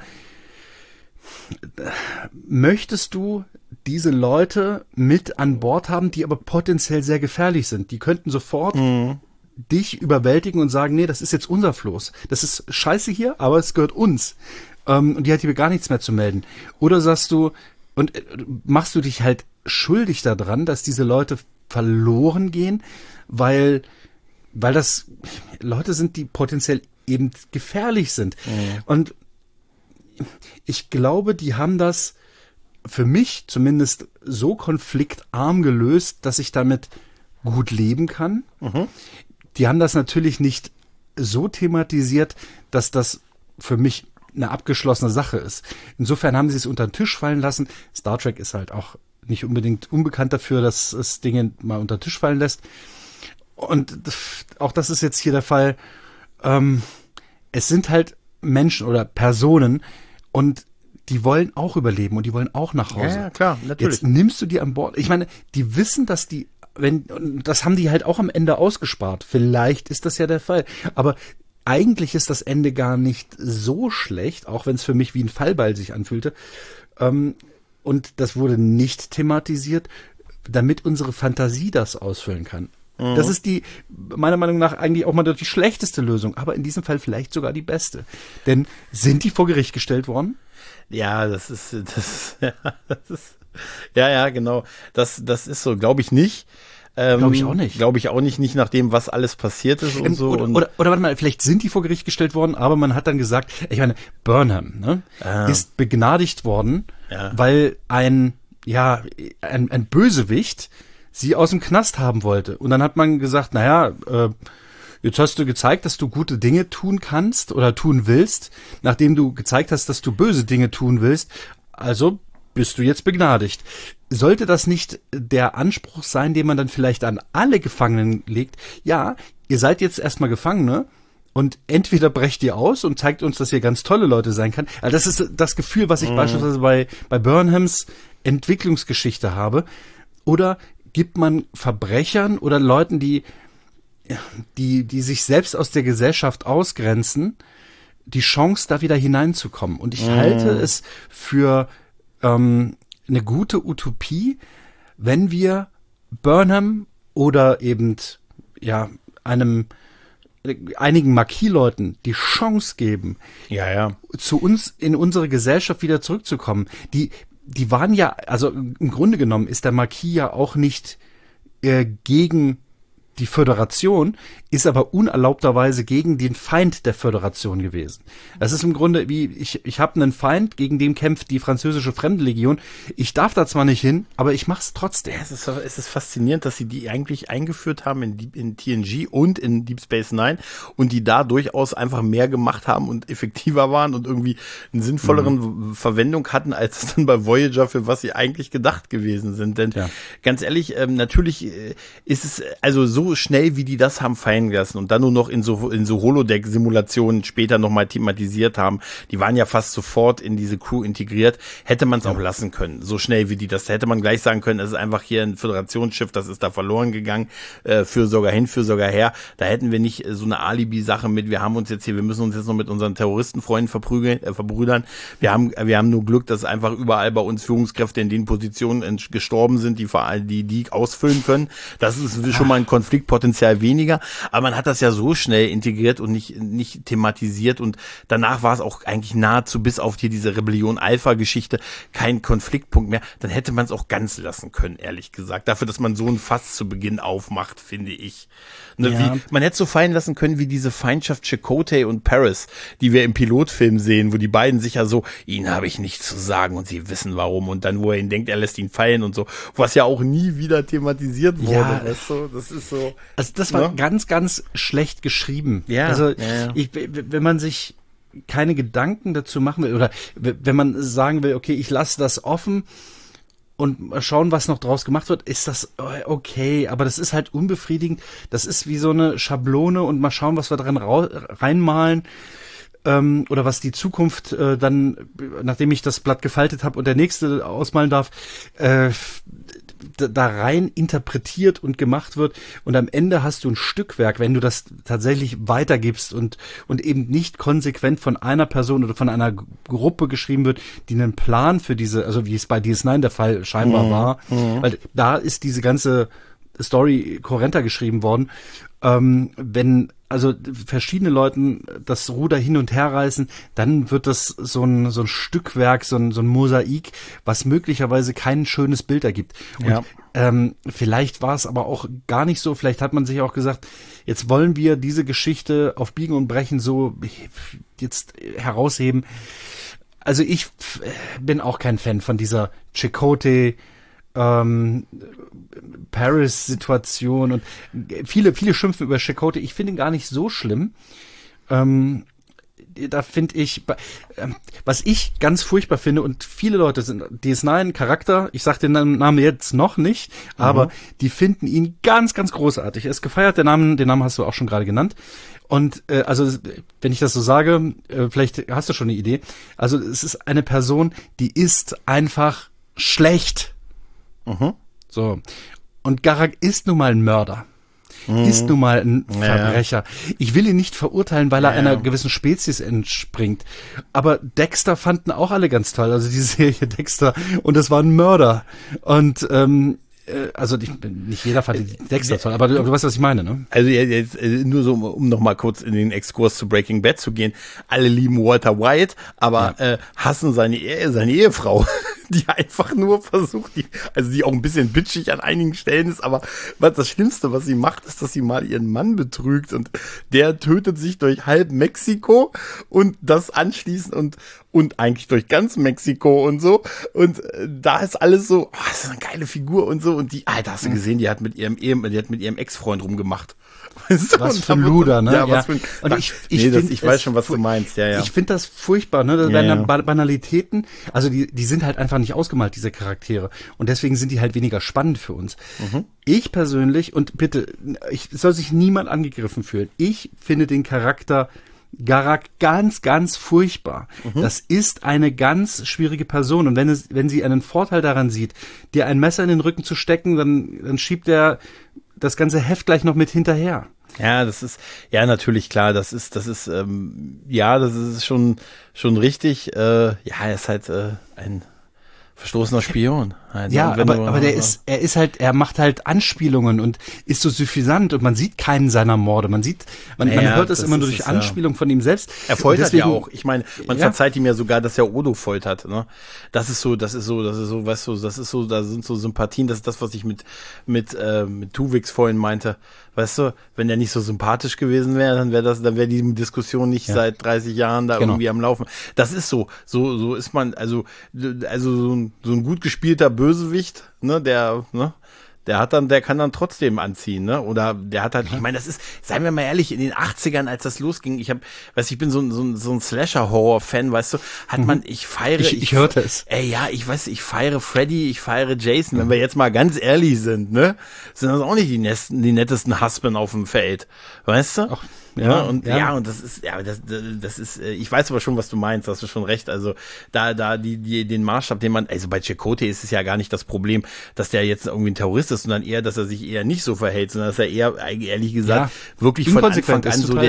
[SPEAKER 3] möchtest du diese Leute mit an Bord haben, die aber potenziell sehr gefährlich sind? Die könnten sofort dich überwältigen und sagen, nee, das ist jetzt unser Floß. Das ist scheiße hier, aber es gehört uns. Und die hat hier gar nichts mehr zu melden. Oder sagst du, und machst du dich halt schuldig daran, dass diese Leute verloren gehen, weil das Leute sind, die potenziell eben gefährlich sind. Und ich glaube, die haben das für mich zumindest so konfliktarm gelöst, dass ich damit gut leben kann. Die haben das natürlich nicht so thematisiert, dass das für mich eine abgeschlossene Sache ist. Insofern haben sie es unter den Tisch fallen lassen. Star Trek ist halt auch nicht unbedingt unbekannt dafür, dass es Dinge mal unter den Tisch fallen lässt. Und auch das ist jetzt hier der Fall. Es sind halt Menschen oder Personen und die wollen auch überleben und die wollen auch nach Hause.
[SPEAKER 2] Ja, klar, natürlich.
[SPEAKER 3] Jetzt nimmst du die an Bord. Ich meine, die wissen, dass das haben die halt auch am Ende ausgespart. Vielleicht ist das ja der Fall. Aber eigentlich ist das Ende gar nicht so schlecht, auch wenn es für mich wie ein Fallbeil sich anfühlte. Und das wurde nicht thematisiert, damit unsere Fantasie das ausfüllen kann. Das ist meiner Meinung nach eigentlich auch mal die schlechteste Lösung, aber in diesem Fall vielleicht sogar die beste. Denn sind die vor Gericht gestellt worden?
[SPEAKER 2] Ja, genau. Das ist so, glaube ich nicht.
[SPEAKER 3] Glaube ich auch nicht.
[SPEAKER 2] Glaube ich auch nicht nach dem, was alles passiert ist und so.
[SPEAKER 3] Oder warte mal, vielleicht sind die vor Gericht gestellt worden, aber man hat dann gesagt, ich meine, Burnham ist begnadigt worden, weil ein Bösewicht sie aus dem Knast haben wollte. Und dann hat man gesagt, jetzt hast du gezeigt, dass du gute Dinge tun kannst oder tun willst, nachdem du gezeigt hast, dass du böse Dinge tun willst. Also bist du jetzt begnadigt. Sollte das nicht der Anspruch sein, den man dann vielleicht an alle Gefangenen legt? Ja, ihr seid jetzt erstmal Gefangene und entweder brecht ihr aus und zeigt uns, dass ihr ganz tolle Leute sein kann. Also das ist das Gefühl, was ich beispielsweise bei Burnhams Entwicklungsgeschichte habe. Oder gibt man Verbrechern oder Leuten, die sich selbst aus der Gesellschaft ausgrenzen, die Chance, da wieder hineinzukommen. Und ich halte es für eine gute Utopie, wenn wir Burnham oder eben einigen Marquis-Leuten die Chance geben, zu uns in unsere Gesellschaft wieder zurückzukommen. Die waren ja, also im Grunde genommen ist der Marquis ja auch nicht gegen die Föderation, ist aber unerlaubterweise gegen den Feind der Föderation gewesen. Das ist im Grunde wie, ich habe einen Feind, gegen den kämpft die französische Fremdenlegion. Ich darf da zwar nicht hin, aber ich mach's trotzdem.
[SPEAKER 2] Ja, es ist faszinierend, dass sie die eigentlich eingeführt haben in TNG und in Deep Space Nine und die da durchaus einfach mehr gemacht haben und effektiver waren und irgendwie einen sinnvolleren Verwendung hatten, als es dann bei Voyager, für was sie eigentlich gedacht gewesen sind. Denn ganz ehrlich, natürlich ist es also so schnell, wie die das haben fallen lassen und dann nur noch in so Holodeck-Simulationen später nochmal thematisiert haben, die waren ja fast sofort in diese Crew integriert, hätte man es auch lassen können. So schnell wie die das, hätte man gleich sagen können, es ist einfach hier ein Föderationsschiff, das ist da verloren gegangen, Fürsorger hin, Fürsorger her. Da hätten wir nicht so eine Alibi-Sache mit, wir müssen uns jetzt noch mit unseren Terroristenfreunden verbrüdern. Wir haben nur Glück, dass einfach überall bei uns Führungskräfte in den Positionen gestorben sind, die ausfüllen können. Das ist schon mal ein Konfliktpotenzial weniger, aber man hat das ja so schnell integriert und nicht thematisiert und danach war es auch eigentlich nahezu bis auf diese Rebellion-Alpha-Geschichte kein Konfliktpunkt mehr. Dann hätte man es auch ganz lassen können, ehrlich gesagt. Dafür, dass man so ein Fass zu Beginn aufmacht, finde ich. Man hätte so fallen lassen können wie diese Feindschaft Chakotay und Paris, die wir im Pilotfilm sehen, wo die beiden sich ja so, ihnen habe ich nichts zu sagen und sie wissen warum und dann, wo er ihn denkt, er lässt ihn fallen und so, was ja auch nie wieder thematisiert wurde.
[SPEAKER 3] Ja,
[SPEAKER 2] weißt du? Das ist so.
[SPEAKER 3] Also das war ganz, ganz schlecht geschrieben.
[SPEAKER 2] Ja.
[SPEAKER 3] Also wenn man sich keine Gedanken dazu machen will oder wenn man sagen will, okay, ich lasse das offen und mal schauen, was noch draus gemacht wird, ist das okay, aber das ist halt unbefriedigend. Das ist wie so eine Schablone und mal schauen, was wir dran reinmalen oder was die Zukunft dann, nachdem ich das Blatt gefaltet habe und der nächste ausmalen darf, da rein interpretiert und gemacht wird und am Ende hast du ein Stückwerk, wenn du das tatsächlich weitergibst und eben nicht konsequent von einer Person oder von einer Gruppe geschrieben wird, die einen Plan für diese, also wie es bei DS9 der Fall scheinbar war, weil da ist diese ganze Story kohärenter geschrieben worden. Wenn also verschiedene Leuten das Ruder hin und her reißen, dann wird das so ein Stückwerk, so ein Mosaik, was möglicherweise kein schönes Bild ergibt. Und vielleicht war es aber auch gar nicht so, vielleicht hat man sich auch gesagt, jetzt wollen wir diese Geschichte auf Biegen und Brechen so jetzt herausheben. Also ich bin auch kein Fan von dieser Chakotay Paris-Situation und viele schimpfen über Chakotay. Ich finde ihn gar nicht so schlimm. da finde ich, was ich ganz furchtbar finde, und viele Leute sind DS9 Charakter, ich sag den Namen jetzt noch nicht, aber die finden ihn ganz, ganz großartig. Er ist gefeiert, den Namen hast du auch schon gerade genannt. Und also, wenn ich das so sage, vielleicht hast du schon eine Idee. Also es ist eine Person, die ist einfach schlecht. So. Und Garak ist nun mal ein Mörder. Ist nun mal ein Verbrecher. Ich will ihn nicht verurteilen, weil er einer gewissen Spezies entspringt. Aber Dexter fanden auch alle ganz toll. Also die Serie Dexter. Und das war ein Mörder. Und also nicht jeder fand Dexter toll, aber du weißt, was ich meine, ne?
[SPEAKER 2] Also jetzt nur so, um noch mal kurz in den Exkurs zu Breaking Bad zu gehen. Alle lieben Walter White, aber hassen seine Ehefrau, die einfach nur versucht, die auch ein bisschen bitchig an einigen Stellen ist, aber das Schlimmste, was sie macht, ist, dass sie mal ihren Mann betrügt und der tötet sich durch halb Mexiko und das anschließend und eigentlich durch ganz Mexiko und so. Und da ist alles so, das ist eine geile Figur und so. Und Alter, hast du gesehen, die hat mit ihrem Ex-Freund rumgemacht.
[SPEAKER 3] Was für ein Luder, ne?
[SPEAKER 2] Ja, was für ein, und ich weiß schon, was du meinst, ja.
[SPEAKER 3] Ich finde das furchtbar, ne? Das werden dann Banalitäten, also die sind halt einfach nicht ausgemalt, diese Charaktere. Und deswegen sind die halt weniger spannend für uns. Ich persönlich, und bitte, soll sich niemand angegriffen fühlen, ich finde den Charakter Garak ganz, ganz furchtbar. Das ist eine ganz schwierige Person. Und wenn sie einen Vorteil daran sieht, dir ein Messer in den Rücken zu stecken, dann schiebt er das ganze Heft gleich noch mit hinterher.
[SPEAKER 2] Ja, das ist, ja, natürlich, klar, das ist schon richtig, er ist halt, ein verstoßener Spion. Also,
[SPEAKER 3] ja, aber er macht halt Anspielungen und ist so suffisant und man sieht keinen seiner Morde. Man hört es immer nur durch Anspielung von ihm selbst.
[SPEAKER 2] Er foltert ja auch. Ich meine, man verzeiht ihm ja sogar, dass er Odo foltert, ne? Das ist so, weißt du, da sind so Sympathien, das ist das, was ich mit Tuvix vorhin meinte. Weißt du, wenn er nicht so sympathisch gewesen wäre, dann wäre die Diskussion nicht seit 30 Jahren da irgendwie am Laufen. Das ist so ist man, also so ein gut gespielter Bösewicht, ne, der kann dann trotzdem anziehen, ne? Oder der hat halt, ich meine, das ist, seien wir mal ehrlich, in den 80ern, als das losging, ich bin so ein Slasher-Horror-Fan, weißt du, ich hörte es. Ich feiere Freddy, ich feiere Jason, wenn wir jetzt mal ganz ehrlich sind, ne? Sind das auch nicht die nettesten Husband auf dem Feld, weißt du? Ach. Und das ist, ich weiß aber schon, was du meinst, hast du schon recht, also den Maßstab, den man, also bei Chakotay ist es ja gar nicht das Problem, dass der jetzt irgendwie ein Terrorist ist, sondern eher, dass er sich eher nicht so verhält, sondern dass er eher, ehrlich gesagt, wirklich von Anfang an so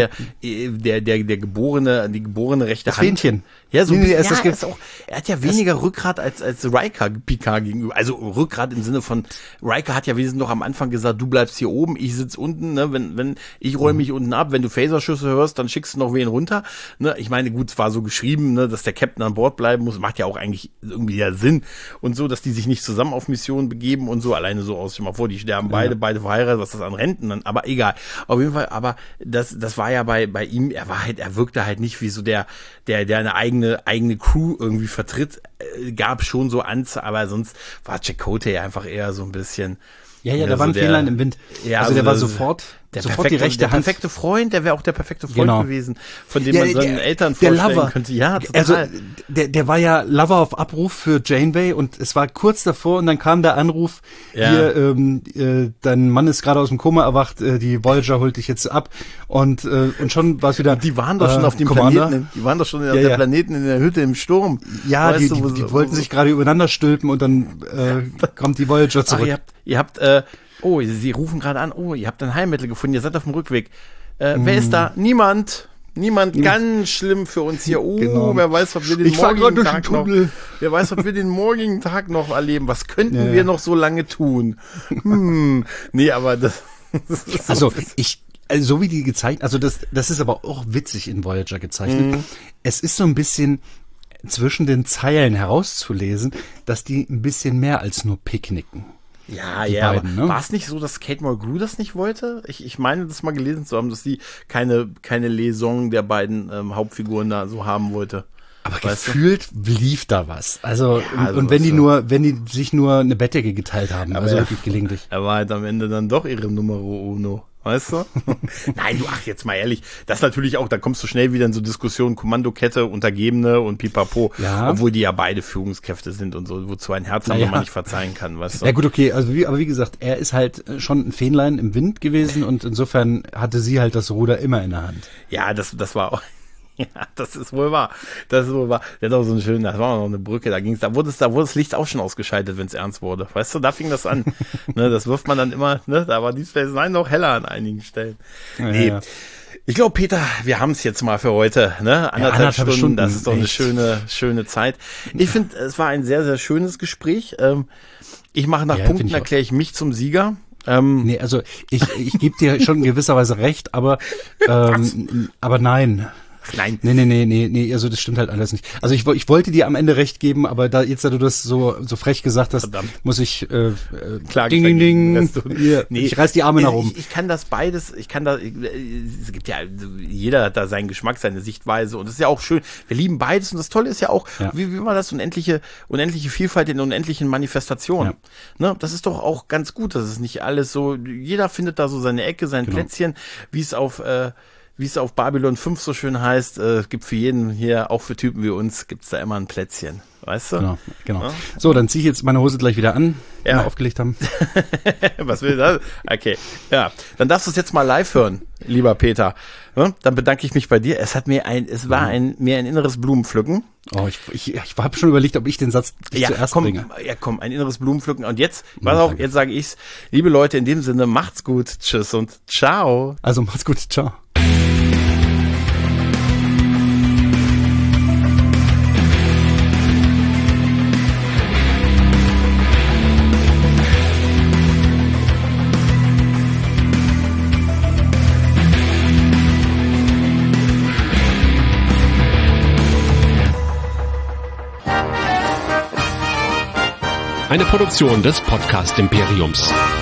[SPEAKER 2] die geborene rechte Hand.
[SPEAKER 3] Fähnchen.
[SPEAKER 2] Ja, so er hat ja weniger Rückgrat als Riker Picard gegenüber, also Rückgrat im Sinne von, Riker hat ja wesentlich noch am Anfang gesagt, du bleibst hier oben, ich sitz unten, ne, wenn ich räume mich unten ab, wenn du Phaserschüsse hörst, dann schickst du noch wen runter. Ne? Ich meine, gut, es war so geschrieben, ne, dass der Captain an Bord bleiben muss, macht ja auch eigentlich irgendwie ja Sinn und so, dass die sich nicht zusammen auf Missionen begeben und so, alleine so aus, stell mal vor, die sterben beide verheiratet, was das an Renten dann, aber egal. Auf jeden Fall, aber das war ja bei ihm, er wirkte halt nicht wie so der eine eigene Crew irgendwie vertritt, gab schon so aber sonst war Chakotay einfach eher so ein bisschen.
[SPEAKER 3] Ja, da war ein Fähnlein im Wind. Ja, also der war sofort die rechte Hand.
[SPEAKER 2] Der wäre auch der perfekte Freund gewesen, von dem man seinen Eltern vorstellen könnte. Ja, total.
[SPEAKER 3] Also der war ja Lover auf Abruf für Janeway und es war kurz davor und dann kam der Anruf, hier, dein Mann ist gerade aus dem Koma erwacht, die Voyager holt dich jetzt ab und schon war es wieder.
[SPEAKER 2] Die waren doch schon auf dem Planeten, die waren doch schon auf der Planeten in der Hütte im Sturm.
[SPEAKER 3] Ja, die wollten sich gerade übereinander stülpen und dann kommt die Voyager zurück.
[SPEAKER 2] Sie rufen gerade an, ihr habt ein Heilmittel gefunden, ihr seid auf dem Rückweg. Wer ist da? Niemand, ganz schlimm für uns hier. Wer weiß, ob wir den morgigen Tag noch erleben. Was könnten wir noch so lange tun? Nee, aber das
[SPEAKER 3] also so wie die gezeichnet, also das ist aber auch witzig in Voyager gezeichnet. Es ist so ein bisschen zwischen den Zeilen herauszulesen, dass die ein bisschen mehr als nur picknicken.
[SPEAKER 2] Ja, beiden, aber war es nicht so, dass Kate Mulgrew das nicht wollte? Ich meine, das mal gelesen zu haben, dass sie keine Liaison der beiden Hauptfiguren da so haben wollte.
[SPEAKER 3] Aber gefühlt lief da was. Also, und wenn die sich nur eine Bettdecke geteilt haben, also wirklich gelegentlich.
[SPEAKER 2] Er war halt am Ende dann doch ihre Numero uno. weißt du? Nein, du, ach, jetzt mal ehrlich, das natürlich auch, da kommst du schnell wieder in so Diskussionen, Kommandokette, Untergebene und Pipapo, obwohl die ja beide Führungskräfte sind und so, wozu ein Herz haben, man nicht verzeihen kann, weißt du?
[SPEAKER 3] Ja gut, okay, also aber wie gesagt, er ist halt schon ein Fähnlein im Wind gewesen und insofern hatte sie halt das Ruder immer in der Hand.
[SPEAKER 2] Ja, das war auch... Ja, das ist wohl wahr. Der hat auch so einen schönen, das war noch eine Brücke, da wurde das Licht auch schon ausgeschaltet, wenn es ernst wurde. Weißt du, da fing das an. Ne, das wirft man dann immer, ne, da war die Space Nine noch heller an einigen Stellen. Nee. Ja. Ich glaube, Peter, wir haben es jetzt mal für heute, ne? Anderthalb Stunden, das ist doch eine schöne Zeit. Ich finde, es war ein sehr, sehr schönes Gespräch. Ich mache nach Punkten, erkläre ich mich zum Sieger.
[SPEAKER 3] Nee, also ich gebe dir schon in gewisser Weise recht, aber nein.
[SPEAKER 2] Nein.
[SPEAKER 3] Nee, also das stimmt halt alles nicht. Also ich wollte dir am Ende recht geben, aber da du das so frech gesagt hast, muss ich ding. Nee, ich reiß die Arme nach oben.
[SPEAKER 2] Ich kann das beides, es gibt ja, jeder hat da seinen Geschmack, seine Sichtweise und das ist ja auch schön. Wir lieben beides und das Tolle ist ja auch, wie war das unendliche Vielfalt in unendlichen Manifestationen. Ja. Ne, das ist doch auch ganz gut, dass es nicht alles so, jeder findet da so seine Ecke, sein Plätzchen, wie es auf Babylon 5 so schön heißt, gibt für jeden hier, auch für Typen wie uns, gibt's da immer ein Plätzchen, weißt du?
[SPEAKER 3] Genau. Ja? So, dann ziehe ich jetzt meine Hose gleich wieder an, die wir aufgelegt haben.
[SPEAKER 2] Was will das? Okay, ja, dann darfst du es jetzt mal live hören, lieber Peter. Ja? Dann bedanke ich mich bei dir. Es war ein inneres Blumenpflücken.
[SPEAKER 3] Oh, ich habe schon überlegt, ob ich den Satz zuerst bringe.
[SPEAKER 2] Ja, komm, ein inneres Blumenpflücken. Und jetzt, jetzt sage ich's, liebe Leute, in dem Sinne, macht's gut, tschüss und ciao.
[SPEAKER 3] Also macht's gut, ciao.
[SPEAKER 4] Eine Produktion des Podcast Imperiums.